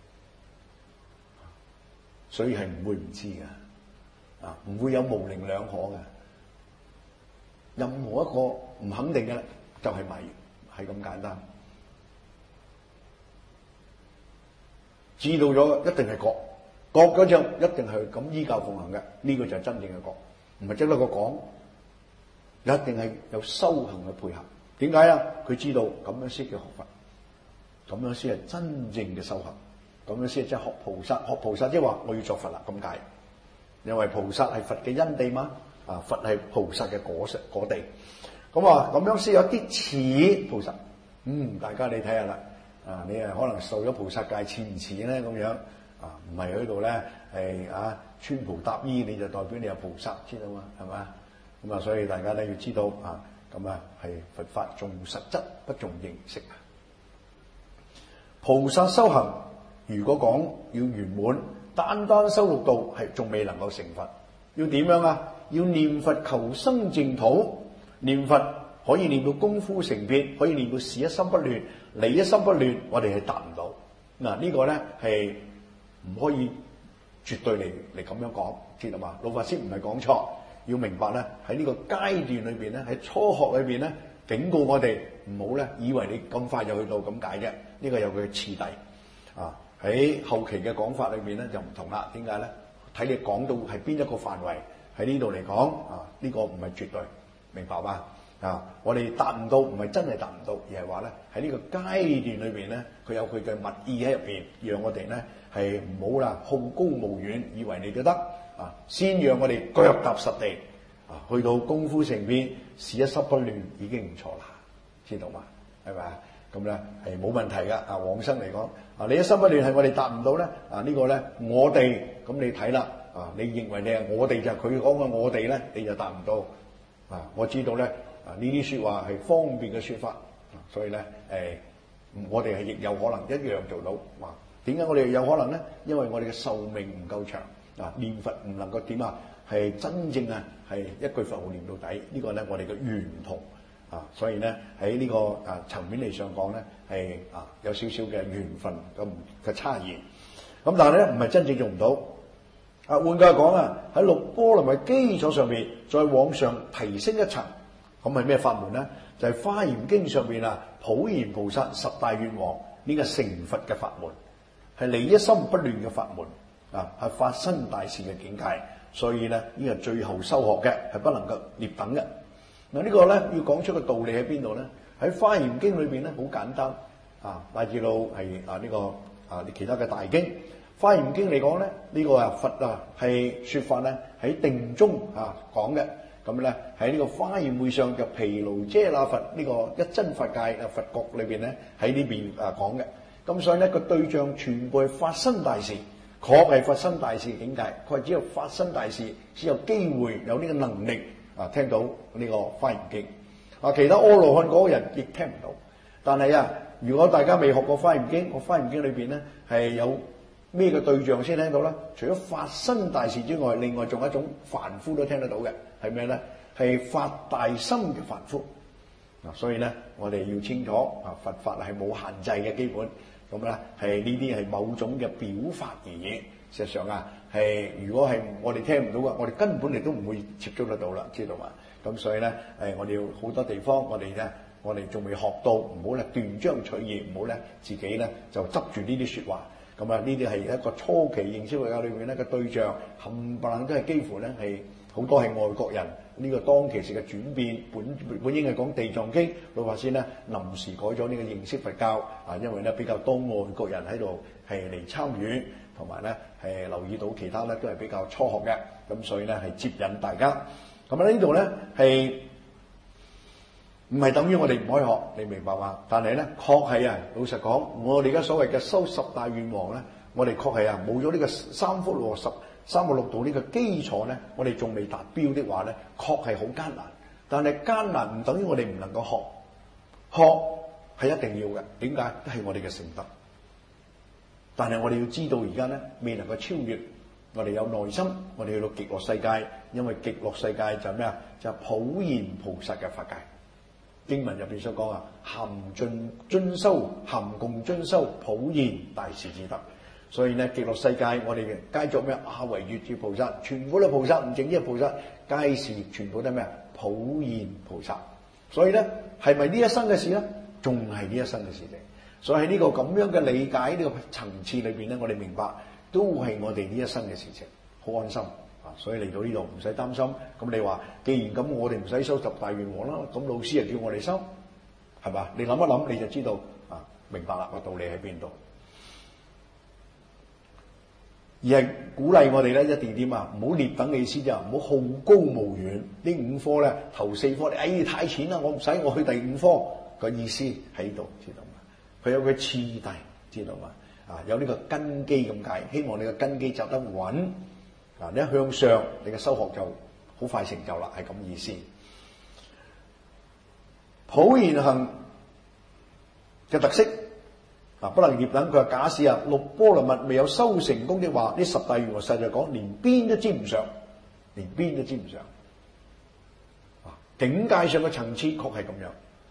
所以係唔會唔知噶，唔會有模棱兩可嘅。任何一個唔肯定嘅就係迷。係咁簡單，知道咗一定係覺，覺咗之後一定係咁依教奉行嘅，呢個就係真正嘅覺，唔係只得個講，一定係有修行嘅配合。點解啊？佢知道咁樣先叫學佛，咁樣先係真正嘅修行，咁樣先係即係學菩薩。學菩薩即係話我要作佛啦，咁解。因為菩薩係佛嘅因地嘛，佛係菩薩嘅果地。咁咁樣先有啲似菩薩，大家你睇下啦，你可能受咗菩薩戒似唔似咧？咁樣唔係喺度咧係穿袍搭衣，你就代表你係菩薩，知道嘛？係嘛？咁所以大家咧要知道咁係佛法重實質不重形式。菩薩修行如果講要圓滿，單修六道係仲未能夠成佛，要點樣啊？要念佛求生淨土。念佛可以念到功夫成片，可以念到事一心不亂，理一心不亂，我哋係達唔到。呢個咧係唔可以絕對嚟咁樣講，知道嘛？老法師唔係講錯，要明白咧喺呢個階段裏邊咧，喺初學裏邊咧，警告我哋唔好咧以為你咁快就去到咁解啫。呢個有佢嘅次第喺後期嘅講法裏邊咧就唔同啦。點解咧？睇你講到係邊一個範圍，喺呢度嚟講呢個唔係絕對。明白嘛？我哋達唔到，唔係真係達唔到，而係話咧喺呢個階段裏邊咧，佢有佢嘅密意喺入邊，讓我哋咧係唔好啦，好高騖遠，以為你都得先讓我哋腳踏實地去到功夫成片，事一心不亂已經唔錯啦。 知道嘛？係咪啊？咁咧係冇問題噶。啊，往生嚟講，啊你一心不亂係我哋達唔到咧，啊呢個咧我哋咁你睇啦，啊你認為你係我哋就係佢講嘅我哋咧，你就達唔到。啊，我知道咧，啊呢啲説話係方便嘅説法，所以咧我哋係亦有可能一樣做到。哇！點解我哋有可能咧？因為我哋嘅壽命唔夠長，啊念佛唔能夠點啊，係真正啊係一句佛號念到底。呢個咧我哋嘅緣同啊，所以咧喺呢個層面嚟上講咧係有少少嘅緣分咁嘅差異。咁但係咧唔係真正做唔到。啊換句話講啊，喺六波羅蜜基礎上面再往上提升一層，咁係咩法門咧？就係《華嚴經》上邊普賢菩薩十大願王呢個成佛嘅法門，係離一心不亂嘅法門，係發生大事嘅境界。所以咧呢個最後修學嘅係不能夠劣等嘅。嗱呢個咧要講出個道理喺邊度咧？喺《華嚴經》裏邊咧好簡單，乃至到係呢個其他嘅大經。《華嚴經》嚟講咧，呢個佛係説法咧喺定中講嘅。咁咧喺呢個華嚴會上嘅毗盧遮那佛呢個一真佛界佛國裏邊咧喺呢邊講嘅。咁所以咧個對象全部係發生大事，確係發生大事嘅境界。佢係只有發生大事先有機會有呢個能力聽到呢個華嚴經。其他阿羅漢嗰個人亦聽唔到。但係如果大家未學過華嚴經，個華嚴經裏邊咧係有咩嘅對象先聽到咧？除咗發生大事之外，另外仲有一種凡夫都聽得到嘅，係咩咧？係發大心嘅凡夫。所以咧，我哋要清楚佛法係冇限制嘅基本。咁咧係呢啲係某種嘅表法而已。事實上係如果係我哋聽唔到嘅，我哋根本嚟都唔會接觸得到啦，知道嘛？咁所以咧我哋要好多地方，我哋仲未學到，唔好咧斷章取義，唔好咧自己咧就執住呢啲説話。咁呢啲係一個初期認識佛教裏面咧嘅對象，冚唪唥都係幾乎咧係好多係外國人。呢個當其時嘅轉變，本應係講地藏經，老法師咧臨時改咗呢個認識佛教因為咧比較多外國人喺度係嚟參與，同埋咧係留意到其他咧都係比較初學嘅，咁所以咧係接引大家。咁呢度咧係唔係等於我哋唔可以學？你明白嘛？但係咧確係老實講，我哋而家所謂嘅修十大願王咧，我哋確係冇咗呢個三福六六道呢個基礎咧，我哋仲未達標的話咧，確係好艱難。但係艱難唔等於我哋唔能夠學，學係一定要嘅。點解？都係我哋嘅成德。但係我哋要知道而家咧未能夠超越，我哋有耐心，我哋去到極樂世界，因為極樂世界就係咩啊？就係普賢菩薩嘅法界。經文入邊所講含共遵修普賢大士之德。所以咧極樂世界我哋嘅皆作咩？唯月智菩薩，全部都菩薩，唔淨止係菩薩，皆是全部都咩？普賢菩薩。所以咧係咪呢一生嘅事咧？仲係呢一生嘅事情。所以喺呢個咁樣嘅理解呢個層次裏邊咧，我哋明白都係我哋呢一生嘅事情，好安心。所以嚟到呢度唔使擔心。咁你話既然咁，我哋唔使修十大願王啦，咁老師又叫我哋修，係嘛？你諗一諗你就知道明白啦個道理喺邊度。而係鼓勵我哋咧一定點唔好劣等嘅意思就唔好好高騖遠。呢五科咧頭四科你太淺啦，我唔使，我去第五科個意思喺度，知道嘛？佢有佢次第，知道嘛？有呢個根基咁解，希望你個根基走得穩。你一向上，你嘅修學就好快成就啦，係咁意思。普賢行嘅特色不能劣等。佢話假使六波羅蜜未有修成功的話，呢十大願王實在講連邊都沾唔上，連邊都沾唔上。境界上嘅層次確係咁樣，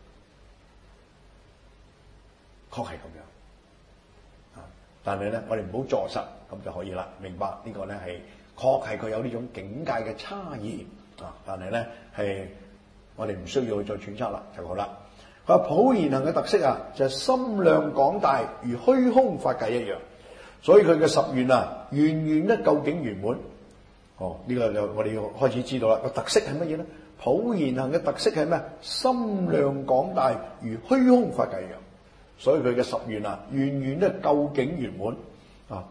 確係咁樣。但係咧，我哋唔好坐實咁就可以啦。明白呢個咧係。確係佢有呢種境界嘅差異但係咧係我哋唔需要去再揣測啦就好啦。佢話普賢行嘅特色就係心量廣大，如虛空法界一樣，所以佢嘅十願願願咧究竟圓滿。呢個就我哋要開始知道啦。個特色係乜嘢咧？普賢行嘅特色係咩？心量廣大，如虛空法界一樣，所以佢嘅十願願願咧究竟圓滿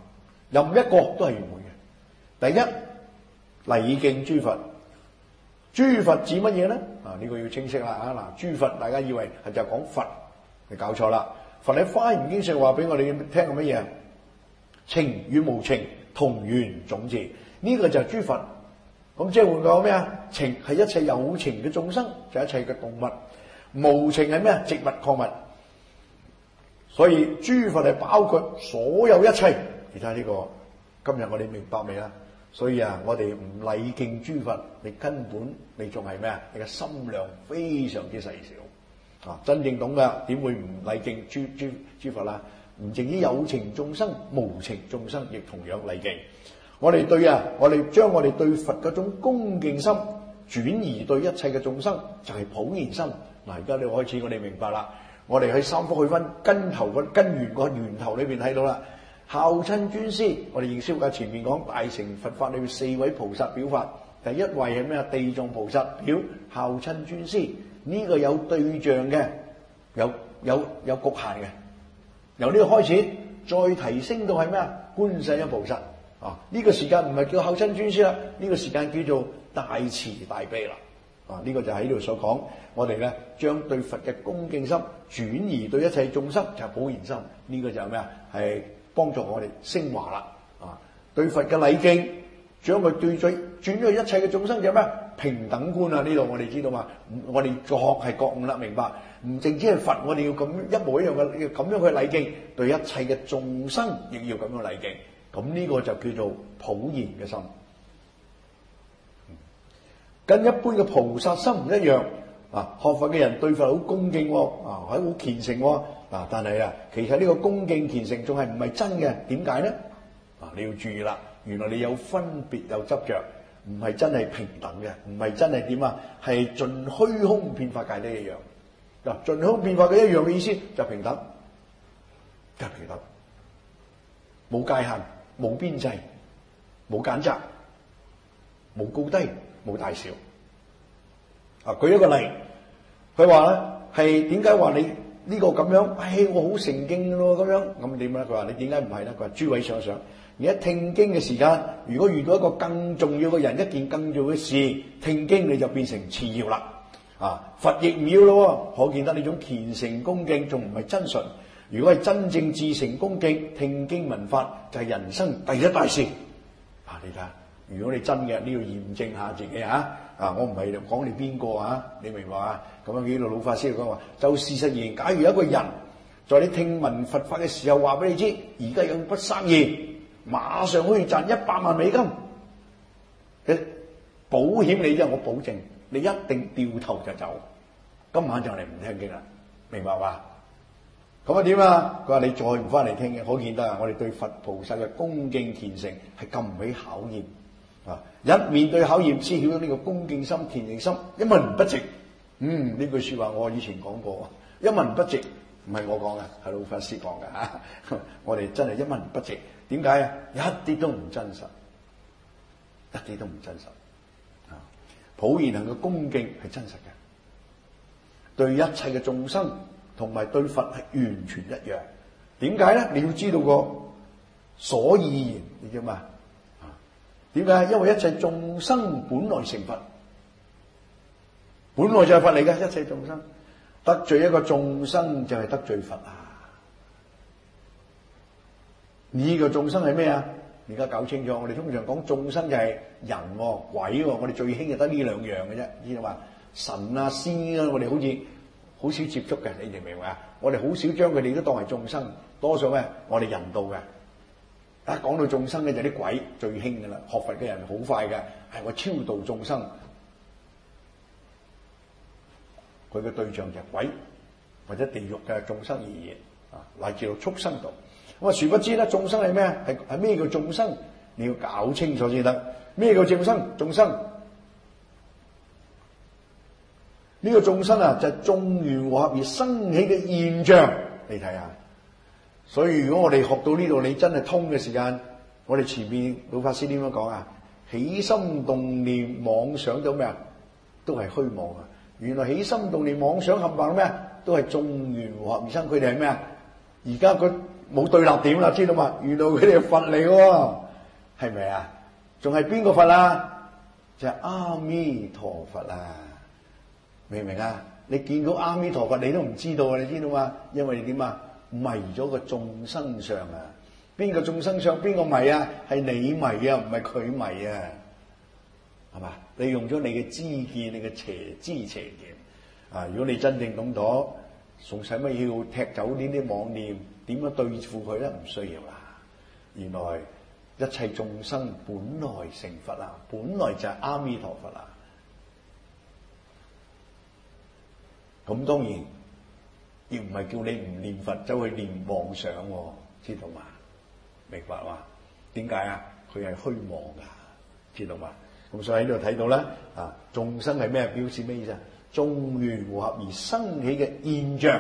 任一個都係圓滿嘅。第一，禮敬諸佛， 諸佛指乜嘢咧？呢個要清晰啦。諸佛大家以為係就講佛，你搞錯啦。佛喺《華嚴經》上話俾我哋聽係乜嘢？情與無情同源種自，呢個就係諸佛。咁即係換講咩啊？情係一切有情嘅眾生，就係一切嘅動物；無情係咩啊？植物礦物。所以諸佛係包括所有一切。你睇下呢個，今日我哋明白未啊？所以我哋唔禮敬諸佛，你根本你仲係咩啊？你嘅心量非常之細小。真正懂嘅點會唔禮敬諸佛啦？唔淨於有情眾生，無情眾生亦同樣禮敬。我哋將我哋對佛嗰種恭敬心轉移對一切嘅眾生，就係普賢心。而家你開始我哋明白啦。我哋喺三福去分根頭個根源個源頭裏邊睇到啦。孝親尊師，我哋認識嘅前面講大乘佛法裏面4位菩薩表法，第一位係咩啊？地藏菩薩表孝親尊師，呢個有對象嘅，有局限嘅。由呢個開始，再提升到係咩啊？觀世音菩薩呢個時間唔係叫孝親尊師啦，呢個時間叫做大慈大悲啦。呢個就喺呢度所講，我哋咧將對佛嘅恭敬心轉移對一切眾生，就係普賢心。呢個就係咩啊？係幫助我哋升華啦。對佛嘅禮敬，將佢對轉咗去一切嘅眾生，就係咩？平等觀啊！呢度我哋知道嘛？我哋學係覺悟啦，明白？唔淨止係佛，我哋要咁一模一樣嘅，要咁樣去禮敬，對一切嘅眾生亦要咁樣禮敬。咁呢個就叫做普賢嘅心。跟一般嘅菩薩心唔一樣。學佛嘅人對佛好恭敬，係好虔誠。但係其實呢個恭敬虔誠仲係唔係真嘅？點解呢？你要注意啦，原來你有分別有執着，唔係真係平等嘅，唔係真係點啊？係盡虛空遍法界都一樣。盡虛空遍法界一樣嘅意思就平等，就平等，冇界限，冇邊際，冇揀擇，冇高低，冇大小。舉一個例，佢話咧係點解話你呢個咁樣？我好成敬咯咁樣，咁點咧？佢話你點解唔係咧？佢話諸位想想，而家聽經嘅時間，如果遇到一個更重要嘅人，一件更重要嘅事，聽經你就變成次要啦。佛亦唔要咯，可見得呢種虔誠恭敬仲唔係真純。如果係真正至誠恭敬，聽經聞法就係人生第一大事。你睇下，如果你真嘅，你要驗證下自己我唔係講你邊個你明白啊？咁樣幾個老法師講話，就事實而言，假如一個人在你聽聞佛法嘅時候話俾你知，而家有筆生意，馬上可以賺100萬美金，保險你啫，我保證你一定掉頭就走，今晚就嚟唔聽經啦，明白嘛？咁點啊？佢話你再唔翻嚟聽嘅，可見得我哋對佛菩薩嘅恭敬虔誠係禁唔起考驗。一面對考驗，知曉咗呢個恭敬心、虔誠心，一文不值。呢句說話我以前講過，一文不值，唔係我講嘅，係老法師講嘅。我哋真係一文不值，點解啊？一啲都唔真實，一啲都唔真實。普賢行嘅恭敬係真實嘅，對一切嘅眾生同埋對佛係完全一樣。點解咧？你要知道個所以然，你知嘛？點解？因為一切眾生本來成佛，本來就係佛嚟嘅。一切眾生得罪一個眾生就係得罪佛啊！呢個眾生係咩啊？而家搞清楚，我哋通常講眾生就係人鬼，我哋最興就得呢兩樣嘅啫，知道嘛？神啊仙啊，我哋好少接觸嘅，你明唔明啊？我哋好少將佢哋都當為眾生，多數咩？我哋人道嘅。一講到眾生咧，就啲鬼最興噶啦，學佛嘅人好快嘅，係我超度眾生，佢嘅對象就係鬼或者地獄嘅眾生而言，乃至到畜生道。咁殊不知咧，眾生係咩啊？係咩叫眾生？你要搞清楚先得。咩叫眾生？眾生呢個眾生就係眾緣和合而生起嘅現象，你睇下。所以如果我哋學到呢度，你真係通嘅時間，我哋前面老法師點樣講啊？起心動念妄想到咩啊？都係虛妄啊！原來起心動念妄想冚唪唥咩啊？都係眾緣和合而生，佢哋係咩啊？而家佢冇對立點啦，知道嘛？原來佢哋係佛嚟喎，係咪啊？仲係邊個佛啊？ 就係阿彌陀佛啊！明唔明啊？你見到阿彌陀佛，你都唔知道啊！你知道嘛？因為點啊？迷咗個眾生相啊！邊個眾生相？邊個迷啊？係你迷啊，唔係佢迷啊！係嘛？你用咗你嘅知見，你嘅邪知邪見啊！如果你真正懂咗，仲使乜要踢走呢啲妄念？點樣對付佢咧？唔需要啦。原來一切眾生本來成佛啊，本來就係阿彌陀佛啊。咁當然亦唔係叫你唔念佛走去念妄想喎，知道嘛？明白嘛？點解啊？佢係虛妄噶，知道嘛？咁所以喺度睇到咧，啊，眾生係咩？表示咩意思啊？眾緣和合而生起嘅現象，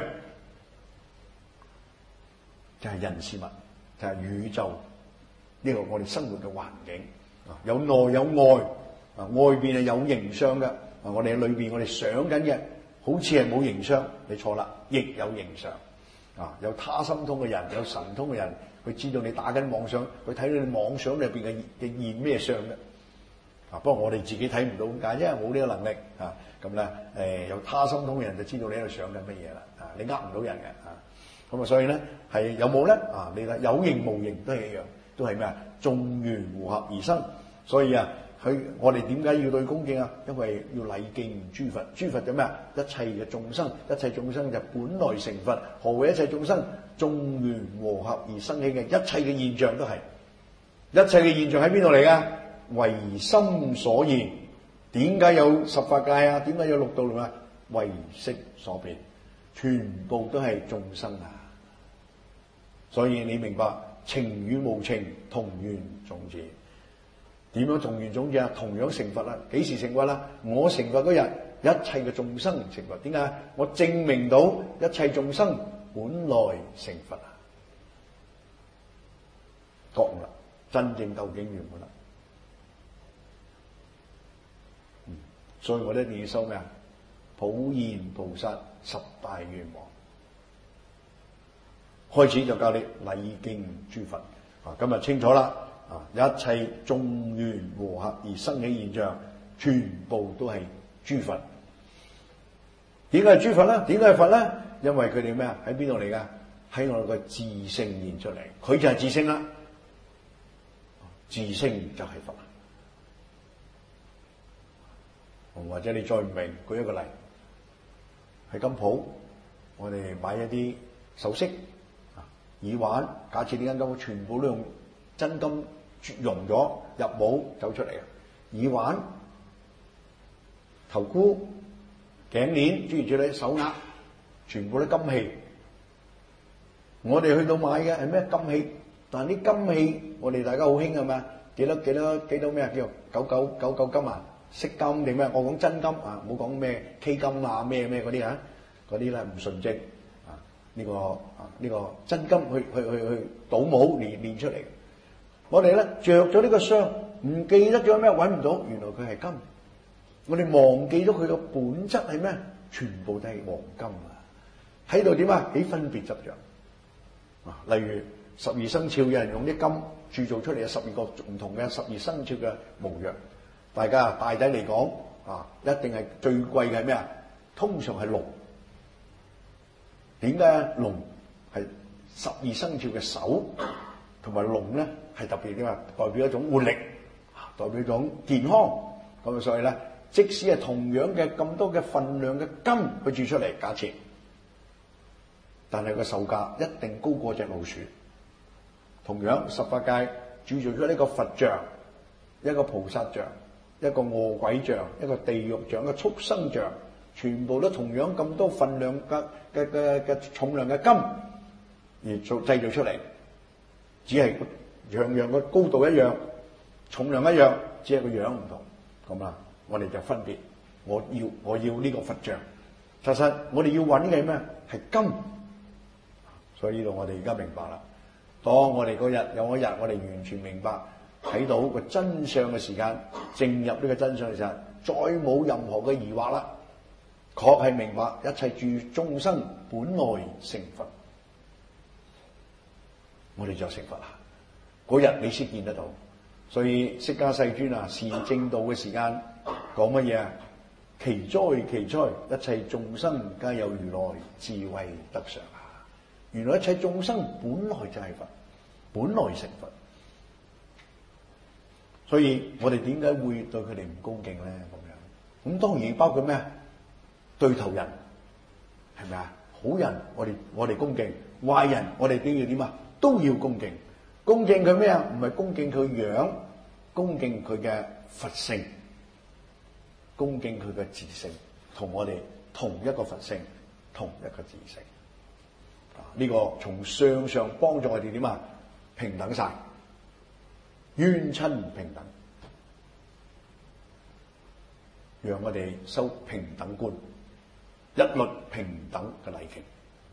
就係人事物，就係宇宙呢個我哋生活嘅環境啊，有內有外啊，外邊係有形相嘅啊，我哋喺裏邊我哋想緊嘅。好似係冇形相，你錯啦，亦有形相啊！有他心通嘅人，有神通嘅人，佢知道你打緊妄想，佢睇到你妄想裏邊嘅現咩相嘅啊！不過我哋自己睇唔到咁解，因為冇呢個能力啊！咁咧有他心通嘅人就知道你喺度想緊乜嘢啦啊！你呃唔到人嘅啊！咁啊，所以咧係有冇咧啊？你睇有形無形都係一樣，都係咩啊？眾緣和合而生，所以啊。我哋點解要對恭敬啊？因為要禮敬諸佛，諸佛就咩啊？一切嘅眾生，一切眾生就本來成佛。何謂一切眾生？眾緣和合而生起嘅一切嘅現象都係，一切嘅現象喺邊度嚟噶？唯心所現。點解有十法界啊？點解有六道輪啊？唯識所變，全部都係眾生啊！所以你明白情與無情同源種子。點樣同源種子啊？同樣成佛啦！幾時成佛啦？我成佛嗰日，一切嘅眾生成佛。點解？我證明到一切眾生本來成佛啊！覺悟啦，真正究竟圓滿啦。所以我哋一定要修咩啊？普賢菩薩十大願望。開始就教你禮敬諸佛啊！今日清楚啦。一切眾緣和合而生起現象，全部都係諸佛。點解係諸佛咧？點解係佛咧？因為佢哋咩啊？喺邊度嚟噶？喺我哋個自性現出嚟，佢就係自性啦。自性就係佛。或者你再唔明，舉一個例，喺金鋪，我哋買一啲首飾、耳環，假設呢間金鋪全部都用真金融咗入帽走出嚟嘅耳環、頭箍、頸鏈，諸如此類，手鐲，全部都金器。我哋去到買嘅係咩金器？但係啲金器，我哋大家好興係嘛？幾多咩啊？叫99金啊？色金定咩？我講真金啊，唔好講咩 K 金啊，咩嗰啲啊，嗰啲咧唔純正啊。呢個真金去倒模練出嚟。我哋咧着咗呢個相，唔記得咗咩？揾唔到，原來佢係金。我哋忘記咗佢個本質係咩？全部都係黃金啊！喺度點啊？起分別執着啊！例如12生肖，有人用啲金鑄造出嚟嘅12個唔同嘅12生肖嘅模樣。大家大體嚟講啊，一定係最貴嘅係咩啊？通常係龍。點解龍係12生肖嘅首，同埋龍咧係特別點啊？代表一種活力，代表一種健康。咁所以咧，即使係同樣嘅咁多嘅份量嘅金去鑄出嚟，假設，但係個售價一定高過隻老鼠。同樣十法界鑄造出呢個佛像、一個菩薩像、一個餓鬼像、一個地獄像、一個畜生像，全部都同樣咁多份量嘅重量嘅金而製造出嚟，只係樣樣嘅高度一樣，重量一樣，只係個樣唔同。咁啊，我哋就分別，我要呢個佛像。其實我哋要揾嘅係咩？係金。所以呢度我哋而家明白啦。當我哋嗰日有一日，我哋完全明白睇到個真相嘅時間，進入呢個真相嘅時候，再冇任何嘅疑惑啦。確係明白一切眾生本來成佛，我哋就成佛啦。嗰日你先見得到。 所以釋迦世尊啊，示正道嘅時間講乜嘢啊？奇哉奇哉，一切眾生皆有如來智慧德相啊！原來一切眾生本來就係佛，本來成佛。所以我哋點解會對佢哋唔恭敬咧？咁樣咁當然包括咩啊？對頭人係咪啊？好人我哋恭敬，壞人我哋都要點啊？都要恭敬。恭敬佢咩啊？唔係恭敬佢樣，恭敬佢嘅佛性，恭敬佢嘅自性，同我哋同一個佛性，同一個自性。呢個從相上幫助我哋點啊？平等晒，冤親平等，讓我哋修平等觀，一律平等嘅禮敬。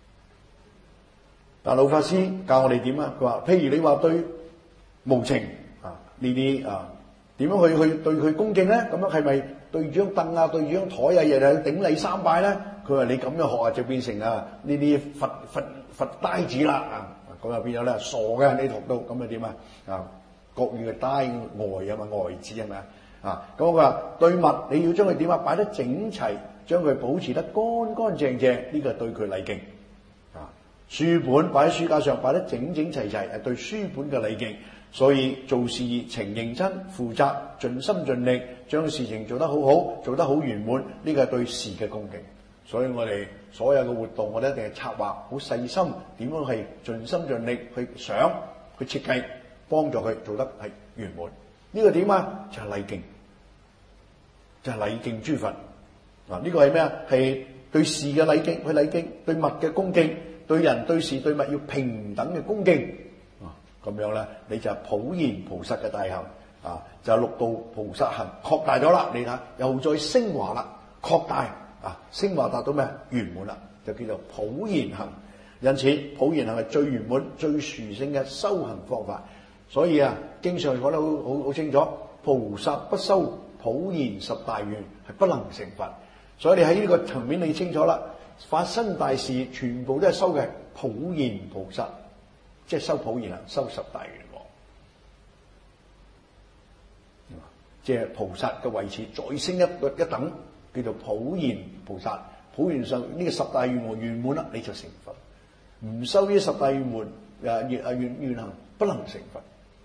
但老法師教我哋點啊？佢話：譬如你話對無情啊呢啲啊，點樣去對佢恭敬咧？咁樣係咪對住張凳啊、對住張台啊，日日頂禮三拜咧？佢話你咁樣學啊，就變成啊呢啲佛呆子啦啊！咁又變咗咧傻嘅，你學到咁啊點啊？啊國語嘅呆呆啊嘛，呆子係咪啊？啊咁佢話對物你要將佢點啊？擺得整齊，將佢保持得乾乾淨淨，呢個係對佢禮敬。書本擺喺書架上，擺得整整齊齊，係對書本嘅禮敬。所以做事情認真、負責、盡心盡力，將事情做得好好，做得好圓滿，呢個係對事嘅恭敬。所以我哋所有嘅活動，我哋一定係策劃好細心，點樣係盡心盡力去想、去設計，幫助佢做得係圓滿。呢個點啊？就係禮敬，就係禮敬諸佛。嗱，呢個係咩啊？係對事嘅禮敬，去禮敬；對物嘅恭敬。對人對事對物要平等嘅恭敬，咁樣咧你就係普賢菩薩嘅大行啊，就係六道菩薩行擴大咗啦。你睇又再升華啦，擴大啊，升華達到咩圓滿啦，就叫做普賢行。因此普賢行係最圓滿、最殊勝嘅修行方法。所以啊，經常講得好清楚，菩薩不修普賢十大願係不能成佛。所以你喺呢個層面你清楚啦。發生大事，全部都係修嘅普賢菩薩，即係修普賢啊，修十大願王，即係菩薩嘅位置再升一等，叫做普賢菩薩。普賢上呢個十大願王圓滿啦，你就成佛。唔修呢十大願王願行，不能成佛。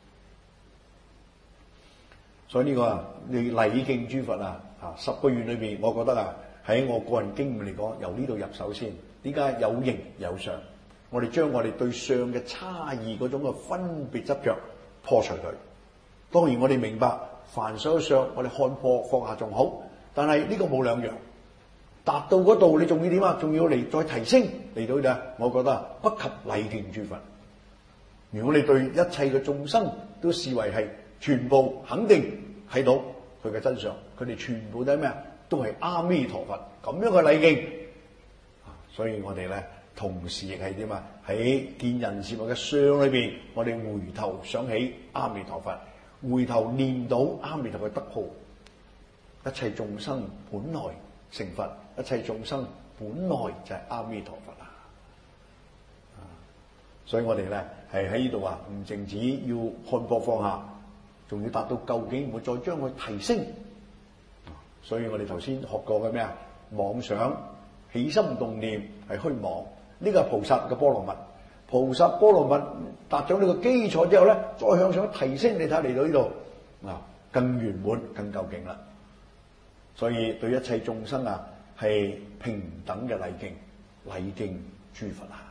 所以呢個啊，你禮敬諸佛啊，10個願裏邊，我覺得啊。喺我個人經驗嚟講，由呢度入手先。點解有形有相？我哋將我哋對相嘅差異嗰種嘅分別執着破除佢。當然我哋明白凡所有相，我哋看破放下仲好。但係呢個冇兩樣，達到嗰度你仲要點啊？仲要嚟再提升嚟到嘅，我覺得不及禮敬諸佛。如果你對一切嘅眾生都視為係全部肯定睇到佢嘅真相，佢哋全部都係咩啊？都係阿彌陀佛咁樣嘅禮敬，所以我哋咧同時亦係點啊？喺見人事物嘅相裏邊，我哋回頭想起阿彌陀佛，回頭念到阿彌陀佛嘅德號，一切眾生本來成佛，一切眾生本來就係阿彌陀佛啊！所以我哋咧係喺呢度啊，唔淨止要看破放下，仲要達到究竟會再將佢提升。所以我哋頭先學過嘅咩啊？妄想、起心動念係虛妄，呢個係菩薩嘅波羅蜜。菩薩波羅蜜達咗呢個基礎之後咧，再向上提升，你睇嚟到呢度啊，更圓滿、更究竟啦。所以對一切眾生啊，係平等嘅禮敬，禮敬諸佛啊。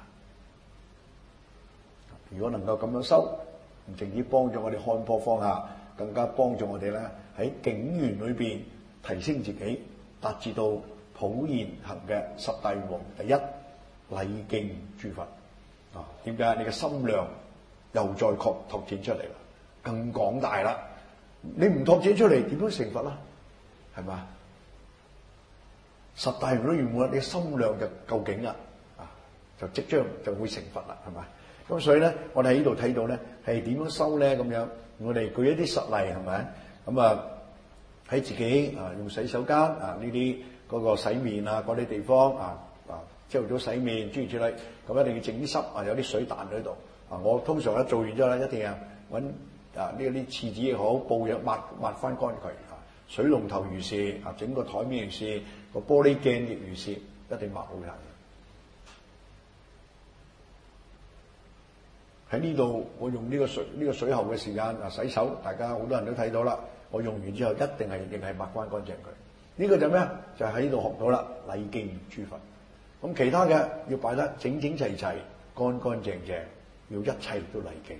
如果能夠咁樣修，唔淨止幫助我哋看破放下，更加幫助我哋咧喺境緣裏邊提升自己，達至到普賢行嘅十大願王。第一，禮敬諸佛啊！點解？你嘅心量又再拓展出嚟啦，更廣大啦。你唔拓展出嚟，點樣成佛啦？係嘛？十大願都圓滿，你嘅心量就夠勁啦，啊，就即將就會成佛啦，係嘛？咁所以咧，我哋喺呢度睇到咧，係點樣修咧？咁樣，我哋舉一啲實例，係咪？咁啊。喺自己啊用洗手間啊呢啲嗰個洗面啊嗰啲地方朝頭早洗面諸如此類，咁一定要整啲濕啊，有啲水彈喺度啊。我通常咧做完之後咧，一定係揾呢啲廁紙也好，布也抹翻乾佢啊，水龍頭如是啊，整個台面如是，個玻璃鏡亦如是，一定抹好晒。喺呢度，我用呢個水喉嘅時間啊洗手，大家好多人都睇到啦。我用完之後一定係抹翻乾淨佢。呢個就咩啊？就喺度學到啦，禮敬諸佛。咁其他嘅要擺得整整齊齊、乾乾淨淨，要一切都禮敬。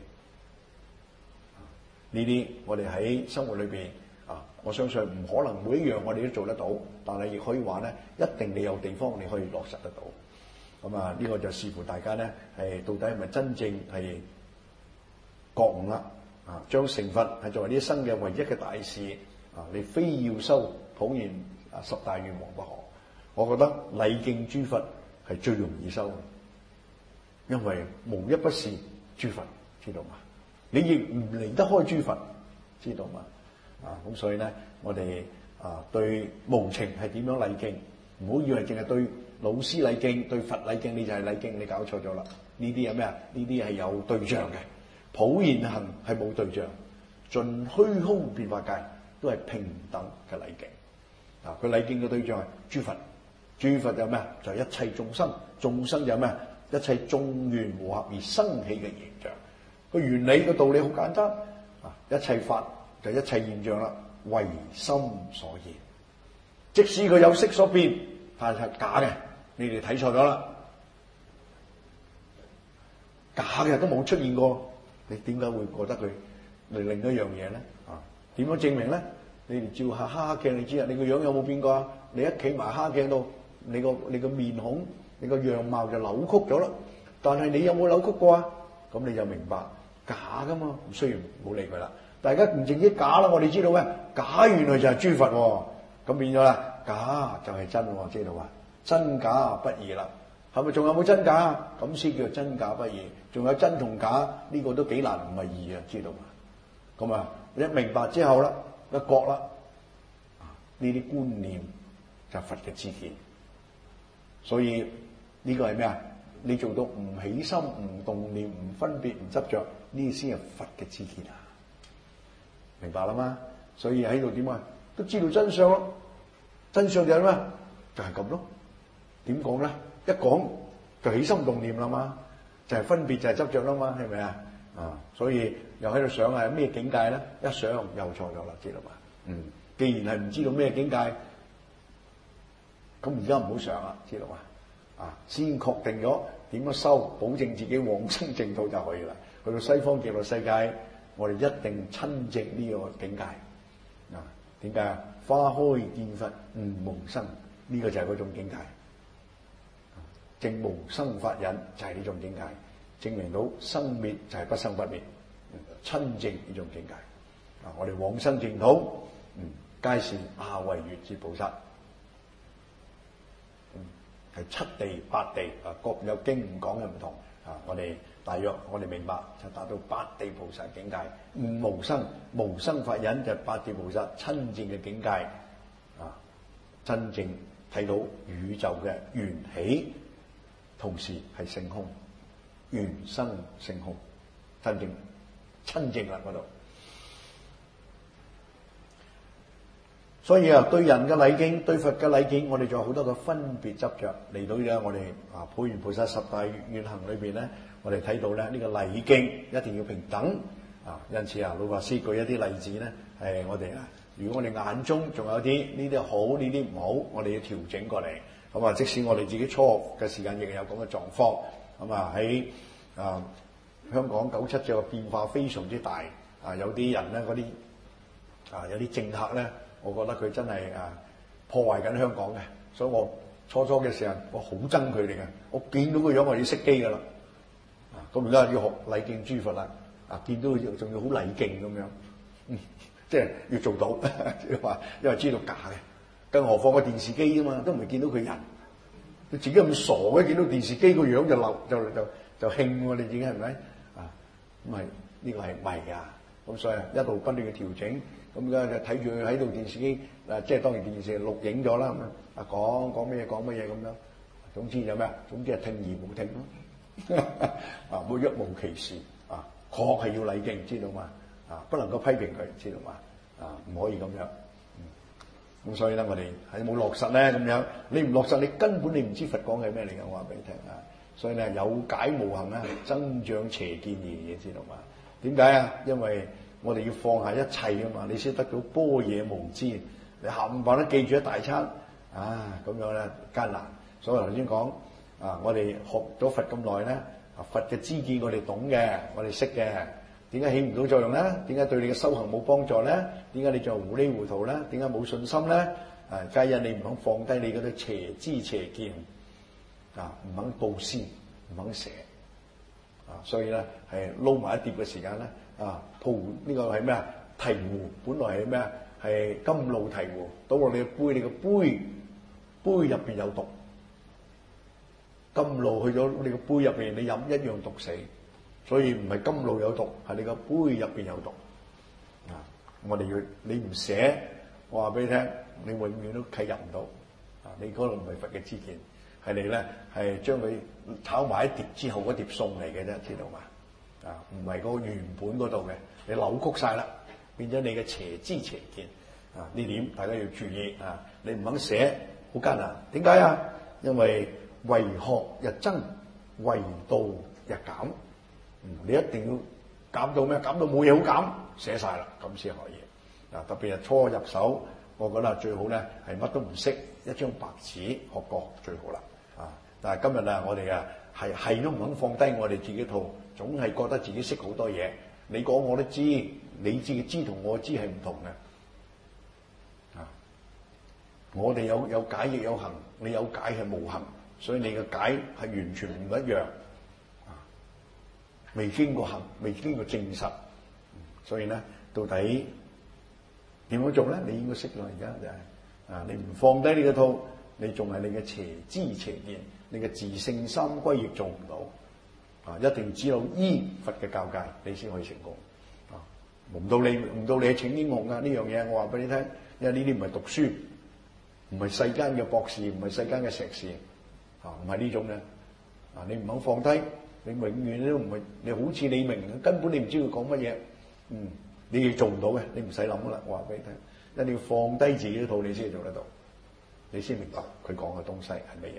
呢啲我哋喺生活裏邊啊，我相信唔可能每一樣我哋都做得到，但係亦可以話咧，一定你有地方你可以落實得到。咁啊，呢個就視乎大家咧係到底係咪真正係覺悟啦？啊，將成佛係作為呢一生嘅唯一嘅大事啊，你非要修普賢啊十大願望不可。我覺得禮敬諸佛係最容易修嘅，因為無一不是諸佛，知道嘛？你亦唔離得開諸佛，知道嘛？啊，咁所以咧，我哋啊對無情係點樣禮敬？唔好以為淨係對老師禮敬、對佛禮敬，你就係禮敬，你搞錯咗啦！呢啲係咩啊？呢啲係有對象嘅。普賢行係冇對象，盡虛空變化界都係平等嘅禮敬。啊，佢禮敬嘅對象係諸佛，諸佛有咩啊？就係一切眾生，眾生有咩啊？一切眾緣和合而生起嘅形象。個原理個道理好簡單啊！一切法就一切現象啦，唯心所現。即使佢有色所變，但係假嘅，你哋睇錯咗啦。假嘅都冇出現過，你點解會覺得佢嚟另一樣嘢咧？啊，點樣證明咧？你哋照下蝦鏡，你知啊，你個樣有冇變過啊？你一企埋蝦鏡度，你個面孔、你個樣貌就扭曲咗啦。但係你有冇扭曲過啊？咁你就明白假噶嘛，唔需要唔好理佢啦。大家唔淨止假啦，我哋知道咩？假原來就係諸佛喎，咁變咗啦，假就係真喎，知道嘛？真假不二啦，係咪仲有冇真假？咁先叫做真假不二。仲有真同假呢個都幾難唔係二啊，知道嘛？咁啊，一明白之後啦，一覺啦，呢啲觀念就係佛嘅知見。所以呢個係咩啊？你做到唔起心、唔動念、唔分別、唔執着，呢啲先係佛嘅知見啊！明白啦嘛？所以喺度點啊？都知道真相咯。真相就係咩？就係咁咯。點講咧？一講就起心動念啦嘛，就係分別，就係執着啦嘛，係咪啊？啊，所以又喺度想係咩境界咧？一想又錯咗啦，知道嘛？既然係唔知道咩境界，咁而家唔好想啦，知道嘛？啊，先確定咗點樣修，保證自己往生淨土就可以啦。去到西方極樂世界，我哋一定親證呢個境界。啊，點解啊？花開見佛悟無生，呢個就係嗰種境界。證無生法忍就係呢種境界，證明到生滅就係不生不滅，親證呢種境界。啊，我哋往生淨土，皆是阿惟越致菩薩。係七地八地啊，各有經唔講嘅唔同啊。我哋大約我哋明白就達到八地菩薩境界，無生法忍就係八地菩薩親證嘅境界啊，真正睇到宇宙嘅緣起，同時係性空，緣生性空，真正親證啦嗰度。所以啊，對人嘅禮敬，對佛嘅禮敬，我哋仲有好多嘅分別執着嚟到呢。我哋啊普賢菩薩十大願行裏邊咧，我哋睇到咧呢個禮敬一定要平等啊。因此啊，老法師舉一啲例子咧，係我哋啊，如果我哋眼中仲有啲呢啲好，呢啲唔好，我哋要調整過嚟。咁啊，即使我哋自己初學嘅時間亦有咁嘅狀況。咁啊喺香港97嘅變化非常之大啊，有啲人咧嗰啲啊有啲政客咧。我覺得佢真係破壞緊香港嘅，所以我初嘅時候我好憎佢哋嘅。我見到個樣我要熄機噶啦。咁而家要學禮敬諸佛啦。見到佢仲要好禮敬咁樣，即係要做到，即係話因為知道假嘅。更何況個電視機啊嘛，都唔係見到佢人，佢自己咁傻嘅，見到電視機個樣就嬲就興喎，你自己係咪啊？咁係呢個係唔係㗎？咁所以一路不斷嘅調整。咁而家就睇住佢喺度電視機，即係當然電視錄影咗啦。講咩嘢咁樣。總之有咩？總之係聽而無聽咯。冇一無其事啊，確係要禮敬，知道嘛？ 不能夠批評佢，知道嘛？唔可以咁樣。咁所以咧，我哋係冇落實咧咁樣。你唔落實，你根本你唔知佛講嘅咩嚟嘅。我話俾你聽啊！所以咧，有解無行啊，增長邪見而知道嘛？點解啊？因為我哋要放下一切啊嘛，你先得到般若無知。你冚唪唥都記住一大餐咁樣咧艱難。所以頭先講我哋學咗佛咁耐咧，佛嘅知見我哋懂嘅，我哋識嘅。點解起唔到作用咧？點解對你嘅修行冇幫助咧？點解你仲糊裡糊塗咧？點解冇信心咧？皆因你唔肯放低你嗰啲邪知邪見唔肯布施，唔肯捨所以咧係撈埋一碟嘅時間咧呢個係咩啊？醍醐本來係咩啊？係甘露醍醐，倒落你嘅杯，你個杯入邊有毒，甘露去咗你個杯入邊，你飲一樣毒死。所以唔係甘露有毒，係你個杯入邊有毒我哋要你唔捨，我話俾你聽，你永遠都契入唔到你嗰度唔係佛嘅知見，係你咧係將佢炒埋一碟之後嗰碟餸嚟嘅啫，知道嘛？唔係嗰個原本嗰度嘅，你扭曲晒啦，變咗你嘅邪知邪見呢點大家要注意你唔肯捨，好艱難。點解啊？因為為學日增，為道日減。你一定要減到咩？減到冇嘢好減，寫晒啦，咁先可以。特別係初入手，我覺得最好咧係乜都唔識，一張白紙學過最好啦。但係今日我哋係都唔肯放低我哋自己套，總係覺得自己識好多嘢。你講我都知，你自己知同我知係唔同嘅。我哋有解亦有行，你有解係無行，所以你嘅解係完全唔一樣。未經過行，未經過證實，所以咧，到底點樣做咧？你應該識啦，而家就係你唔放低呢個套，你仲係你嘅邪知邪見，你嘅自性三歸亦做唔到一定只有依佛嘅教誡，你先可以成功唔到你係請英雄呢樣嘢，我話俾你聽，因為呢啲唔係讀書，唔係世間嘅博士，唔係世間嘅碩士唔係呢種嘅你唔肯放低。你永遠都唔係，你好似你明，根本你唔知佢講乜嘢，你做唔到嘅，你唔使諗啦。我話俾你聽，一定要放低自己嘅套，你先做得到，你先明白佢講嘅東西係乜嘢。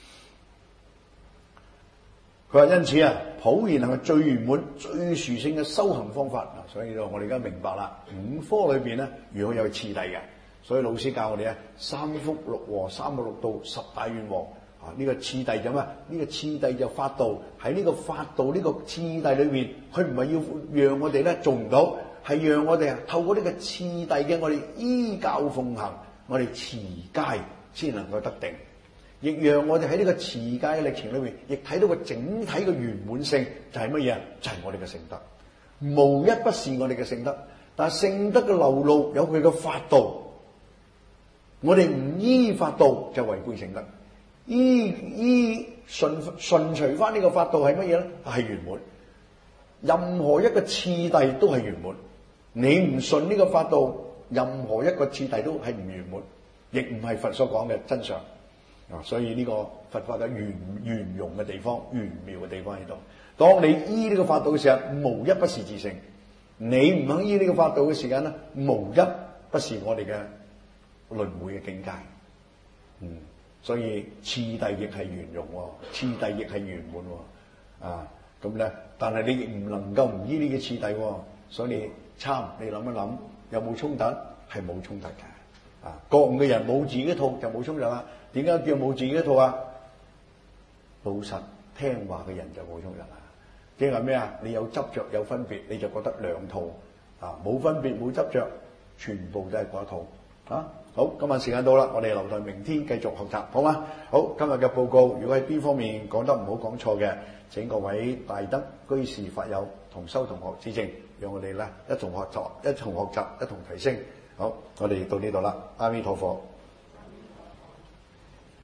佢話因此普賢行係最圓滿、最殊勝嘅修行方法。所以我哋而家明白啦，五科裏邊咧，如果有次第嘅，所以老師教我哋三福六和、三個六道、十大願王。呢個次第就咩？呢個次第就法道，喺呢個法道呢個次第裏面，佢唔係要讓我哋咧做唔到，係讓我哋透過呢個次第嘅我哋依教奉行，我哋持戒先能夠得定，亦讓我哋喺呢個持戒嘅歷程裏面，亦睇到個整體嘅圓滿性就係乜嘢？就係我哋嘅聖德，無一不是我哋嘅聖德。但係聖德嘅流露有佢嘅法道，我哋唔依法道就違背聖德。依順隨翻呢個法道係乜嘢咧？係圓滿。任何一個次第都係圓滿。你唔順呢個法道，任何一個次第都係唔圓滿，亦唔係佛所講嘅真相。所以呢個佛法嘅圓融嘅地方、玄妙嘅地方喺度。當你依呢個法道嘅時候，無一不是自性；你唔肯依呢個法道嘅時間咧，無一不是我哋嘅輪迴嘅境界。所以次第亦係圓融，次第亦係圓滿咁咧。但係你亦唔能夠唔依呢個次第，所以你參，你諗一諗，有冇衝突？係冇衝突嘅。覺悟嘅人冇自己一套就冇衝突啦。點解叫冇自己一套啊？老實聽話嘅人就冇衝突啦。即係咩啊？你有執着有分別，你就覺得兩套冇分別冇執着，全部都係嗰一套好，今晚時間到啦，我哋留待明天繼續學習，好嗎？好，今日嘅報告，如果喺邊方面講得唔好講錯嘅，請各位大德居士法友同修同學指正，讓我哋咧一同學習，一同提升。好，我哋到呢度啦，阿彌陀佛。